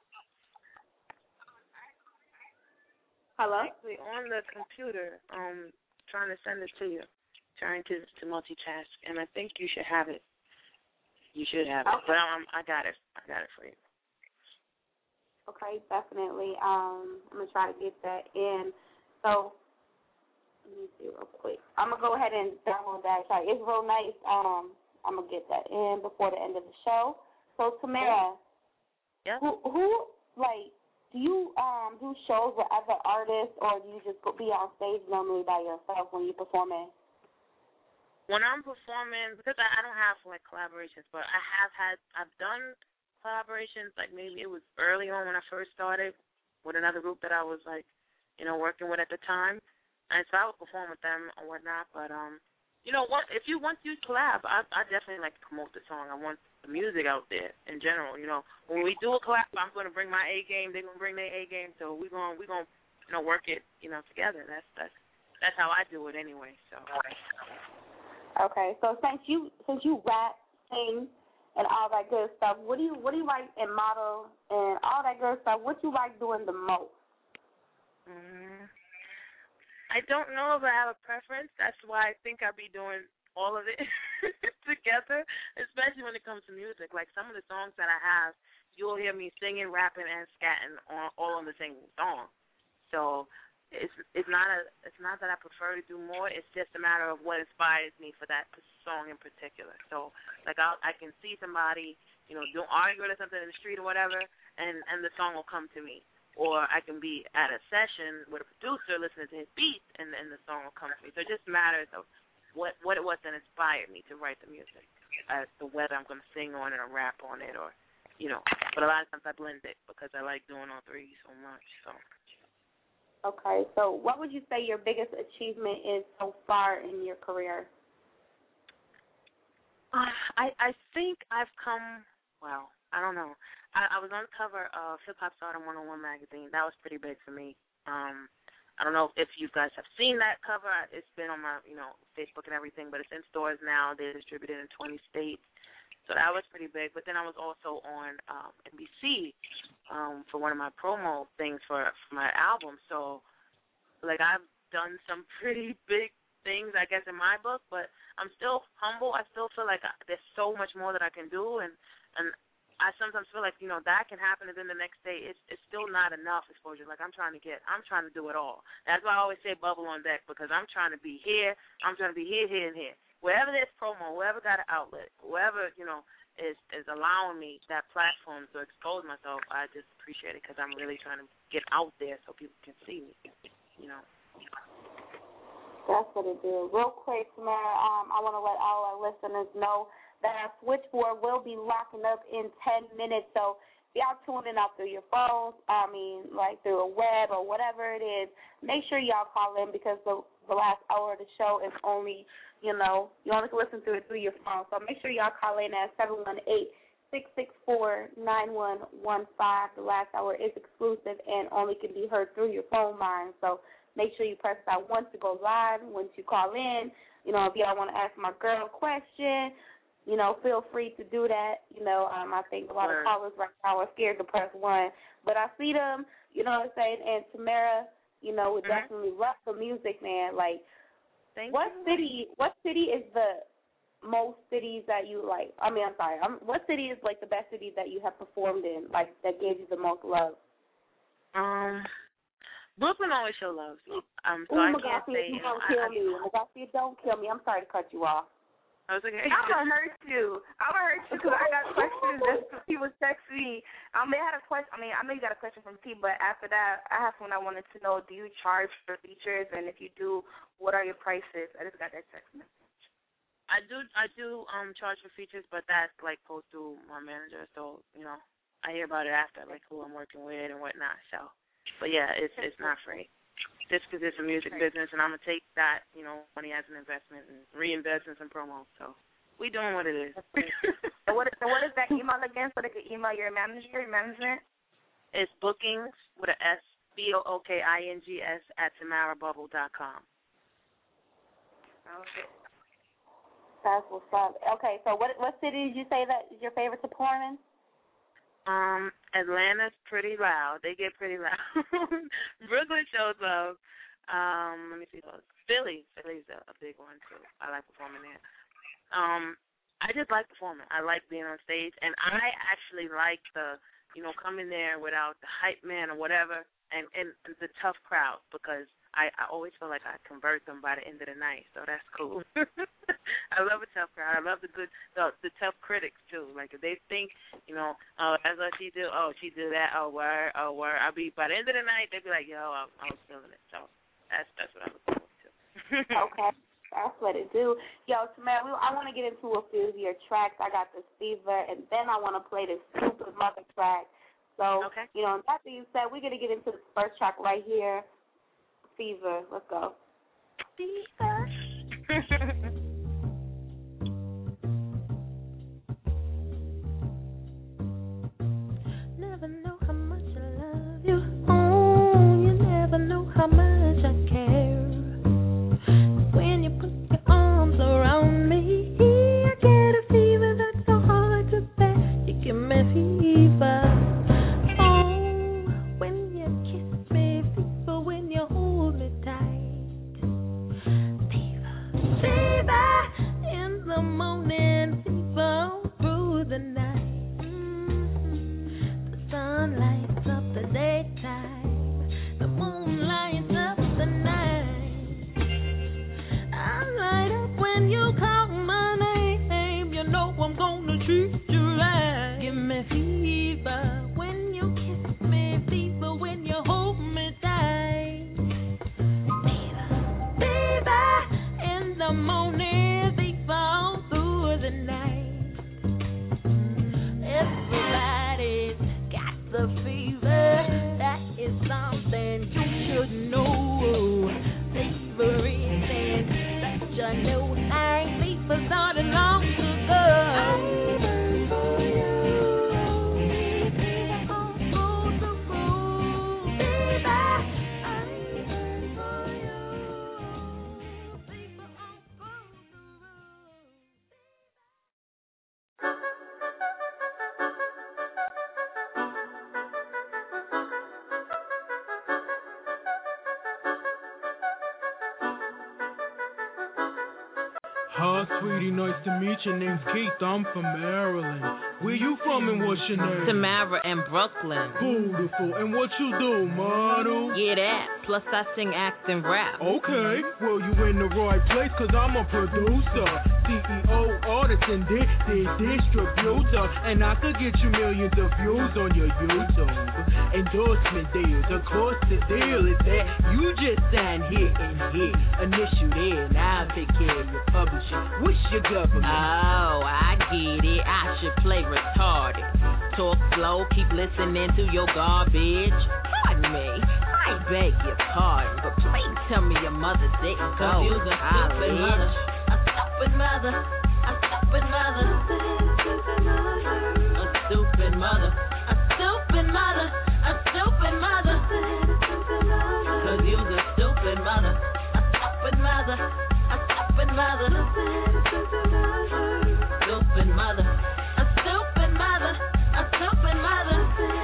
Hello? Actually, on the computer, um, trying to send it to you, trying to to multitask, and I think you should have it. You should have it, Okay. but um, I got it. I got it for you. Okay, definitely. Um, I'm gonna try to get that in. So let me see real quick. I'm gonna go ahead and download that track. It's real nice. Um, I'm gonna get that in before the end of the show. So Tamara, yeah. who who like do you um do shows with other artists, or do you just go be on stage normally by yourself when you're performing? When I'm performing, because I, I don't have like collaborations, but I have had, I've done collaborations. Like maybe it was early on when I first started with another group that I was like, you know, working with at the time, and so I would perform with them or whatnot. But um, you know, what if you once you collab, I I definitely like to promote the song. I want the music out there in general. You know, when we do a collab, I'm going to bring my A game. They're going to bring their A game. So we're going we gonna you know work it you know together. That's that's that's how I do it anyway. So. Okay, so since you since you rap, sing, and all that good stuff, what do you what do you like and model and all that good stuff? What you like doing the most? Mm, I don't know if I have a preference. That's why I think I'll be doing all of it together, especially when it comes to music. Like some of the songs that I have, you'll hear me singing, rapping, and scatting on, all on the same song. So it's it's not a it's not that I prefer to do more. It's just a matter of what inspires me for that song in particular. So like I I can see somebody you know doing arguing or something in the street or whatever, and and the song will come to me. Or I can be at a session with a producer listening to his beat, and and the song will come to me. So it just matters of what what it was that inspired me to write the music, as to whether I'm going to sing on it or rap on it, or you know. But a lot of times I blend it because I like doing all three so much. So. Okay, so what would you say your biggest achievement is so far in your career? Uh, I I think I've come, well, I don't know. I, I was on the cover of Hip Hop Stardom one oh one magazine. That was pretty big for me. Um, I don't know if you guys have seen that cover. It's been on my, you know, Facebook and everything, but it's in stores now. They're distributed in twenty states. So that was pretty big. But then I was also on um, N B C um, for one of my promo things for, for my album. So, like, I've done some pretty big things, I guess, in my book. But I'm still humble. I still feel like I, there's so much more that I can do. And, and I sometimes feel like, you know, that can happen, and then the next day it's it's still not enough exposure. Like, I'm trying to get, I'm trying to do it all. That's why I always say bubble on deck, because I'm trying to be here. I'm trying to be here, here, and here. Wherever there's promo, wherever got an outlet, wherever, you know, is is allowing me that platform to expose myself. I just appreciate it because I'm really trying to get out there so people can see me. You know. That's what it do. Real quick, Tamara, um, I want to let all our listeners know that our switchboard will be locking up in ten minutes. So if y'all tuning out through your phones, I mean, like through a web or whatever it is, make sure y'all call in because the the last hour of the show is only, you know, you only can listen to it through your phone. So make sure y'all call in at seven one eight, six six four, nine one one five. The last hour is exclusive and only can be heard through your phone line. So make sure you press that once to go live, once you call in. You know, if y'all want to ask my girl a question, you know, feel free to do that. You know, um, I think a lot of callers right now are scared to press one. But I see them, you know what I'm saying, and Tamara, you know, would mm-hmm. definitely love the music, man. Like, Thank what you. city what city is the most cities that you like? I mean, I'm sorry. I'm, what city is, like, the best city that you have performed in, like, that gave you the most love? Um, Brooklyn always show love. Um, so Ooh, I Magasia, can't say, you you know, don't kill I, me. Magasia, don't kill me. I'm sorry to cut you off. I was okay. I'm gonna hurt you. I'm gonna hurt you because I got questions that people text me. Um, they had a question. I mean, I know you got a question from T, but after that, I have one I wanted to know. Do you charge for features? And if you do, what are your prices? I just got that text message. I do. I do um charge for features, but that's like posted through my manager. So you know, I hear about it after, like who I'm working with and whatnot. So, but yeah, it's it's not free. Just because it's a music business, and I'm going to take that, you know, money as an investment and reinvest in some promo. So we doing what it is. So what, so what is that email again so they can email your manager, your management? It's bookings with a S, B O O K I N G S, at tamara bubble dot com. Okay. That's what's up. Okay, so what what city did you say that is your favorite to perform in? Um, Atlanta's pretty loud. They get pretty loud. Brooklyn shows love. Um, let me see those. Philly. Philly's a, a big one too. I like performing there. Um, I just like performing. I like being on stage, and I actually like the, you know, coming there without the hype man or whatever, and and the tough crowd because I, I always feel like I convert them by the end of the night, so that's cool. I love a tough crowd. I love the good, the, the tough critics too. Like if they think, you know, oh, that's what she do. Oh, she did that. Oh, word. Oh, word. I'll be by the end of the night. They'll be like, yo, I, I was feeling it. So that's that's what I look forward to. Okay, that's what it do. Yo, Tamara, I want to get into a few of your tracks. I got this Fever, and then I want to play this stupid mother track. So, okay. You know, that being said, we're gonna get into the first track right here. Fever. Let's go. Fever. Never know how much I love you. Oh, you never know how much I care. When you put your arms around me, I get a fever that's so hard to bear. You give me fever. Hi, sweetie, nice to meet you. Name's Keith, I'm from Maryland. Where you from and what's your name? Tamara in Brooklyn. Beautiful. And what you do, model? Yeah, that. Plus I sing, act, and rap. Okay. Well, you in the right place, cause I'm a producer. C E O, artist, and di- di- distributor. And I could get you millions of views on your YouTube. Endorsement deals, of course the deal is that you just sign here and here. Initial there, and I'll take care of your publishing. What's your government? Oh, I get it. I should play retarded. Talk slow, keep listening to your garbage. Pardon me, I beg your pardon, but please tell me your mother didn't go. You's a stupid mother. A stupid mother. A stupid mother. A stupid mother. A stupid mother. A stupid mother. Cause you's a stupid mother. A stupid mother. A stupid mother. Stupid mother. A stupid mother. A stupid mother.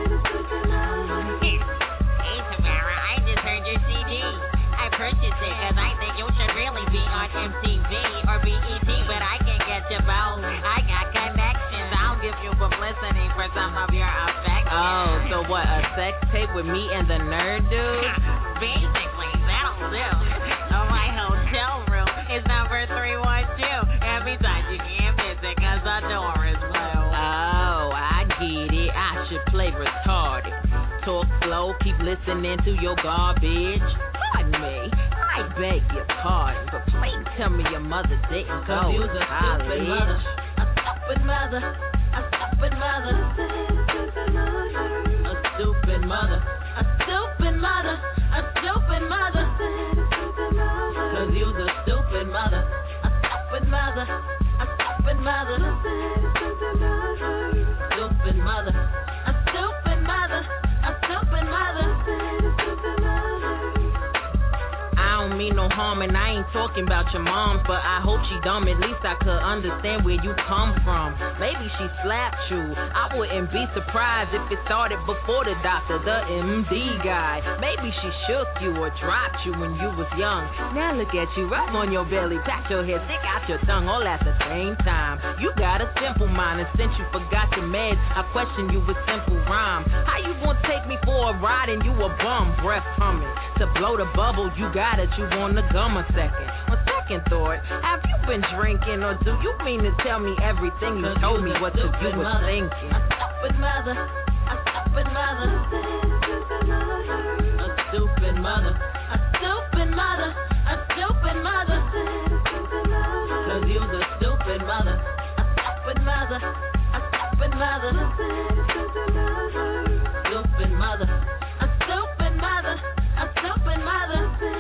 Hey Tamara, I just heard your C D. I purchased it because I think you should really be on M T V or B E T, but I can't get you both. I got connections. I'll give you publicity for some of your affection. Oh, so what, a sex tape with me and the nerd dude? Basically, that'll do. Oh, my hotel room is number three one two. Every time you can't visit because the door is blue. Oh, I get it. I should play retarded. Talk slow, keep listening to your garbage. Pardon me, I beg your pardon, but please tell me your mother didn't go. Cause you's a stupid mother. A stupid mother. A stupid mother. A stupid mother. A stupid mother. A stupid mother. Cause you's a stupid mother. A stupid mother. A stupid mother. Stupid mother. A stupid mother. A stupid mother. I don't mean no harm, and I ain't talking about your mom, but I hope she dumb. At least I could understand where you come from. Maybe she slapped you. I wouldn't be surprised if it started before the doctor, the M D guy. Maybe she shook you or dropped you when you was young. Now look at you, rub on your belly, pat your head, stick out your tongue, all at the same time. You got a simple mind, and since you forgot your meds, I question you with simple rhyme. How you gonna take me for a ride and you a bum, breath humming? To blow the bubble, you got it, you want the gum a second. On second thought, have you been drinking, or do you mean to tell me everything you told me what to do was thinking? A stupid mother. A stupid mother. A stupid mother. A stupid mother. A stupid mother. Cause you's a stupid mother. A stupid mother. A stupid mother. Stupid mother. A stupid mother. A stupid mother.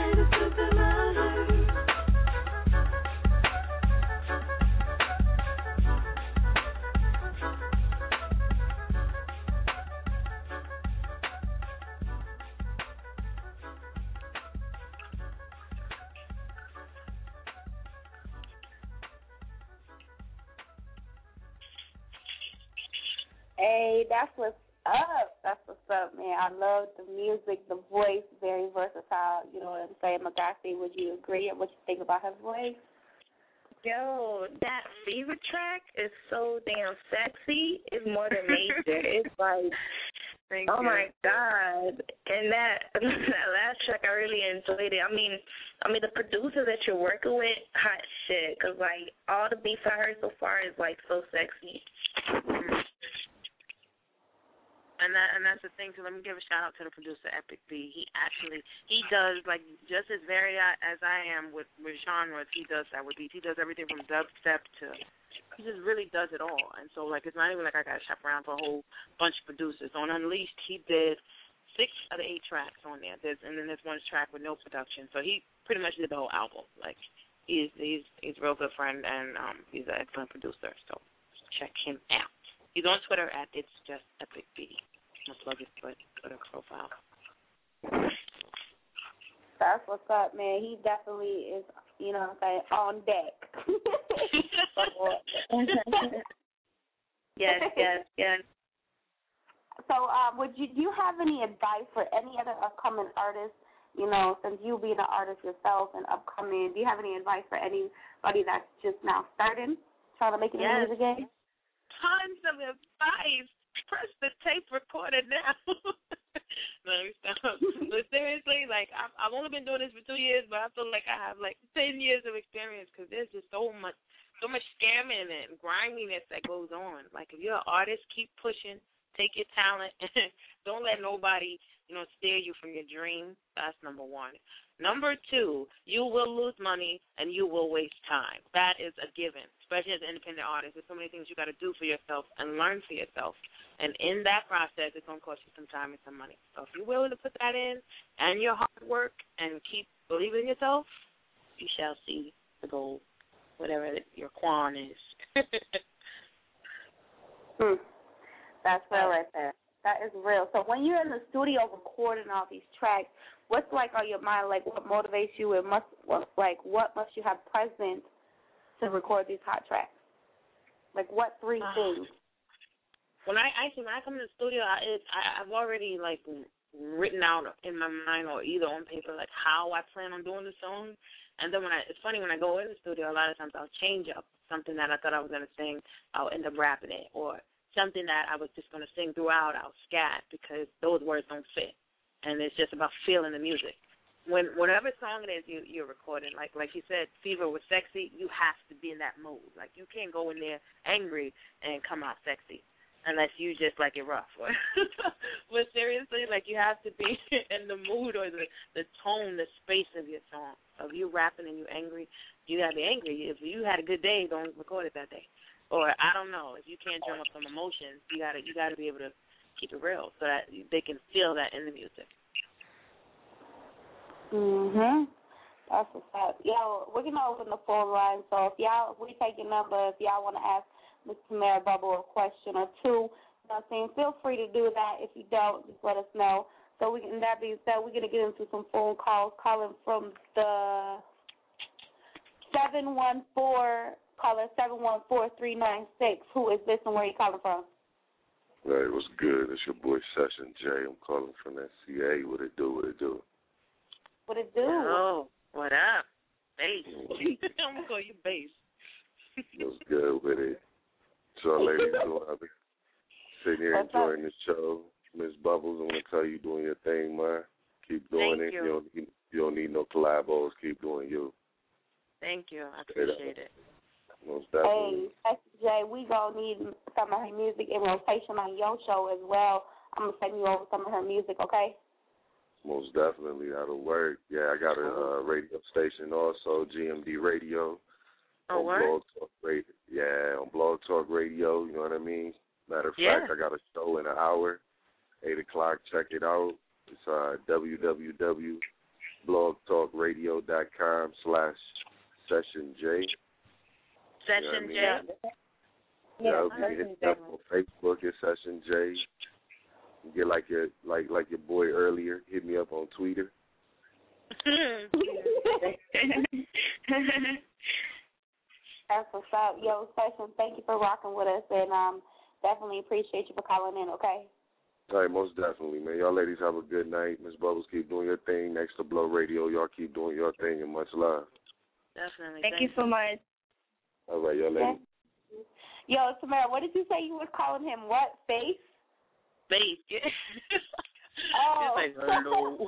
Hey, that's what's up. That's what's up, man. I love the music, the voice, very versatile. You know what I'm saying? Magasi, would you agree? What you think about her voice? Yo, that Fever track is so damn sexy. It's more than major. It's like, Thank oh you. my god! And that that last track, I really enjoyed it. I mean, I mean the producer that you're working with, hot shit. Cause like all the beats I heard so far is like so sexy. And that and that's the thing. So let me give a shout out to the producer, Epic B. He actually he does like just as varied as I am with, with genres. He does that with beats. He does everything from dubstep to he just really does it all. And so like it's not even like I got to shop around for a whole bunch of producers. On Unleashed, he did six of the eight tracks on there. There's and then there's one track with no production. So he pretty much did the whole album. Like he's he's he's a real good friend and um he's an excellent producer. So check him out. He's on Twitter at It's Just Epic B. I'm going to plug his Twitter profile. That's what's up, man. He definitely is, you know what I'm saying, on deck. Yes, yes, yes. So, uh, would you do you have any advice for any other upcoming artists? You know, since you being an artist yourself and upcoming, do you have any advice for anybody that's just now starting, trying to make it in Yes. the music game? Tons of advice. Press the tape recorder now. No, let me stop. But seriously, like, I've, I've only been doing this for two years, but I feel like I have, like, ten years of experience because there's just so much, so much scamming and griminess that goes on. Like, if you're an artist, keep pushing. Take your talent. Don't let nobody, you know, steer you from your dream. That's number one. Number two, you will lose money and you will waste time. That is a given, especially as an independent artist. There's so many things you got to do for yourself and learn for yourself. And in that process, it's going to cost you some time and some money. So if you're willing to put that in and your hard work and keep believing in yourself, you shall see the goal, whatever your quan is. hmm. That's real right there. That is real. So when you're in the studio recording all these tracks, what's like on your mind? Like, what motivates you, and must what, like what must you have present to record these hot tracks? Like, what three uh, things? When I actually when I come to the studio, I, it, I I've already like written out in my mind or either on paper like how I plan on doing the song. And then when I, it's funny when I go in the studio, a lot of times I'll change up something that I thought I was gonna sing. I'll end up rapping it, or something that I was just going to sing throughout, I'll scat because those words don't fit. And it's just about feeling the music. When whatever song it is you, you're recording, like like you said, Fever was sexy, you have to be in that mood. Like, you can't go in there angry and come out sexy unless you just like it rough. But seriously, like, you have to be in the mood or the, the tone, the space of your song. So if you're rapping and you're angry, you got to be angry. If you had a good day, don't record it that day. Or I don't know, if you can't drum up some emotions, you gotta you gotta be able to keep it real so that they can feel that in the music. Mhm. That's what's up. Yo, we're gonna open the phone line. So if y'all, we take your number. If y'all want to ask Miss Tamara Bubble a question or two, you know what I'm saying, feel free to do that. If you don't, just let us know. So we can. That being said, we're gonna get into some phone calls. Calling from the seven one four. Caller seven one four three nine six. Who is this and where are you calling from? Hey, what's good? It's your boy Session J. I'm calling from that C A. What it do? What it do? What it do? Oh, what up? Bass. I'm gonna call you Bass. What's good with it? So, ladies doing? I've been sitting here What's enjoying up? the show. Miss Bubbles, I'm gonna tell you doing your thing, man. Keep doing Thank it. you. You don't need, you don't need no collabos. Keep doing you. Thank you. I appreciate it. Most Hey, definitely. S J, we gonna need some of her music in rotation on your show as well. I'm gonna send you over some of her music, okay? Most definitely, that'll work. Yeah, I got a uh, radio station also, G M D Radio. Oh, on what? Blog Talk Radio. Yeah, on Blog Talk Radio, you know what I mean? Matter of Yeah. fact, I got a show in an hour, eight o'clock, check it out. It's uh, www.blogtalkradio.com slash Session J. Session you know J. Yeah, you can hit me up on Facebook at Session J. You get like your like like your boy earlier, hit me up on Twitter. That's what's up. Yo, Session, thank you for rocking with us, and um, definitely appreciate you for calling in, okay? All right, most definitely, man. Y'all ladies have a good night. Miss Bubbles, keep doing your thing. Next to Blow Radio, y'all keep doing your thing, and much love. Definitely. Thank, Thank you so much. All right, y'all ladies. Yo, Tamara, what did you say you was calling him? What, Face? Face, yeah. Oh. It's like, hello.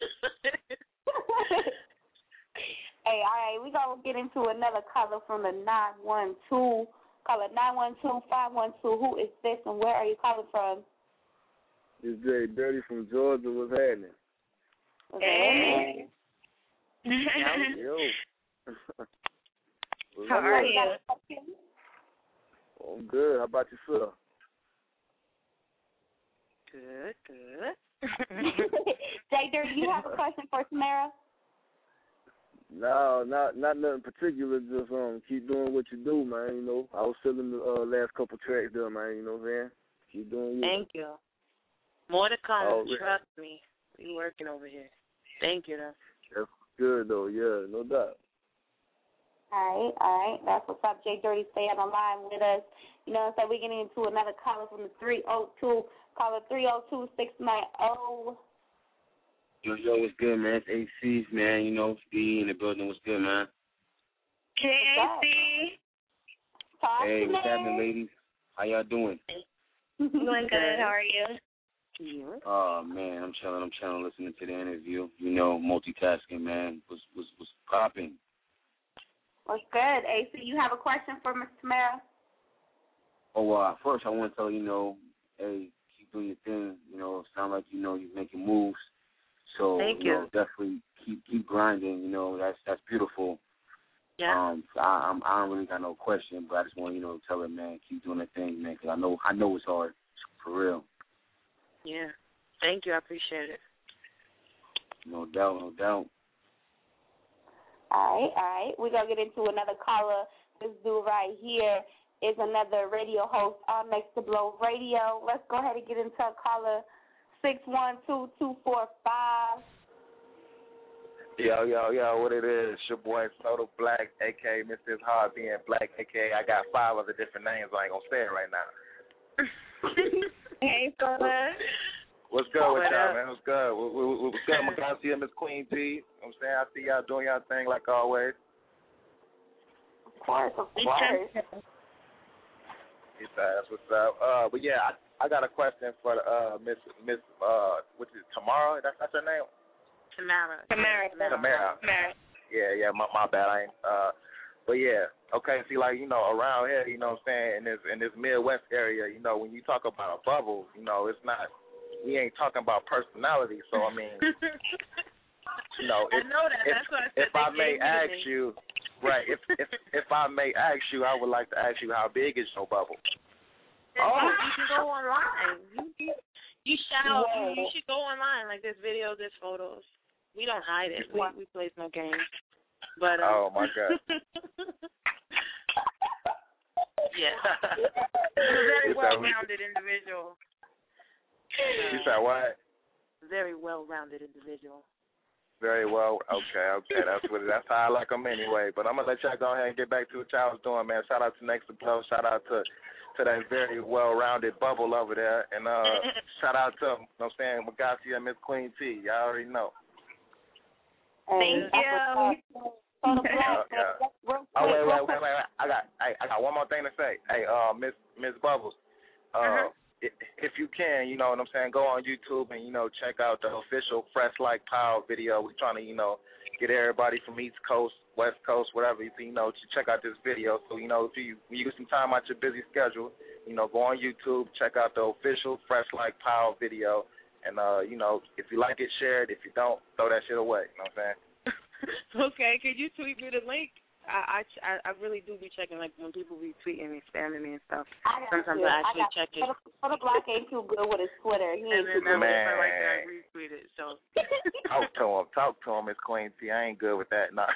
Hey, all right, we going to get into another caller from the nine one two. Caller nine one two, five one two. Who is this and where are you calling from? It's Jay Dirty from Georgia. What's happening? Hey. Yo. How are you? I'm good. How about yourself? Good, good. Jay Dirty, you have a question for Tamara? No, not not nothing particular. Just um, keep doing what you do, man. You know, I was feeling the uh, last couple tracks there, man. You know what I'm saying? Keep doing you. Thank you. More to come. Oh, Trust me. We working over here. Thank you, though. That's good, though. Yeah, no doubt. All right, all right. That's what's up. Jay Dirty, stay on the line with us. You know what I'm saying? We're getting into another caller from the three oh two. Caller three oh two, six nine oh. Yo, yo, what's good, man? It's A C, man. You know, B in the building. What's good, man? K A C. Talk Hey, to what's me. happening, ladies? How y'all doing? Doing good. How are you? Oh, man, I'm chilling. I'm chilling, listening to the interview. You know, multitasking, man. Was was was popping. What's good, A C? You have a question for Miss Tamara? Oh, uh, first I want to tell you, you know, hey, keep doing your thing. You know, sound like you know you're making moves. So Thank you. you. know, definitely keep keep grinding. You know, that's that's beautiful. Yeah. Um, so I, I'm I don't really got no question, but I just want you know to tell her, man, keep doing that thing, man, because I know I know it's hard for real. Yeah. Thank you. I appreciate it. No doubt, no doubt. All right, all right. We're going to get into another caller. This dude right here is another radio host on Next to Blow Radio. Let's go ahead and get into a caller, six one two, two four five. Yo, yo, yo, what it is? It's your boy Soda Black, a k a. Mister Hard being Black, a k a I got five other different names. I ain't going to say it right now. Hey, Soda. What's good with What y'all, up? man? What's good? What, what, what's good, Magasia, Miss Queen T? You know what I'm saying? I see y'all doing y'all thing like always. Of course, of course. Yes, that's what's up. Uh, but yeah, I, I got a question for uh Miss Miss uh which is Tamara? That's that's her name. Tamara. Tamara. Tamara. Tamara. Yeah, yeah. My my bad. I ain't. Uh, but yeah. Okay. See, like you know, around here, you know what I'm saying, in this in this Midwest area, you know, when you talk about a bubble, you know, it's not. We ain't talking about personality. So I mean, you know, if, I know that. if, That's what I said. if I They may gave me the ask name. you, right? If if if I may ask you, I would like to ask you how big is your bubble? Oh, you can go online. You you, you shout. Whoa. You, you should go online. Like there's videos, there's photos. We don't hide it. We we play no games. But Oh um, my God. yeah, a very You said- well-rounded individual. You said what? Very well-rounded individual. Very well. Okay, okay. That's what. That's how I like them anyway. But I'm gonna let y'all go ahead and get back to what y'all was doing, man. Shout out to Next to Blow. Shout out to to that very well-rounded bubble over there, and uh, shout out to, you know what I'm saying, Magasia and Miss Queen T. Y'all already know. Thank you. Yeah, yeah. Oh wait, wait, wait, wait, wait. I got, I, I got one more thing to say. Hey, uh, Miss Miss Bubbles, uh, Uh-huh. i- if you can, you know what I'm saying, go on YouTube and you know check out the official Fresh Like Power video. We're trying to, you know, get everybody from East Coast, West Coast, whatever, you you know, to check out this video. So you know, if you when you get some time out your busy schedule, you know, go on YouTube, check out the official Fresh Like Power video, and uh, you know, if you like it, share it. If you don't, throw that shit away. You know what I'm saying? Okay, could you tweet me the link? I, I I really do be checking, like when people be tweeting me, spamming me and stuff. I got Sometimes you. I actually got, check it. For the Black ain't too good with his Twitter. He ain't And then too good. that Man. was right there, I retweet it. So Talk to him. Talk to him, Miss Queen T. I ain't good with that. No.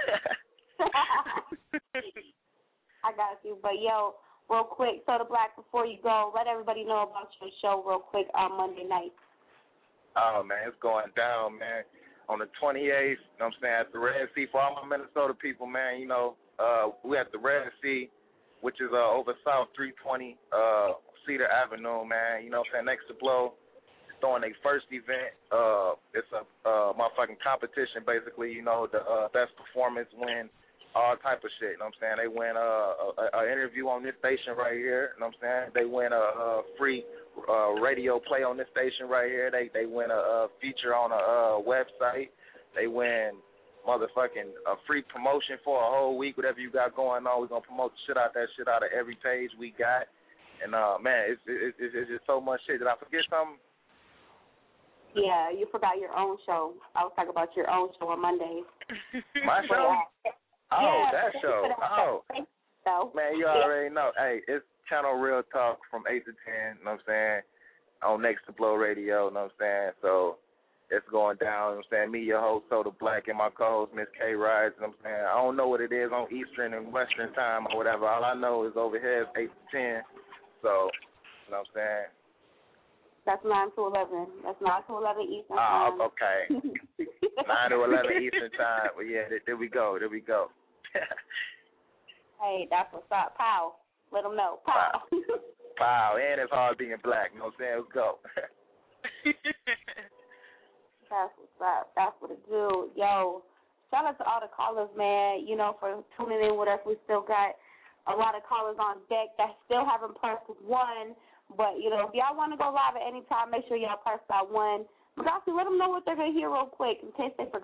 I got you. But yo, real quick, so the Black, before you go, let everybody know about your show real quick on Monday night. Oh, man, it's going down, man. On the twenty-eighth, you know what I'm saying, at the Red Sea. For all my Minnesota people, man, you know, uh, we at the Red Sea, which is uh, over South three twenty uh, Cedar Avenue, man. You know what I'm saying, Next to Blow. Throwing their first event. Uh, it's a uh, motherfucking competition, basically. You know, the uh, best performance win all type of shit. You know what I'm saying? They win uh, a, a interview on this station right here. You know what I'm saying? They win a, a free uh, radio play on this station right here. They they win a, a feature on a uh, website. They win motherfucking a free promotion for a whole week. Whatever you got going on, we're gonna promote the shit out that shit out of every page we got. And uh, man, it's it's, it's just so much shit. Did I forget something? Yeah, you forgot your own show. I was talking about your own show on Mondays. My show? Oh, Yeah, that thank you show. for that Oh. Thank you, though. Man, you already know. Hey, it's Channel Real Talk from eight to ten, you know what I'm saying, on Next to Blow Radio, you know what I'm saying? So it's going down, you know what I'm saying? Me, your host, Soda Black, and my co-host, Miss K. Rides, you know what I'm saying? I don't know what it is on Eastern and Western time or whatever. All I know is over here it's eight to ten. So, you know what I'm saying? That's nine to eleven. That's nine to eleven Eastern Ah, time. okay. nine to eleven Eastern time. Well, yeah, there, there we go. There we go. Hey, that's what's up. Pow. Let them know. Pow. Wow, and it's hard being black. You know what I'm saying? Let's go. That's what's up. That's what it do. Yo, shout out to all the callers, man, you know, for tuning in with us. We still got a lot of callers on deck that still haven't pressed one. But, you know, if y'all want to go live at any time, make sure y'all press that one. Magasia, let them know what they're going to hear real quick in case they forgot.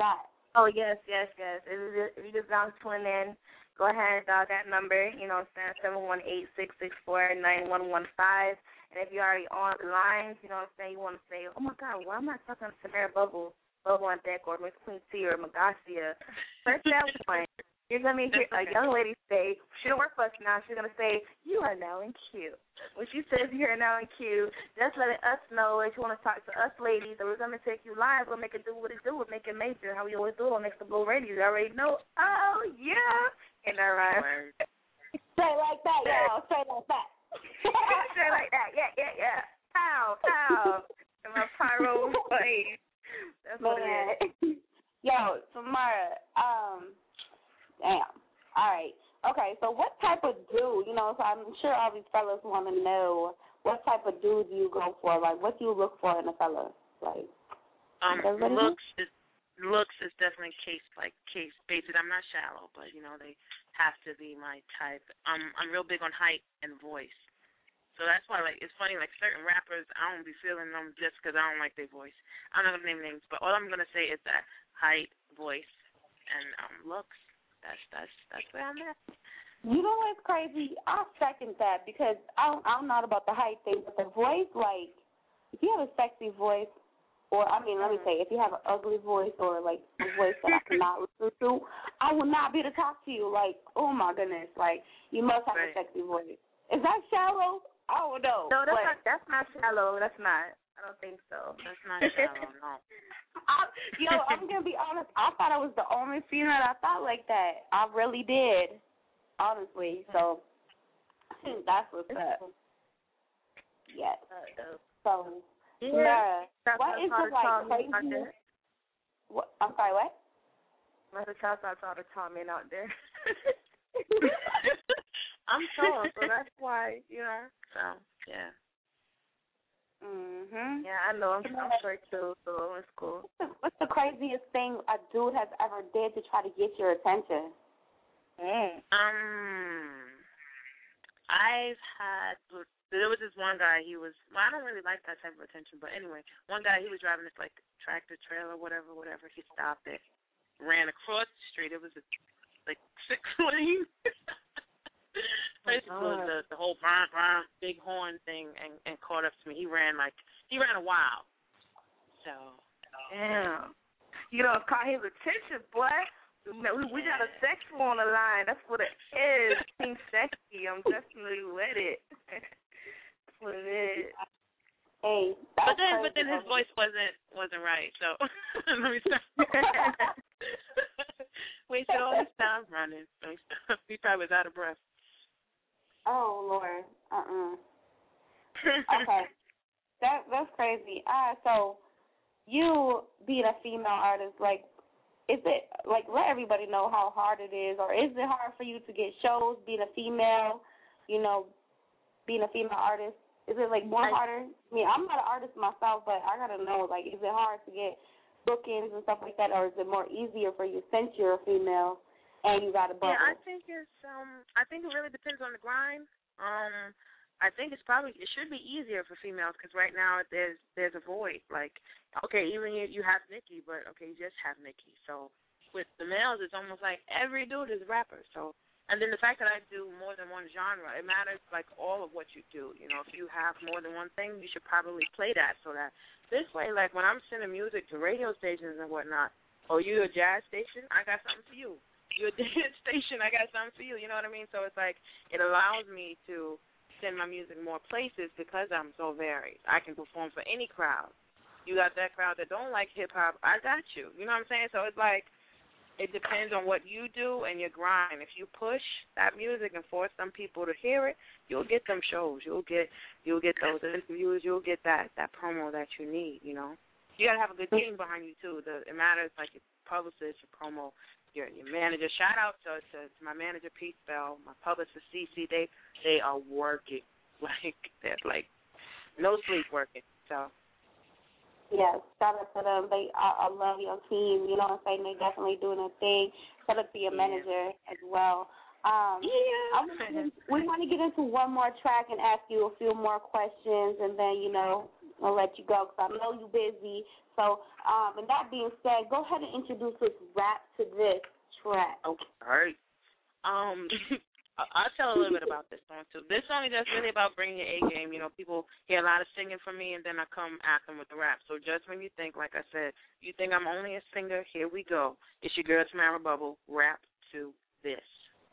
Oh, yes, yes, yes. If you just, if you just now tune in, go ahead and dial that number, you know what I'm saying, seven one eight, six six four, nine one one five. And if you're already on the lines, you know what I'm saying, you want to say, oh, my God, why am I talking to Tamara Bubble, Bubble on deck, or Miss Queen T or Magasia? First that one, you're going to hear a young lady say, she don't work for us now, she's going to say, you are now in queue. When she says you are now in queue, just letting us know if you want to talk to us ladies, and we're going to take you live. We'll make it do what it do. We'll make it major, how we always do on Next to Blow Radio. You already know. Oh, yeah. And that rhyme. Straight like that, y'all. Straight like that. Straight like that. Yeah, yeah, yeah. Pow, pow. And my pyro wave. That's what it is. Yo, Tamara, um, damn. All right. Okay, so what type of dude, you know, so I'm sure all these fellas want to know what type of dude you go for. Like, what do you look for in a fella? Like, um, everybody looks know? is looks is definitely case like case based. I'm not shallow, but you know they have to be my type. Um, I'm real big on height and voice, so that's why like it's funny. Like certain rappers, I don't be feeling them just because I don't like their voice. I'm not gonna name names, but all I'm gonna say is that height, voice, and um, looks. That's that's that's where I'm at. You know what's crazy? I second that because I don't, I'm not about the height thing, but the voice, like, if you have a sexy voice, or I mean, let me say, if you have an ugly voice or like a voice that I cannot listen to, I will not be able to talk to you. Like, oh my goodness, like you must have right. a sexy voice. Is that shallow? I don't know. No, that's but, not. That's not shallow. That's not. I don't think so. That's not shallow. No. I, yo, I'm gonna be honest. I thought I was the only female that thought like that. I really did, honestly. So that's what's up. Yes. So, Yeah. Tamara, what is it like crazy? What, I'm sorry. What? That's a child that's all the Tommy out there. I'm tall, so that's why you know. So yeah. Mhm. Yeah, I know. I'm, I'm short too, so it's cool. What's the craziest thing a dude has ever did to try to get your attention? Mm. Um, I've had. There was this one guy. He was. Well, I don't really like that type of attention, but anyway, one guy. He was driving this like tractor trailer, whatever, whatever. He stopped it, ran across the street. It was a, like six lane. Basically, oh, the the whole brr, brr, big horn thing, and, and caught up to me. He ran like he ran a while. So, damn, you know, caught his attention, boy. We, we got a sexual on the line. That's what it is. Being sexy, I'm definitely with it. That's what it is. Hey, but then, but then his voice wasn't wasn't right. So let me stop. Wasted all this time running. So he probably was out of breath. Oh Lord, uh uh-uh. Okay, that that's crazy. Ah, uh, so you being a female artist, like, is it like let everybody know how hard it is, or is it hard for you to get shows being a female? You know, being a female artist, is it like more harder? I mean, I'm not an artist myself, but I gotta know, like, is it hard to get bookings and stuff like that, or is it more easier for you since you're a female? And you got a bubble. Yeah, I think it's um. I think it really depends on the grind. Um, I think it's probably it should be easier for females because right now there's there's a void. Like, okay, even you you have Nicki, but okay, you just have Nicki. So with the males, it's almost like every dude is a rapper. So and then the fact that I do more than one genre, it matters like all of what you do. You know, if you have more than one thing, you should probably play that so that this way, like when I'm sending music to radio stations and whatnot, or you a jazz station, I got something for you. You're a dance station, I got something for you, you know what I mean? So it's like, it allows me to send my music more places because I'm so varied. I can perform for any crowd. You got that crowd that don't like hip-hop, I got you. You know what I'm saying? So it's like, it depends on what you do and your grind. If you push that music and force some people to hear it, you'll get them shows. You'll get you'll get those interviews. You'll get that, that promo that you need, you know? You got to have a good team behind you, too. The, it matters, like, your publicist, your promo, Your, your manager. Shout out to, to, to my manager, Pete Bell, my publicist, Cece. They they are working. Like, they're like, no sleep working. So. Yes, shout out to them. They, I, I love your team. You know what I'm saying? They definitely doing their thing. Shout out to your yeah. manager as well. Um, yeah. I was, we want to get into one more track and ask you a few more questions, and then, you know, I'll let you go because I know you're busy. So, um, and that being said, go ahead and introduce this rap to this track. Okay. All right. Um, I'll tell a little bit about this song, too. This song is just really about bringing your A game. You know, people hear a lot of singing from me, and then I come at them with the rap. So just when you think, like I said, you think I'm only a singer, here we go. It's your girl, Tamara Bubble, rap to this.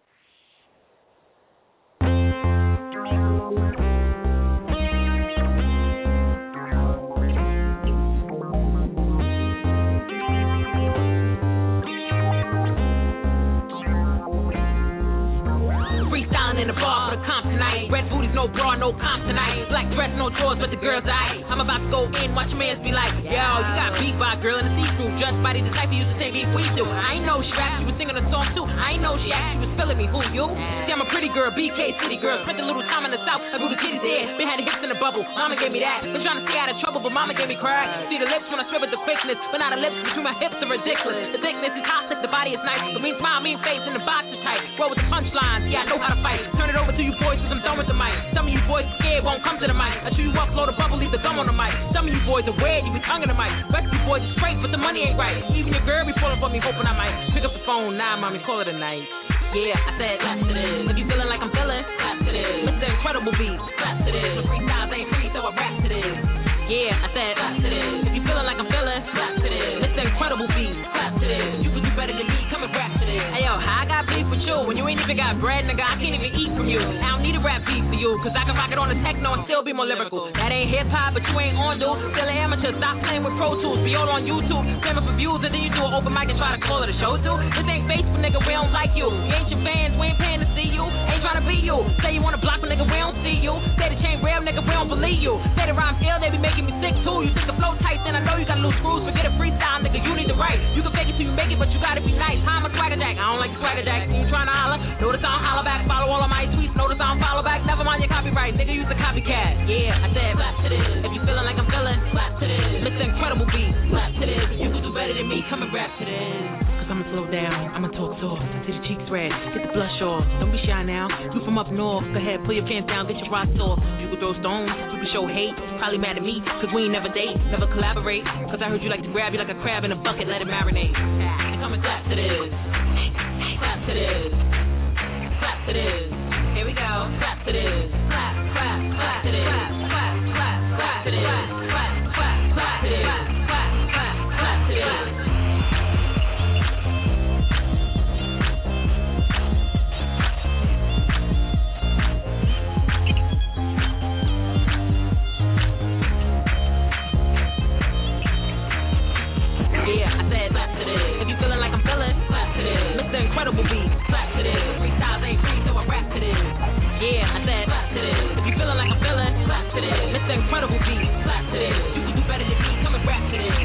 In the bar for the comp tonight. Red booties, no bra, no comp tonight. Black dress, no drawers, but the girl's aight. I'm about to go in, watch your mans be like, yo, you got beat by a girl in the see-through. Just body the type used the same beat we do. I ain't know she rapped, she was singing a song too. I ain't know she actually was feeling me. Who you? See, I'm a pretty girl, B K city girl. Spent a little time in the south, I grew the titties there. Been had the hips in the bubble, mama gave me that. Been trying to stay out of trouble, but mama gave me cry. See the lips when I spit with the quickness, but now the lips between my hips are ridiculous. The thickness is toxic, the body is nice. But mean smile, mean face, and the box is tight. Roll with the punchlines, yeah, I know how to fight. Turn it over to you boys, cause I'm done with the mic. Some of you boys scared, won't come to the mic. I show you up, blow the bubble, leave the gum on the mic. Some of you boys are weird, you be tonguing the mic. Rest of you boys are straight, but the money ain't right. Even your girl be pulling for me, hoping I might pick up the phone. Nah, mommy, call it a night. Yeah, I said, clap to this. If you feeling like I'm feeling, clap to this. Listen to incredible beats, clap to this. The freestyles ain't free, so I rap to this. Yeah, I said, clap to this. If you feeling like I'm feeling, clap to this. Listen to incredible beats, clap to this. You can do better than me, come and rap to this. Hey yo, how I got beef with you when you ain't even got bread, nigga? I can't even eat from you. I don't need a rap beat for you, cause I can rock it on the techno and still be more lyrical. That ain't hip hop, but you ain't on, dude. Still an amateur, stop playing with Pro Tools. Be all on YouTube, claiming for views, and then you do an open mic and try to call it a show, too. This ain't Facebook, nigga, we don't like you. We ain't your fans, we ain't paying to see you. Ain't trying to be you. Say you wanna block a nigga, we don't see you. Say the chain real, nigga, we don't believe you. Say the rhyme ill, they be making me sick, too. You think the flow tight, then I know you got loose screws. Forget a freestyle, nigga, you need to write. You can fake it till you make it, but you gotta be nice. I'm a swagger jack, I don't like the swagger jack. You trying to holler, notice I don't holler back. Follow all of my tweets, notice I don't follow back. Never mind your copyright, nigga, use the copycat. Yeah, I said, clap to this. If you feeling like I'm feeling, clap to this. Listen, incredible beat, clap to this. You can do better than me, come and rap to this. Cause I'ma slow down, I'ma talk soft. See the cheeks red, get the blush off. Don't be shy now, you from up north. Go ahead, pull your pants down, get your rocks off. You can throw stones, you can show hate. Probably mad at me, cause we ain't never date, never collaborate. Cause I heard you like to grab you like a crab in a bucket, let it marinate. And come and clap to this. Clap to this. Clap to this. Here we go. Clap to this. Clap, clap, clap to this. Clap, clap, clap, clap to this. Clap, clap, clap to this. Clap, clap, clap to this. Yeah, I said clap to this. If you feeling like I'm feeling, clap to this. Mister Incredible beat, clap to this. Freestyles ain't free, so I rap to this. Yeah, I said clap to this. If you feeling like I'm feeling, clap to this. Mister Incredible beat, clap to this. You can do better than me, come and rap to this.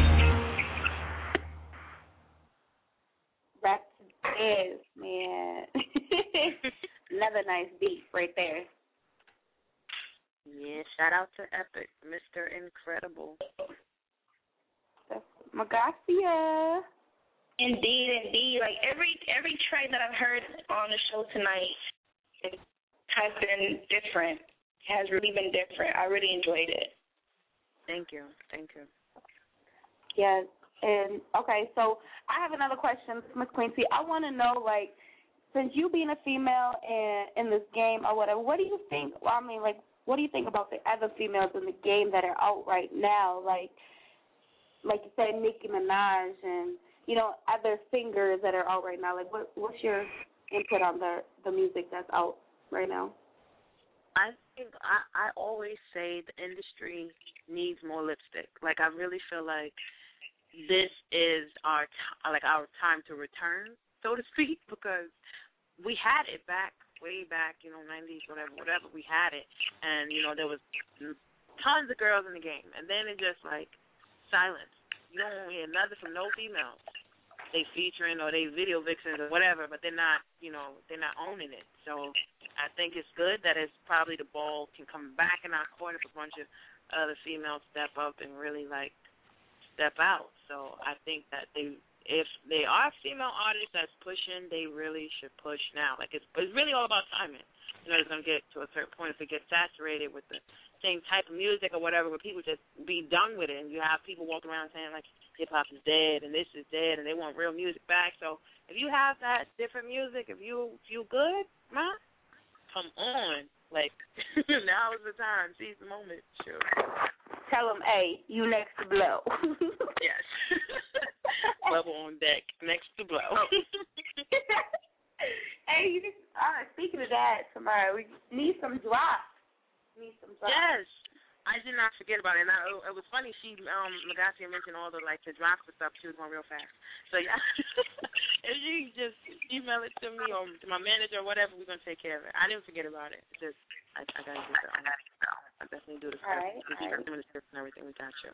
Rap to this, man. Another nice beat right there. Yeah, shout out to Epic, Mister Incredible. Magacia. Indeed, indeed. Like every every track that I've heard on the show tonight, it has been different. It has really been different. I really enjoyed it. Thank you. Thank you. Yes. And okay, so I have another question, Miss Quincy. I want to know, like, since you being a female in in this game or whatever, what do you think? Well, I mean, like, what do you think about the other females in the game that are out right now? Like, like you said, Nicki Minaj and, you know, other singers that are out right now. Like, what what's your input on the the music that's out right now? I think I, I always say the industry needs more lipstick. Like, I really feel like this is our t- like our time to return, so to speak, because we had it back way back, you know, nineties, whatever, whatever. We had it, and you know there was tons of girls in the game, and then it just like silence. You don't hear nothing from no females. They featuring or they video vixens or whatever, but they're not, you know, they're not owning it. So I think it's good that it's probably the ball can come back in our court if a bunch of other females step up and really like step out. So I think that they, if they are female artists that's pushing, they really should push now. Like it's, it's really all about timing. You know, it's gonna get to a certain point if it gets saturated with the same type of music or whatever, but people just be done with it. And you have people walking around saying, like, hip-hop is dead and this is dead and they want real music back. So if you have that different music, if you feel good, man, come on. Like, now is the time. Seize the moment. Sure. Tell them, hey, you next to Blow. Yes. Bubble on deck. Next to Blow. Hey, you just, uh, speaking of that, Tamara, we need some drops. Need some drops. Yes. I did not forget about it. And I, it was funny. She, um, Magasia mentioned all the, like, the drops and stuff. She was going real fast. So, yeah. If you just email it to me or to my manager or whatever, we're going to take care of it. I didn't forget about it. It's just, I, I got to do it. I definitely do the script. All right. All right. The script and everything. We got you.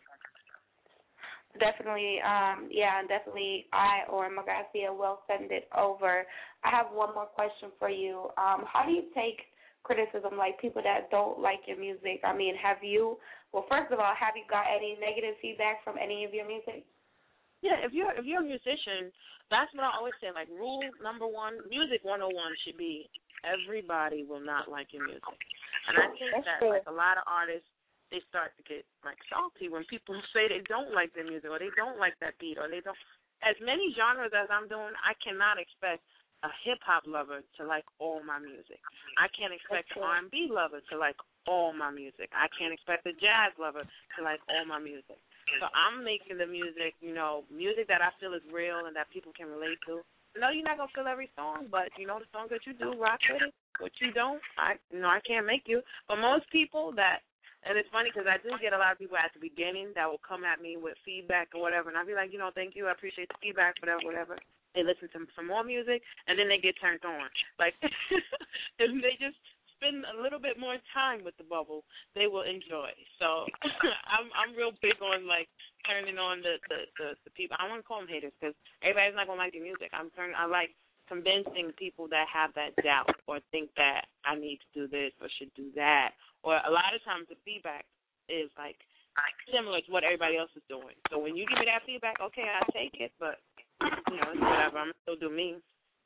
Definitely, um, yeah, definitely I or Magasia will send it over. I have one more question for you. Um, how do you take criticism, like people that don't like your music? I mean, have you, well, first of all, have you got any negative feedback from any of your music? Yeah, if you're if you're a musician, that's what I always say. Like, rule number one, music one oh one should be everybody will not like your music. And I think That's that, true. like, a lot of artists, they start to get, like, salty when people say they don't like their music or they don't like that beat or they don't. As many genres as I'm doing, I cannot expect a hip-hop lover to like all my music. I can't expect an R and B lover to like all my music. I can't expect a jazz lover to like all my music. So I'm making the music, you know, music that I feel is real and that people can relate to. No, you're not going to feel every song, but, you know, the songs that you do, rock with it. What you don't, I, you know, I can't make you. But most people that, and it's funny because I do get a lot of people at the beginning that will come at me with feedback or whatever, and I'll be like, you know, thank you, I appreciate the feedback, whatever, whatever. They listen to some more music, and then they get turned on. Like, if they just spend a little bit more time with the bubble, they will enjoy. So I'm I'm real big on, like, turning on the, the, the, the people. I don't want to call them haters because everybody's not going to like the music. I'm turning, I like convincing people that have that doubt or think that I need to do this or should do that. Or a lot of times the feedback is, like, similar to what everybody else is doing. So when you give me that feedback, okay, I'll take it, but, you know, it's whatever. I'm still do me.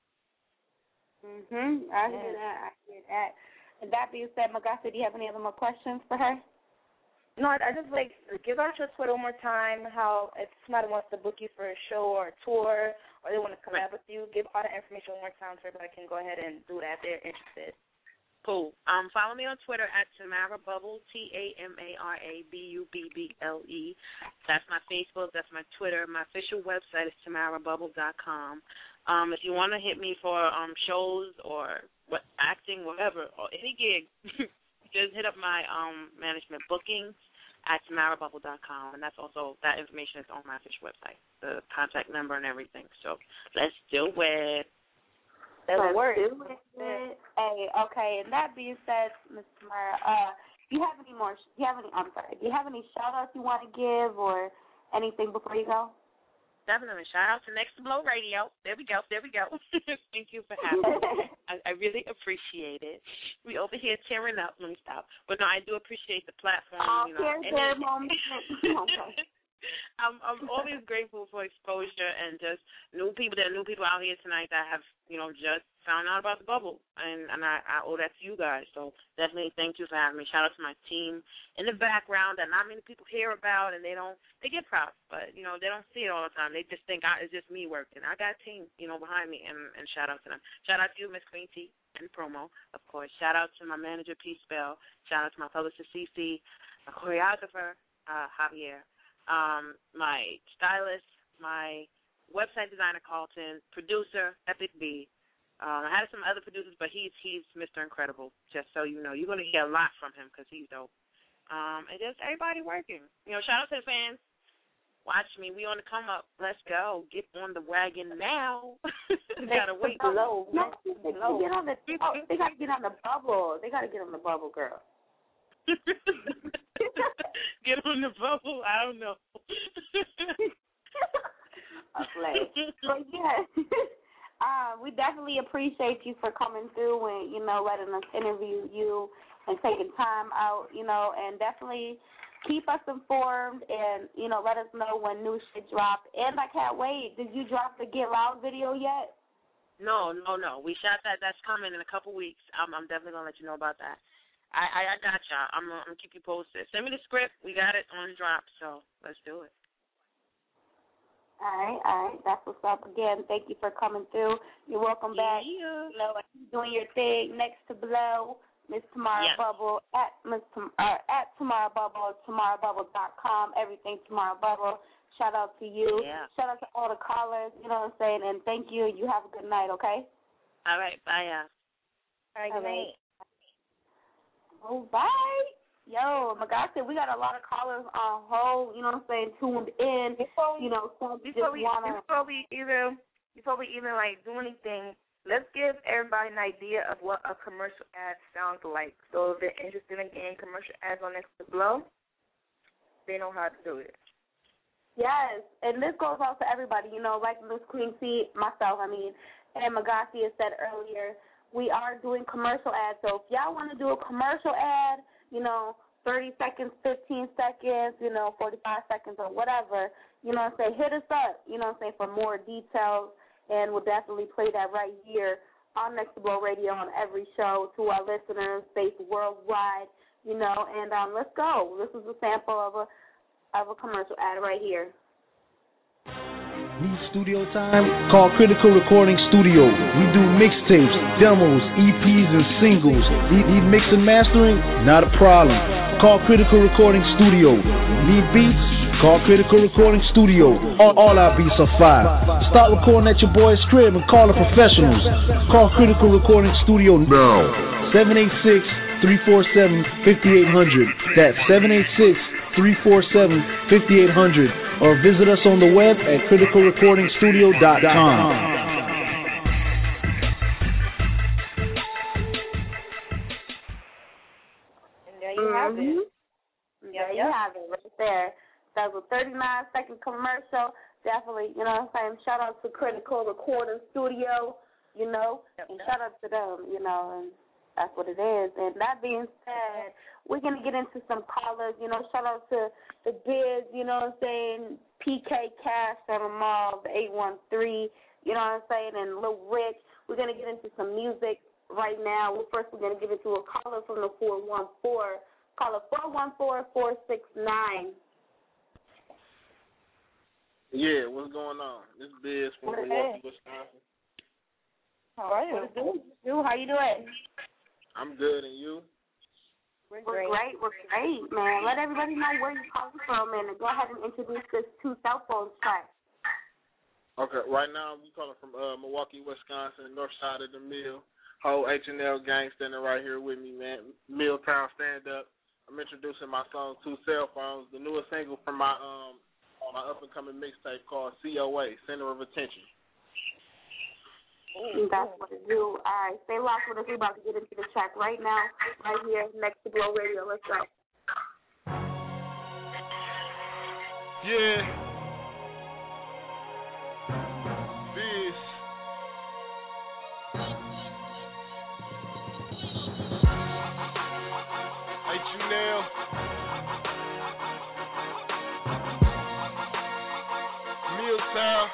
Mhm. I hear that. I hear that. And that being said, Magasia, do you have any other more questions for her? No, I, I just like give out your Twitter one more time. How if somebody wants to book you for a show or a tour, or they want to collab with you, give all the information one more time so everybody can go ahead and do that if they're interested. Cool. Um, follow me on Twitter at Tamara Bubble, T A M A R A B U B B L E. That's my Facebook. That's my Twitter. My official website is tamara bubble dot com. Um, if you want to hit me for um, shows or what acting, whatever, or any gig, just hit up my um, management bookings at tamara bubble dot com, and that's also, that information is on my official website, the contact number and everything. So let's do it. Let's do it. Hey, okay. And that being said, Miz Tamara, uh, do you have any more? Do you have any? I'm sorry. Do you have any shout outs you want to give or anything before you go? Definitely. Shout out to Next to Blow Radio. There we go. There we go. Thank you for having me. I, I really appreciate it. We over here tearing up. Let me stop. But no, I do appreciate the platform. Oh, you know, here's the moment. I'm I'm always grateful for exposure and just new people. There are new people out here tonight that have, you know, just found out about the bubble, and and I, I owe that to you guys. So definitely thank you for having me. Shout out to my team in the background that not many people hear about, and they don't they get props, but you know they don't see it all the time. They just think I, it's just me working. I got a team, you know, behind me, and and shout out to them. Shout out to you, Miss Queen T, and promo, of course. Shout out to my manager, P Spell. Shout out to my publicist, C C, my choreographer, uh, Javier. Um, my stylist, my website designer, Carlton, producer, Epic B. Um, I had some other producers, but he's he's Mister Incredible, just so you know. You're going to hear a lot from him because he's dope. Um, and just everybody working. You know, shout out to the fans. Watch me. We on the come up. Let's go. Get on the wagon now. Gotta wait. Below. No, they, below. Get on the, oh, they got to get on the bubble. They got to get on the bubble, girl. Get on the bubble? I don't know. Okay. But yeah, uh, we definitely appreciate you for coming through and, you know, letting us interview you and taking time out, you know, and definitely keep us informed and, you know, let us know when new shit drops. And I can't wait. Did you drop the Get Loud video yet? No, no, no. We shot that. That's coming in a couple weeks. I'm, I'm definitely going to let you know about that. I, I, I got y'all. I'm gonna, I'm gonna keep you posted. Send me the script. We got it on the drop, so let's do it. All right, all right. That's what's up. Again, thank you for coming through. You're welcome Yeah. back. You know, doing your thing next to Blow, Miss Tamara Yes. Bubble at Miss Tam- uh, at Tamara Bubble, tamara bubble dot com. Everything Tamara Bubble. Shout out to you. Yeah. Shout out to all the callers. You know what I'm saying? And thank you. You have a good night. Okay. All right. Bye, y'all. All right, good night. All right. Yo, Magasi, we got a lot of callers on hold, you know what I'm saying, tuned in. Before we, you know, some before just we, wanna before we either, before we even like do anything, let's give everybody an idea of what a commercial ad sounds like. So if they're interested in getting commercial ads on Next to Blow, they know how to do it. Yes, and this goes out to everybody, you know, like Miss Queen C, myself, I mean, and Magasi has said earlier, we are doing commercial ads. So if y'all want to do a commercial ad, you know, thirty seconds, fifteen seconds, you know, forty-five seconds or whatever, you know what I'm saying, hit us up, you know what I'm saying, for more details, and we'll definitely play that right here on Next to Blow Radio on every show to our listeners based worldwide, you know, and um, let's go. This is a sample of a of a commercial ad right here. Need studio time? Call Critical Recording Studio. We do mixtapes, demos, E Ps, and singles. Need, need mix and mastering? Not a problem. Call Critical Recording Studio. Need beats? Call Critical Recording Studio. All, all our beats are fire. Start recording at your boy's crib and call the professionals. Call Critical Recording Studio now. seven eight six, three four seven, five eight zero zero. That's seven eight six, three four seven, five eight zero zero. Or visit us on the web at critical recording studio dot com. And there you have it. There you have it right there. That was a thirty-nine second commercial. Definitely, you know what I'm saying? Shout out to Critical Recording Studio, you know, and shout out to them, you know, and that's what it is. And that being said, we're going to get into some callers, you know, shout out to the Biz, you know what I'm saying, P K Cash on the mall, the eight one three, you know what I'm saying, and Lil Rich. We're going to get into some music right now. Well, first, we're going to give it to a caller from the four one four. Caller four one four, four six nine. Yeah, what's going on? This is Biz from Milwaukee, Wisconsin. How are you? Dude, how you doing? I'm good, and you? We're great. We're great. We're great, man. Let everybody know where you're calling from, and go ahead and introduce this two cell phone track. Okay, right now we calling from uh, Milwaukee, Wisconsin, north side of the mill. Whole H and L gang standing right here with me, man. Milltown Stand Up. I'm introducing my song Two Cell Phones, the newest single from my um my up and coming mixtape called C O A, Center of Attention. Ooh, that's what it do. All right, stay locked with us. We're about to get into the track right now, right here, next to Blow Radio. Let's go. Yeah. Biz. H and L. Milltown.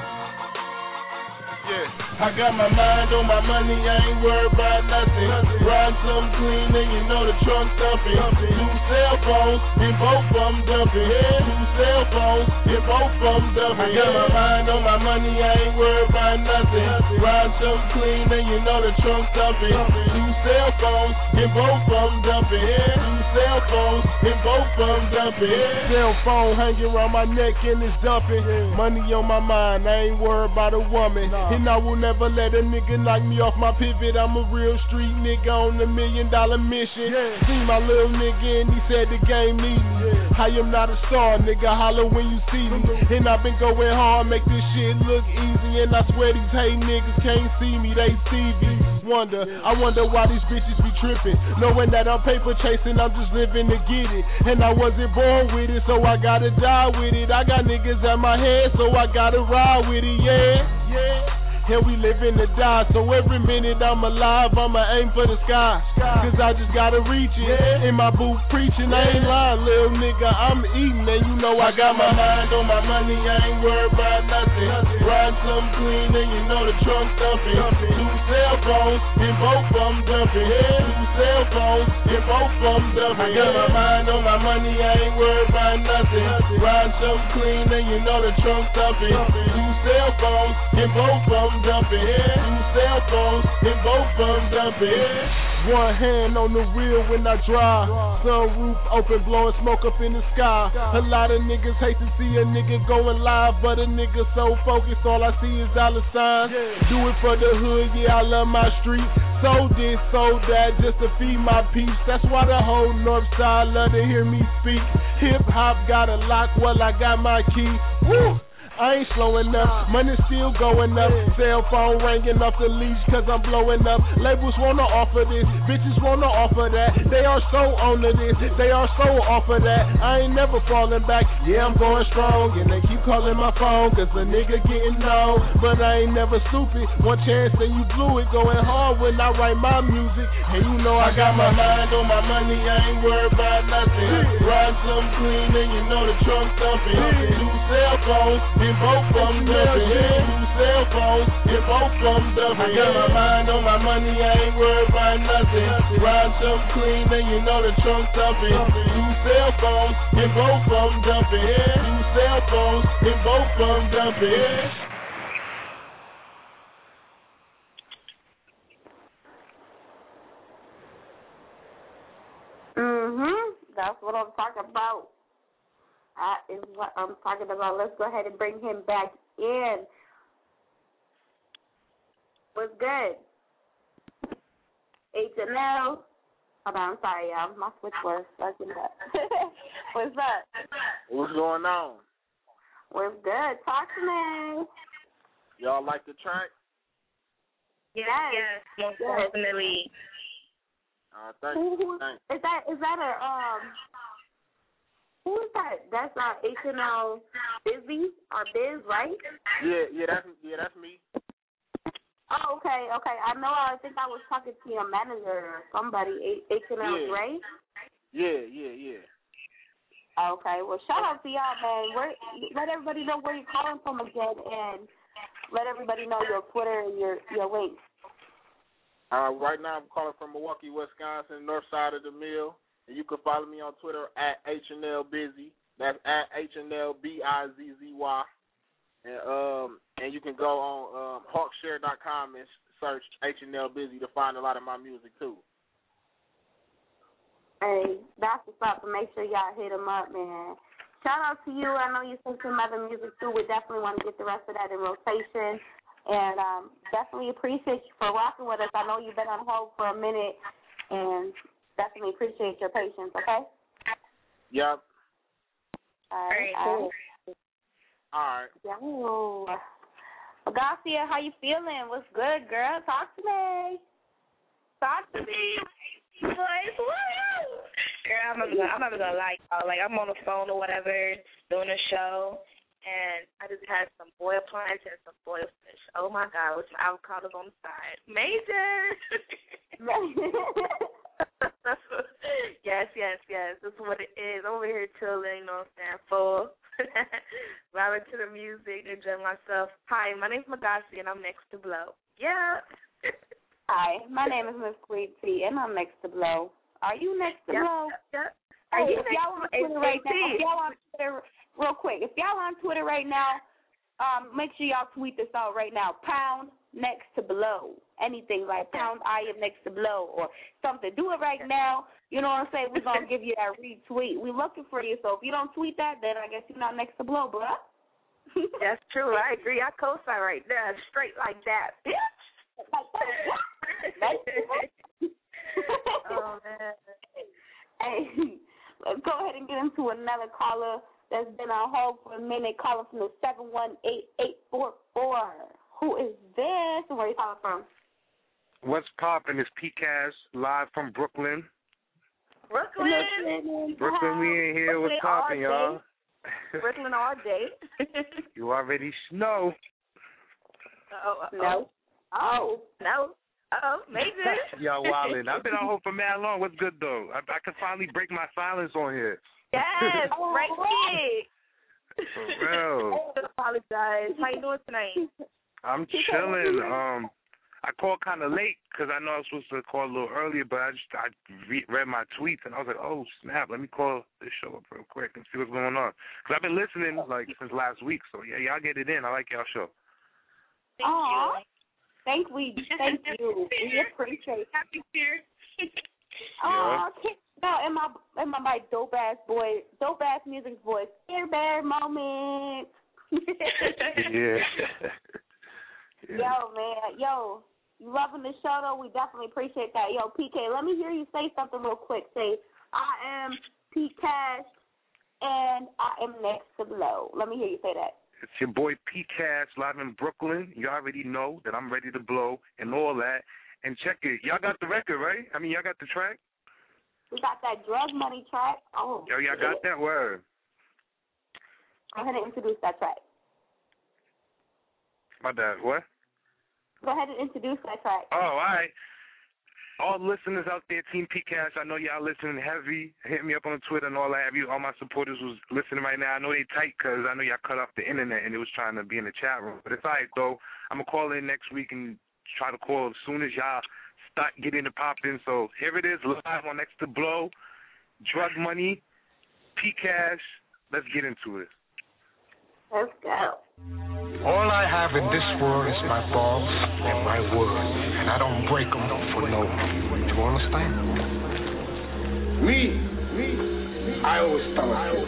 Yeah. I got my mind on my money, I ain't worried about nothing. Riding something clean and you know the trunk thumping. Two cell phones and both of them dumping. Two cell phones and both of them dumping. I got my mind on my money, I ain't worried about nothing. Riding something clean and you know the trunk thumping. Two cell phones and both of them dumping. Two cell phones and both of them dumping. Cell phone hanging around my neck and it's dumping. Money on my mind, I ain't worried about a woman. And I will never let a nigga knock me off my pivot. I'm a real street nigga on a million dollar mission. Yeah. See my little nigga and he said the game need me. Yeah. I am not a star, nigga, holler when you see me. And I've been going hard, make this shit look easy. And I swear these hate niggas can't see me, they see me. Wonder, I wonder why these bitches be tripping. Knowing that I'm paper chasing, I'm just living to get it. And I wasn't born with it, so I gotta die with it. I got niggas at my head, so I gotta ride with it, yeah, yeah. and we living to die. So every minute I'm alive, I'ma aim for the sky. Cause I just gotta reach it. In my booth preaching, I ain't lying, little nigga, I'm eating, and you know I got my mind on my money, I ain't worried about nothing. Ride some clean, and you know the trunk stuffing. Two cell phones, and both of them dumping. Two cell phones, and both of them dumping. I got my mind on my money, I ain't worried about nothing. Ride some clean, and you know the trunk stuffing. Two cell phones, and both of them dumping. Two cell phones, and both of them dumping. One hand on the wheel when I drive. Sunroof open, blowing smoke up in the sky. A lot of niggas hate to see a nigga going live, but a nigga so focused, all I see is dollar signs. Do it for the hood, yeah, I love my street. So this, so that, just to feed my peeps. That's why the whole north side love to hear me speak. Hip hop got a lock, well I got my key. Woo! I ain't slowing up, money still going up. Cell phone ringing off the leash cause I'm blowing up. Labels wanna offer this, bitches wanna offer that. They are so on to this, they are so off of that. I ain't never falling back, yeah I'm going strong. And they keep calling my phone cause the nigga getting known. But I ain't never stupid, one chance and you blew it. Going hard when I write my music. And you know I got my mind on my money, I ain't worried about nothing. Ride some clean and you know the trunk thumping. Two cell phones, and both of them dumping. Two cell phones, and both of them dumping. I got my mind on my money, I ain't worried about nothing. Ride some clean and you know the trunk thumping. Two cell phones, and both of them dumping. Two cell phones, and both of them dumping. Mhm. That's what I'm talking about. That is what I'm talking about. Let's go ahead and bring him back in. What's good? H and L. Hold on, I'm sorry, y'all. My switch was fucking up. What's up? What's going on? What's good? Talk to me. Y'all like the track? Yes. Yes, most definitely. Uh, thank Who, you. who, Thank is that? Is that a um? Who is that? That's uh H and L Busy or Biz, right? Yeah, yeah, that's yeah, that's me. Oh, okay, okay. I know. I think I was talking to your manager or somebody. H and L, Yeah. right? Yeah, yeah, yeah. Okay. Well, shout out to y'all, man. Where, let everybody know where you're calling from again, and let everybody know your Twitter and your your links. Uh, right now I'm calling from Milwaukee, Wisconsin, north side of the mill. And you can follow me on Twitter at H and L Busy. That's at H and L B I Z Z Y. And um and you can go on um, hawkshare dot com and search H and L Busy to find a lot of my music too. Hey, that's what's up. So make sure y'all hit him up, man. Shout out to you. I know you sent some other music too. We definitely want to get the rest of that in rotation. And um, definitely appreciate you for rocking with us. I know you've been on hold for a minute, and definitely appreciate your patience, okay? Yep. All right. All right. All right. Yo. Agacia, how you feeling? What's good, girl? Talk to me. Talk to me. Boys, woo! Girl, I'm not gonna, I'm not gonna lie, y'all. Like, I'm on the phone or whatever, doing a show, and I just had some boiled plantains and some boiled fish. Oh, my God, with some avocados on the side. Major! yes, yes, yes. That's what it is. Over here chilling, you know what I'm saying, full. Vibing to the music, enjoying myself. Hi, my name's Magasi, and I'm next to Blow. Yeah. Hi, my name is Miss Queen T, and I'm next to Blow. Are you next to yep, Blow? Yep. Are Hey, you if y'all on Twitter right now, if y'all on Twitter, real quick, if y'all on Twitter right now, um, make sure y'all tweet this out right now. Pound next to Blow. Anything like pound I am next to Blow or something. Do it right now. You know what I'm saying? We're going to give you that retweet. We're looking for you. So if you don't tweet that, then I guess you're not next to Blow, bro. That's true. I agree. I co-sign right there. Straight like that. Like that. Oh, man. Hey, let's go ahead and get into another caller that's been on hold for a minute, calling from the seven one eight, eight four four. Who is this and where are you calling from? What's poppin'? It's P K A S live from Brooklyn. Brooklyn. Brooklyn, we in here. What's poppin', y'all? Brooklyn all day. You already know. Oh, no. Oh, no. Oh, Major. Yo, wildin'. I've been on hold for mad long. What's good though? I, I can finally break my silence on here. Yes, right here. For real. I apologize. How you doing tonight? I'm chilling. Um, I called kind of late because I know I was supposed to call a little earlier, but I just I re- read my tweets and I was like, oh snap, let me call this show up real quick and see what's going on. Because I've been listening like since last week, so yeah, y'all get it in. I like y'all show. Thank Aww. you. Thank we. Thank you. We appreciate. Happy Fear. Oh, no, in my in my, my dope ass boy, dope ass music voice, Care Bear moment. yeah. yeah. Yo, man, yo, you loving the show though? We definitely appreciate that. Yo, P K, let me hear you say something real quick. Say, I am P Cash, and I am next to blow. Let me hear you say that. It's your boy P Cash live in Brooklyn. You already know that I'm ready to blow and all that. And check it. Y'all got the record, right? I mean, y'all got the track? We got that Drug Money track. Oh, yo, y'all got that word. Go ahead and introduce that track. My dad, what? Go ahead and introduce that track. Oh, all right. All listeners out there, Team P Cash, I know y'all listening heavy. Hit me up on Twitter and all that. Have you, all my supporters was listening right now. I know they tight because I know y'all cut off the internet and it was trying to be in the chat room. But it's all right, though. I'm going to call in next week and try to call as soon as y'all start getting the pop in. So here it is, live on Next to Blow, Drug Money, P Cash. Let's get into it. Let's go. All I have in this world is my balls and my word, and I don't break them for no one. Do you understand? Me, me, I always tell the truth,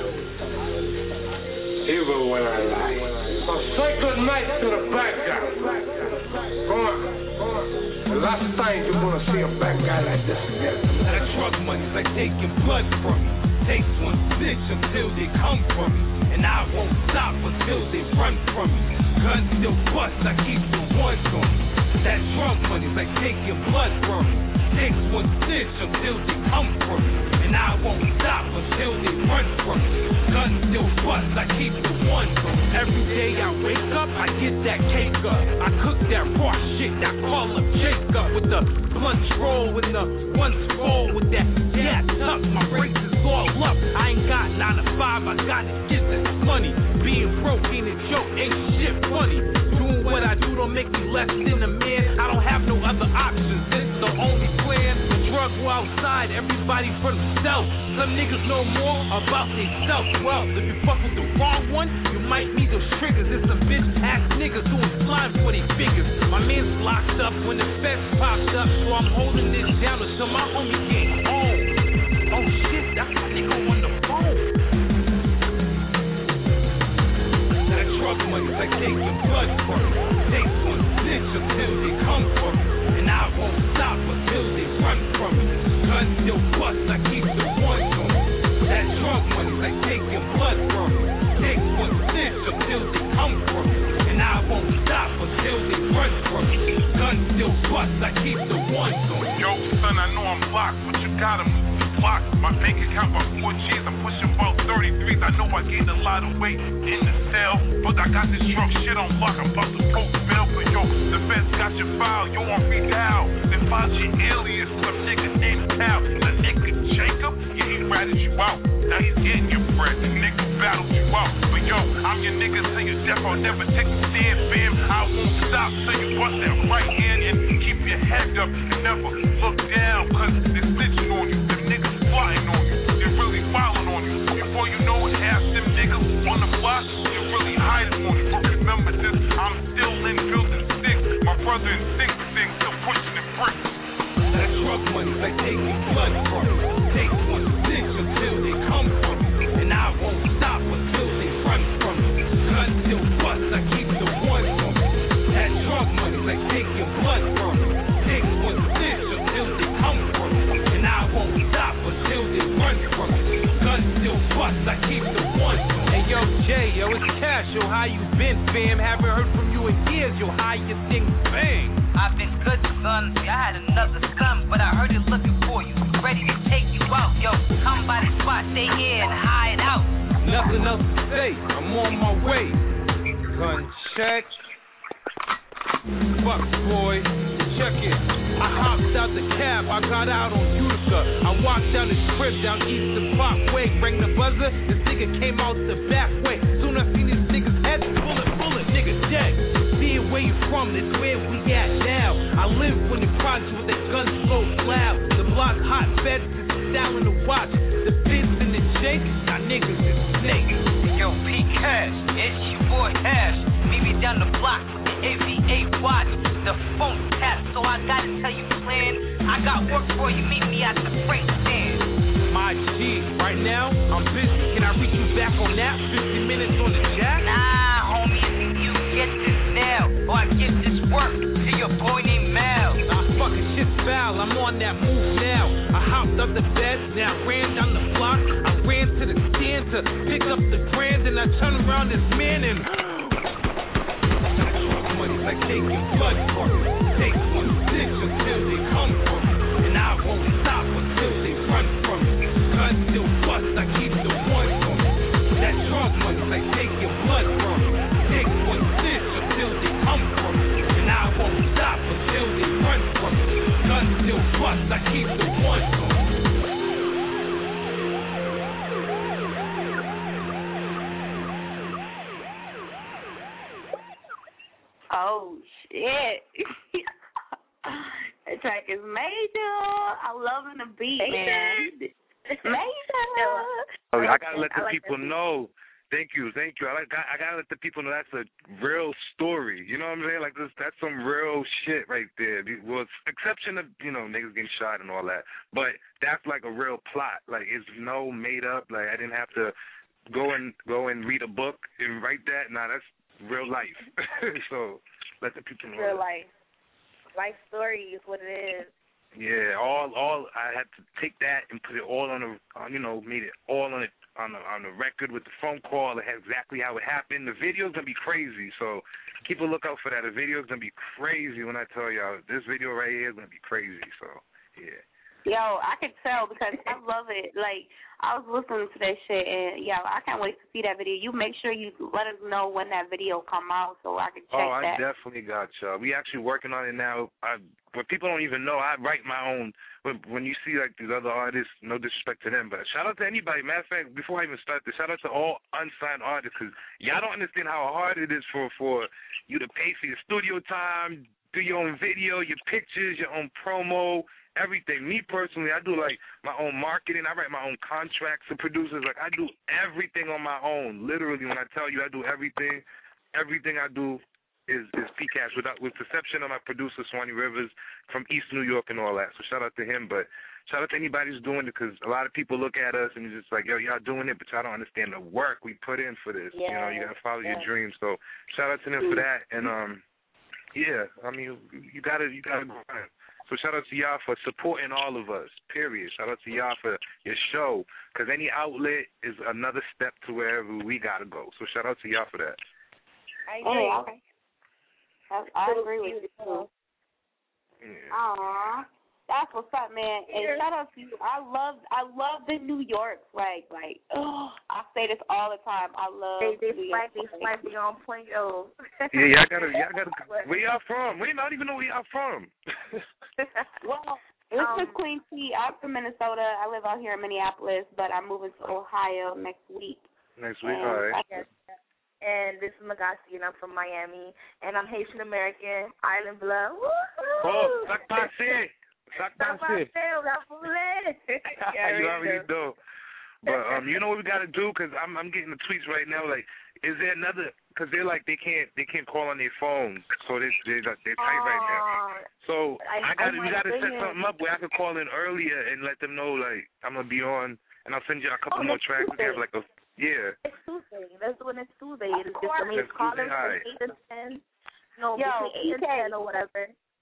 even when I lie. So say good night to the bad guy. Go on, go on. The last time you're gonna see a bad guy like this again. That drug money's like taking blood from me. Takes one stitch until they come from me. And I won't stop until they run from me. Guns still bust, I keep the ones on me. That drug money's like taking blood from me. Takes one stitch until they come from me. And I won't stop until they run from me. Guns still bust, I keep the ones on me. Every day I wake up, I get that cake up. I cook that raw shit, I call up Jacob. With the blunt roll, with the one roll, with that gas up. My brakes is all up. I ain't got nine to five, I got to get this money. Being broke ain't a joke, ain't shit funny. Doing what I do don't make me less than a man. I don't have no other options, this is the only plan. The drug war outside, everybody for themselves. Some niggas know more about themselves. Well, if you fuck with the wrong one, you might need those triggers. It's some bitch ass niggas doing slime for they figures. My man's locked up when the feds popped up, so I'm holding this down until my homie get home. Oh shit, that's my nigga on the phone. That drug money's like taking blood from me. Takes one stitch until they come from me. And I won't stop until they run from me. Guns still bust, I keep the ones on me. That drug money's like taking blood from me. Takes one stitch until they come from me. And I won't stop until they run from me. Guns still bust, I keep the ones on me. Yo, son, I know I'm blocked, but you gotta move. My bank account about four G's, I'm pushing about thirty-threes. I know I gained a lot of weight in the cell, but I got this drug shit on lock. I'm about to post bail, but yo, the feds got your file, yo on redial. They found your alias, some nigga named Cal. The nigga Jacob, yeah, he ratted you out. Now he's getting your bread, the nigga battled you out. But yo, I'm your nigga, so your death, I'll never take a stand, fam. I won't stop till you bust that right hand and keep your head up and never look down, cause they're snitching on you. Them niggas flying on you, they're really filing on you. Before you know it, half them niggas on the block, they're really hiding on you. But remember this, I'm still in building six. My brother in six things, still pushing the bricks. That drug money's like taking blood from me. Takes one stitch until they come from me. And I won't stop until they run from me. Guns still bust, I keep the ones on me. That drug money's like taking blood from me. Takes one stitch until they come from me. And I won't stop until they run from me. Guns still bust, I keep the ones on me. Hey yo, Jay, yo, it's Cash, yo, how you been, fam? Haven't heard from you in years, yo, how you think, bang? I've been good, son. See, I had another son, but I heard it looking for you, ready to take you out. Yo, come by the spot, stay here and hide out. Nothing else to say, I'm on my way. Gun check. Fuck, boy. Check it. I hopped out the cab, I got out on Utica. I walked down the strip, down Eastern Parkway. Rang the buzzer, this nigga came out the back way. Soon I seen this nigga's head, bullet, bullet, nigga dead. Seeing where you from, that's where we at now. I live when the project with the gun so loud. The block hot fed, style in the watch. The bits and the shake, y'all niggas is snakes. Yo, P Cash, it's your boy Ash. Meet me down the block with the A V A watch. The phone tap, so I gotta tell you, plan. I got work for you, meet me at the freight stand. My G, right now, I'm busy. Can I reach you back on that? fifty minutes on the jack? Nah, homie, you get this now, or I give this work to your boy named Mal. Nah, fucking shit's foul, I'm on that move now. I hopped up the bed, now I ran down the block. I ran to the stand to pick up the brand, and I turned around this man and money like taking blood from me. Take one stitch until they come from me, and I won't stop until they run from me. Gun still bust, I keep the one from me. That drug money like taking blood from me. Take one stitch until they come from me, and I won't stop until they run from me. Gun still bust, I keep the one from me. Oh shit! That track is major. I'm loving the beat, man. Major. Oh, I gotta let the like people know. Thank you, thank you. I like. I gotta let the people know that's a real story. You know what I'm saying? Like this, that's some real shit right there. Well, exception of you know niggas getting shot and all that, but that's like a real plot. Like it's no made up. Like I didn't have to go and go and read a book and write that. Nah, that's real life. So let the people know. Real life. Life story is what it is. Yeah, all all I had to take that and put it all on a on, you know, made it all on it on the on the record with the phone call. It had exactly how it happened. The video's gonna be crazy, so keep a lookout for that. The video's gonna be crazy when I tell y'all this video right here is gonna be crazy. So yeah. Yo, I could tell because I love it. Like, I was listening to that shit, and, yo, I can't wait to see that video. You make sure you let us know when that video come out so I can check oh, that. I definitely got y'all. We actually working on it now. I, but people don't even know, I write my own. When, when you see, like, these other artists, no disrespect to them, but shout out to anybody. Matter of fact, before I even start this, shout out to all unsigned artists because y'all don't understand how hard it is for, for you to pay for your studio time, do your own video, your pictures, your own promo, everything. Me personally, I do like my own marketing. I write my own contracts to producers. Like I do everything on my own. Literally, when I tell you I do everything, everything I do is is P-Cash without with exception of my producer Swanee Rivers from East New York and all that. So shout out to him. But shout out to anybody who's doing it because a lot of people look at us and it's just like, yo, y'all doing it, but y'all don't understand the work we put in for this. Yeah. You know, you gotta follow yeah. your dreams. So shout out to them for that. And um, yeah, I mean, you gotta you gotta grind. So shout out to y'all for supporting all of us, period. Shout out to y'all for your show, because any outlet is another step to wherever we got to go. So shout out to y'all for that. I agree. Oh, okay. I, I agree with you, too. Yeah. Aww. That's what's up, man. And yeah. shout out to you. I love I love the New York swag. Like, oh, I say this all the time. I love they, they New York. They might be on point, yo. Yeah, y'all gotta, y'all gotta, where y'all from? We don't even know where y'all from. Well, this um, is Queen T. I'm from Minnesota. I live out here in Minneapolis, but I'm moving to Ohio next week. Next week, all right. Yes. And this is Magasi, and I'm from Miami. And I'm Haitian American, Island blood. Woo-hoo! Oh, sac passé. Sac passé. Yeah, you already know. But um, you know what we gotta do? Cause I'm I'm getting the tweets right now. Like, is there another? Cause they're like they can't they can't call on their phones, so they they they're tight right now. So I, I got we gotta set something up where I could call in earlier and let them know like I'm gonna be on, and I'll send you a couple oh, more tracks. We have like a yeah. It's Tuesday. That's when it's Tuesday. It's just I mean call them from eight to ten. No, Yo, between eight and ten or whatever.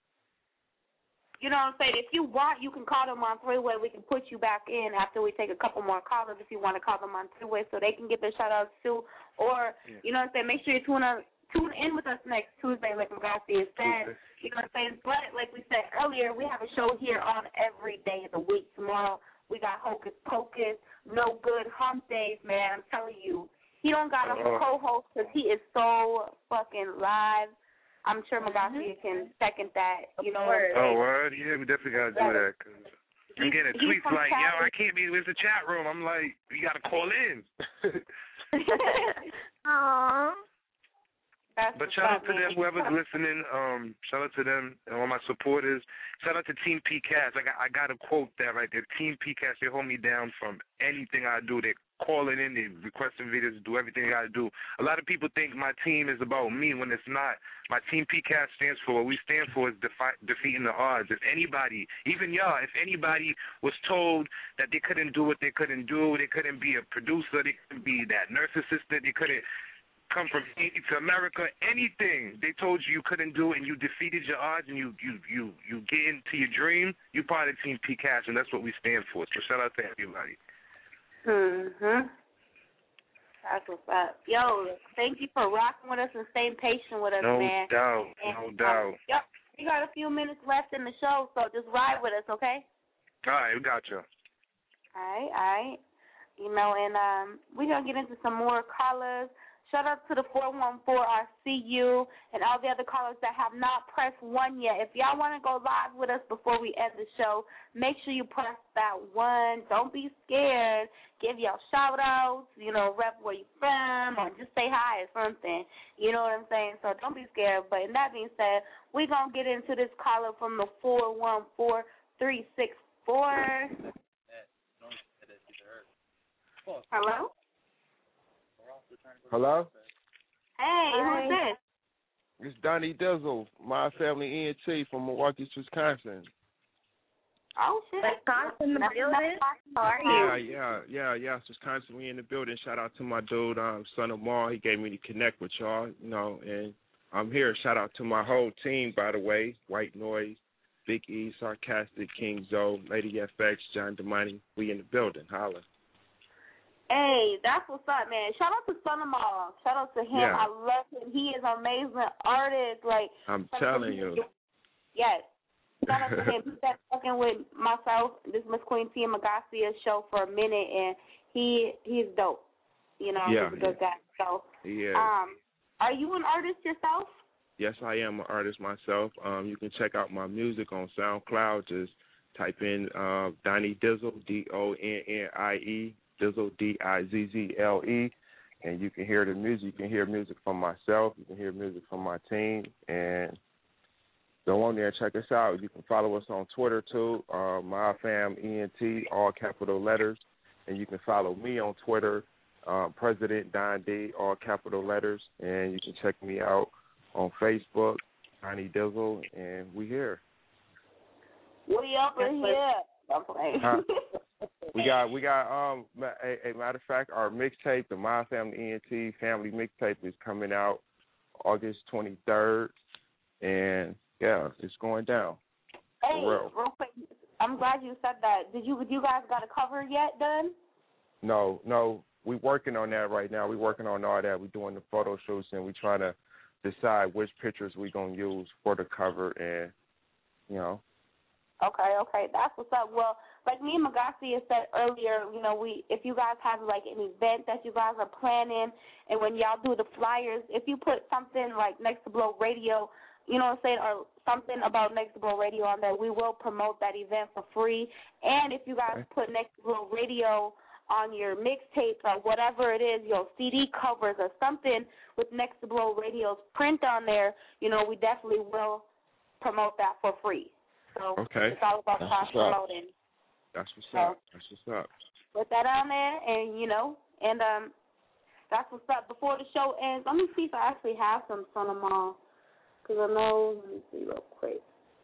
You know what I'm saying? If you want, you can call them on three-way. We can put you back in after we take a couple more callers if you want to call them on three-way so they can get their shout-outs too. Or, yeah. you know what I'm saying, make sure you tune, up, tune in with us next Tuesday like Magasi said. You know what I'm saying? But like we said earlier, we have a show here on every day of the week. Tomorrow we got Hocus Pocus, No Good Hump Days, man. I'm telling you. He don't got a uh-huh. co-host because he is so fucking live. I'm sure Magasia mm-hmm. can second that. You know. Oh, word? Yeah, we definitely gotta do that. Cause I'm getting tweets like, yo, I can't be. Where's the chat room? I'm like, you gotta call in. Aww. That's but shout out to them, whoever's listening. Um, shout out to them and all my supporters. Shout out to Team P Cast. I got, I got to quote that right there. Team P Cast, they hold me down from anything I do. They calling in, they requesting videos, do everything they got to do. A lot of people think my team is about me when it's not. My Team P Cast stands for, what we stand for is defi- defeating the odds. If anybody, even y'all, if anybody was told that they couldn't do what they couldn't do, they couldn't be a producer, they couldn't be that nurse assistant, they couldn't come from Haiti to America, anything they told you you couldn't do and you defeated your odds and you you you you get into your dream, you part of Team P Cash, and that's what we stand for. So shout out to everybody. Mhm. That's what's up. Yo, thank you for rocking with us and staying patient with us, no man. Doubt, and, no doubt. Um, yep. We got a few minutes left in the show, so just ride with us, okay? All right, we got you. All right, all right. You know, and um, we're gonna get into some more callers. Shout out to the four one four R C U and all the other callers that have not pressed one yet. If y'all want to go live with us before we end the show, make sure you press that one. Don't be scared. Give y'all shout-outs, you know, rep where you from, or just say hi or something. You know what I'm saying? So don't be scared. But in that being said, we're going to get into this caller from the four one four three six four. Hello? Hello? Hey, who's this? It's Donnie Dizzle, my family E N T from Milwaukee, Wisconsin. Oh, shit. Wisconsin in the building? How are you? Yeah, yeah, yeah, yeah. Wisconsin, we in the building. Shout out to my dude, um, Son of Mar. He gave me to connect with y'all, you know, and I'm here. Shout out to my whole team, by the way. White Noise, Big E, Sarcastic, King Zoe, Lady F X, John DeMoney. We in the building. Holla. Hey, that's what's up, man. Shout out to Son of Mar. Shout out to him. Yeah. I love him. He is an amazing artist. Like I'm telling you. Yes. Shout out to him. He's been working with myself, this Miss Queen T and Magasia show for a minute, and he he's dope. You know, yeah, he's a good yeah. guy. So, yeah. um, are you an artist yourself? Yes, I am an artist myself. Um, you can check out my music on SoundCloud. Just type in uh, Donnie Dizzle, D O N N I E. Dizzle, D I Z Z L E, and you can hear the music. You can hear music from myself. You can hear music from my team, and go on there and check us out. You can follow us on Twitter, too, uh, My Fam E N T, all capital letters, and you can follow me on Twitter, uh, President Don D, all capital letters, and you can check me out on Facebook, Donnie Dizzle, and we here. We up in here. I'm playing. Huh? We got, we got. Um, a, a matter of fact, our mixtape, the My Family E N T Family Mixtape, is coming out August twenty-third, and yeah, it's going down. Hey, for real. real quick, I'm glad you said that. Did you, you guys got a cover yet done? No, no, we working on that right now. We working on all that. We doing the photo shoots, and we trying to decide which pictures we gonna use for the cover, and you know. Okay, okay, that's what's up. Well, like me and Magasia said earlier, you know, we if you guys have like an event that you guys are planning, and when y'all do the flyers, if you put something like Next to Blow Radio, you know what I'm saying, or something about Next to Blow Radio on there, we will promote that event for free. And if you guys put Next to Blow Radio on your mixtape or whatever it is, your C D covers or something with Next to Blow Radio's print on there, you know, we definitely will promote that for free. So okay. It's all about cross promoting. That's what's so, up. That's what's up. Put that on there, and you know, and um, that's what's up. Before the show ends, let me see if I actually have some Son of Mar, because I know. Let me see real quick.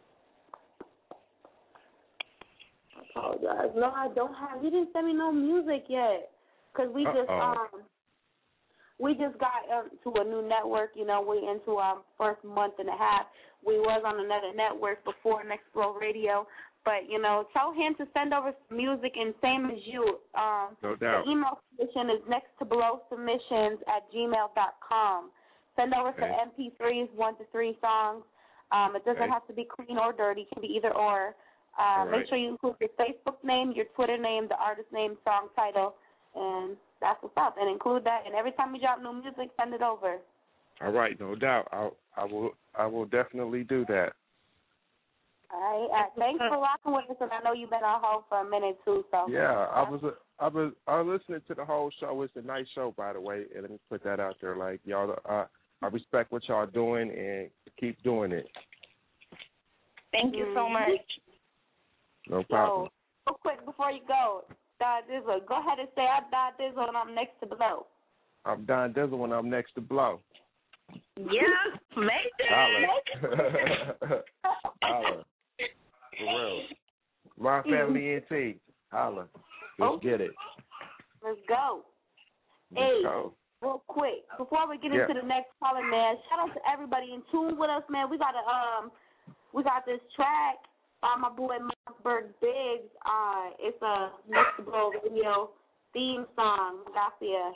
I apologize. No, I don't have. You didn't send me no music yet, because we Uh-oh. just um. We just got into a new network, you know, we into our first month and a half. We was on another network before Next Flow Radio. But, you know, tell him to send over some music, and same as you. Um, no doubt. The email submission is next to below submissions at gmail dot com. Send over okay. some M P threes, one to three songs. Um, it doesn't okay. have to be clean or dirty. It can be either or. Uh, right. Make sure you include your Facebook name, your Twitter name, the artist name, song title, and that's what's up. And include that. And every time we drop new music, send it over. All right, no doubt. I I will I will definitely do that. All right. Uh, thanks for rocking with us, and I know you've been on hold for a minute too. So Yeah, I was I was I was listening to the whole show. It's a nice show, by the way, and let me put that out there. Like y'all, uh, I respect what y'all doing, and keep doing it. Thank you so much. No problem. So, real quick before you go, Don Dizzle, go ahead and say I'm Don Dizzle and I'm next to Blow. I'm Don Dizzle and I'm next to Blow. Yeah, make Holla. Holla. For real. My family N T. Holla. Let's get it. Let's go. Let's hey, go. real quick, before we get Yeah. into the next caller, man, shout out to everybody in tune with us, man. We got a um, we got this track by my boy Mossberg Biggs. Uh, it's a Next to Blow Radio theme song. Garcia.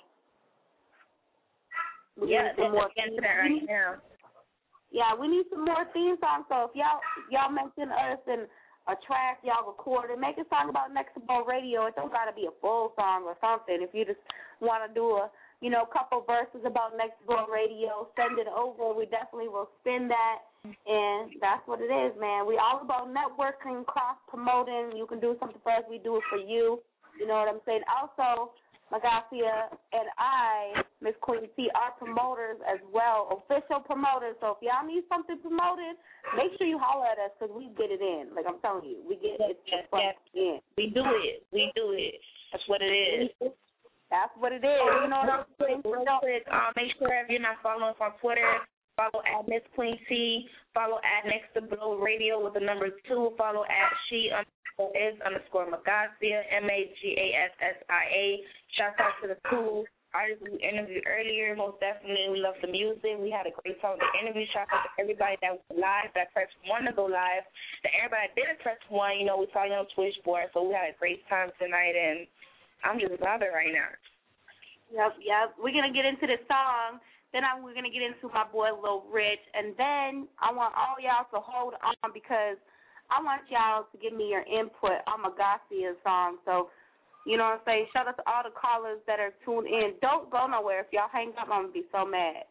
We Yeah, need some more into that right now. Yeah, we need some more theme songs. So if y'all y'all mention us in a track y'all recorded, make a song about Next to Blow Radio. It don't gotta be a full song or something. If you just want to do a you know couple verses about Next to Blow Radio, send it over. We definitely will spin that, and that's what it is, man. We all about networking, cross promoting. You can do something for us, we do it for you. You know what I'm saying? Also, Magacia and I, Miss Queen C, are promoters as well, official promoters. So if y'all need something promoted, make sure you holler at us because we get it in. Like I'm telling you, we get it yes, from yes. in. We do it. We do it. That's what it is. That's what it is. You know what I'm saying? Real quick, uh, make sure if you're not following us on Twitter, follow at Miss Queen C, follow at Next to Blow Radio with the number two, follow at she underscore is underscore Magacia, M A G A S S I A. Shout out to the two artists we interviewed earlier. Most definitely, we love the music. We had a great time with the interview. Shout out to everybody that was live, that pressed one to go live. To everybody that didn't press one, you know, we saw you on Twitch board, so we had a great time tonight, and I'm just bothered right now. Yep, yep. We're going to get into the song. Then I'm, we're going to get into my boy Lil Rich. And then I want all y'all to hold on because I want y'all to give me your input on Magacia's song. So, you know what I'm saying? Shout out to all the callers that are tuned in. Don't go nowhere. If y'all hang up, I'm going to be so mad.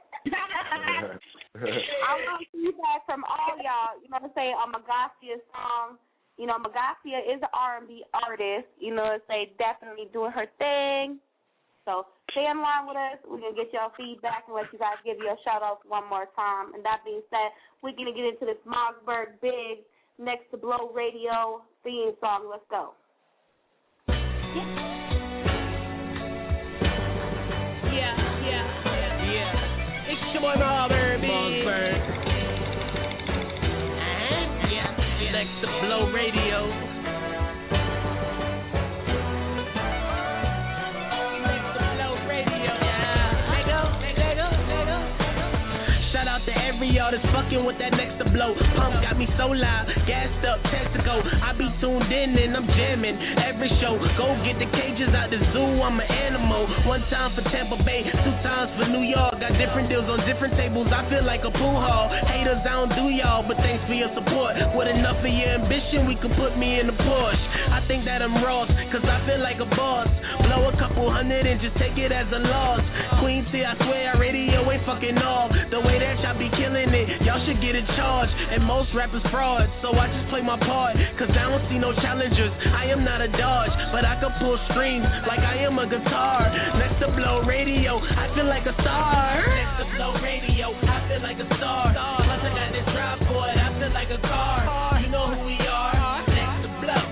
I want feedback from all y'all, you know what I'm saying, on Magacia's song. You know, Magacia is an R and B artist. You know what I'm saying? Definitely doing her thing. So stay in line with us. We're going to get y'all feedback and let you guys give you a shout-out one more time. And that being said, we're going to get into this Mossberg Biggs Next to Blow Radio theme song. Let's go. Yeah, yeah, yeah, yeah. It's your boy Mossberg Biggs. Uh-huh. Yeah, yeah. Next to Blow Radio. Y'all that's fucking with that Next to Blow. Pump got me so loud, gassed up, text to go. I be tuned in and I'm jamming every show. Go get the cages out the zoo, I'm an animal. One time for Tampa Bay, two times for New York. Got different deals on different tables, I feel like a pool hall. Haters, I don't do y'all, but thanks for your support. With enough of your ambition, we can put me in the Porsche. I think that I'm Ross, cause I feel like a boss. Blow a couple hundred and just take it as a loss. Queen C, I swear our radio ain't fucking off. The way that y'all be killing it, y'all should get a charge. And most rappers fraud, so I just play my part. Cause I don't see no challengers, I am not a Dodge, but I can pull strings like I am a guitar. Next to Blow Radio, I feel like a star. Next to Blow Radio, I feel like a star. Plus I got this drive for it, I feel like a car. You know who we are. Next to Blow.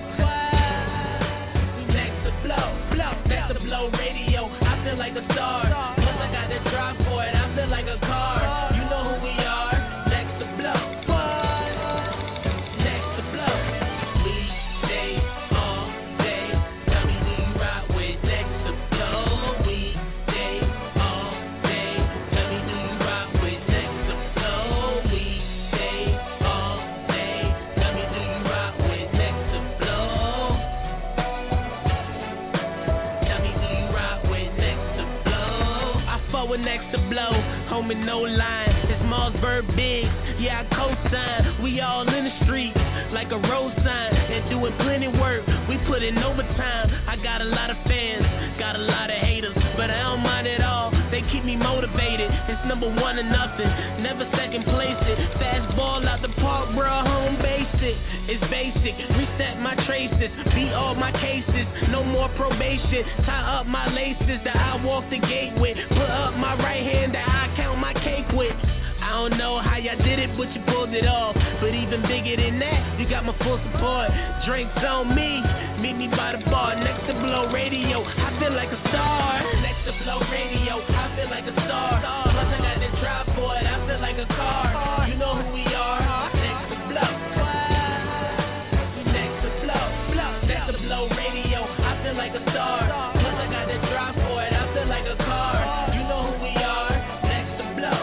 Next to Blow. Next to Blow Radio, I feel like a star. Plus I got this drive for it, I feel like a car. You know who we are. Next to Blow. Next to Blow. We stay all day. Tell me who you ride with. Next to Blow. We stay all day. Tell me who you ride with. Next to Blow. We stay all day. Tell me who you ride with. Next to Blow. Tell me who you ride with. Next to Blow. I fuck with Next to Blow. Homie, no line. It's Mossberg Biggs. Yeah, I co-sign. We all in the streets like a road sign and doing plenty work. We put in overtime. I got a lot of fans, got a lot of haters, but I don't mind at all. They keep me motivated and it's number one or nothing. Never second place it. Fast ball out the park, bro, home base it. It's basic, reset my traces, beat all my cases, no more probation. Tie up my laces that I walk the gate with. Put up my right hand that I count my cake with. I don't know how y'all did it, but you pulled it off. But even bigger than that, you got my full support. Drinks on me, meet me by the bar. Next to Blow Radio, I feel like a star. Next to Blow Radio, I feel like a star. Plus I got this drop for it, I feel like a car. You know who we are. Next to Blow. Next to Blow. Next to Blow Radio, I feel like a star. Plus I got this drop for it, I feel like a car. You know who we are. Next to Blow.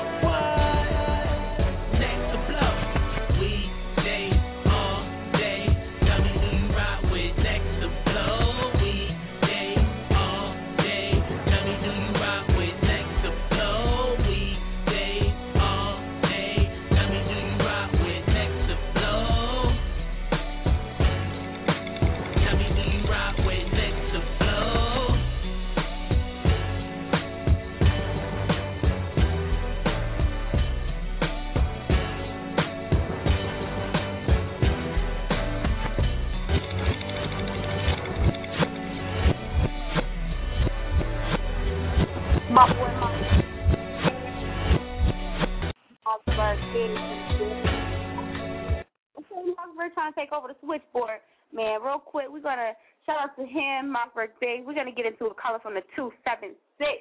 We're trying to take over the switchboard, man. Real quick, we're gonna shout out to him, Mossberg Big. We're gonna get into a caller from the two seven six.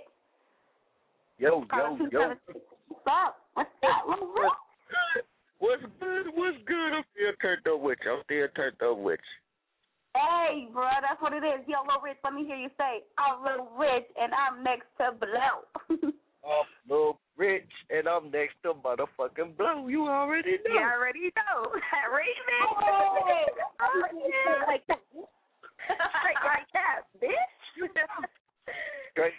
Yo, yo, yo. What's up? What's up? What's up? What's good? What's good? I'm still turned up with you. I'm still turned up with you. Hey, bro, that's what it is. Yo, Lil Rich, let me hear you say, I'm Lil Rich, and I'm next to Blow. I'm Lil Rich, and I'm next to motherfucking Blow. You already know. You already know. Remix. Oh, yeah. Like that. Straight like that, bitch. Great.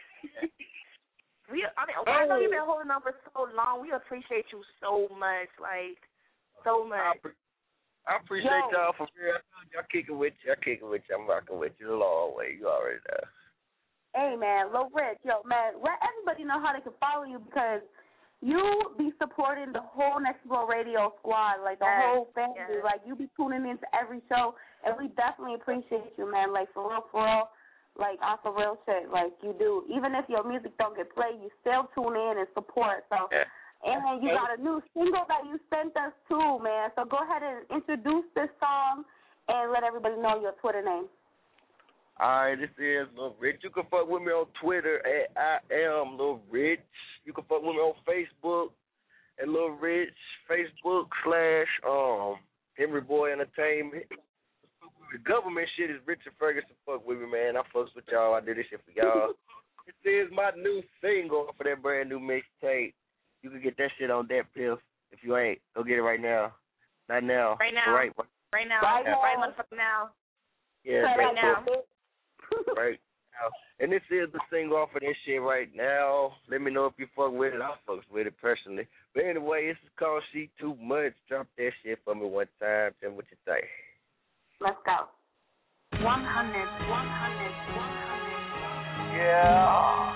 We, I mean, I know you've been holding on for so long. We appreciate you so much, like, so much. I appreciate Yo. y'all for real. Y'all kicking with you. Y'all kicking with you. I'm rocking with you the long way. You already know. Hey, man, Lil Rich, yo, man, let everybody know how they can follow you because you be supporting the whole Next Blow Radio squad, like the yes. whole family. Yes. Like, you be tuning into every show, and we definitely appreciate you, man. Like, for real, for real, like, on some real shit, like you do. Even if your music don't get played, you still tune in and support. So. Yeah. And you got a new single that you sent us too, man. So go ahead and introduce this song and let everybody know your Twitter name. All right, this is Lil Rich. You can fuck with me on Twitter at I am Lil Rich. You can fuck with me on Facebook at Lil Rich. Facebook slash um Henry Boy Entertainment. The government shit is Richard Ferguson. Fuck with me, man. I fucks with y'all. I do this shit for y'all. This is my new single for that brand new mixtape. You can get that shit on that pill. If you ain't, go get it right now. Not now. Right now. Right, right now. Right now. Right motherfucker now. Yeah, right, right now. Right now. And this is the single off of this shit right now. Let me know if you fuck with it. I fucks with it personally. But anyway, this is called She Too Much. Drop that shit for me one time. Tell me what you think. Let's go. one hundred, one hundred, one hundred. Yeah.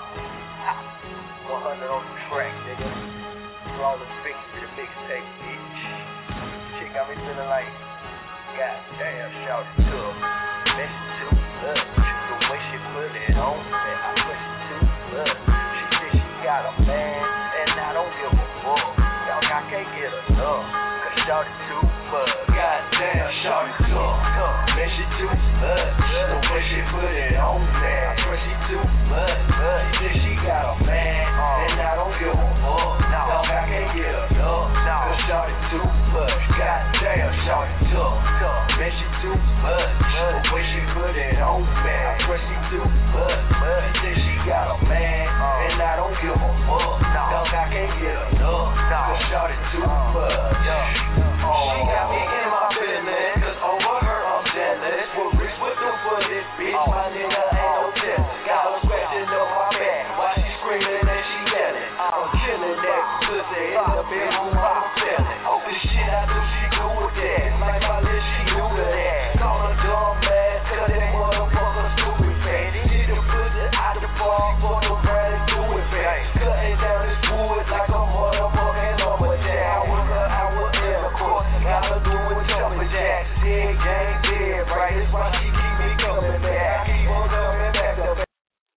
one hundred on the track, nigga. All the fix to the mixtape, bitch. She got me feeling like, goddamn, shout it to her. Listen to love. The way she put it on, man, I listen to love. She said she got a man, and I don't give a fuck. Dog, I can't get enough. Cause shout it to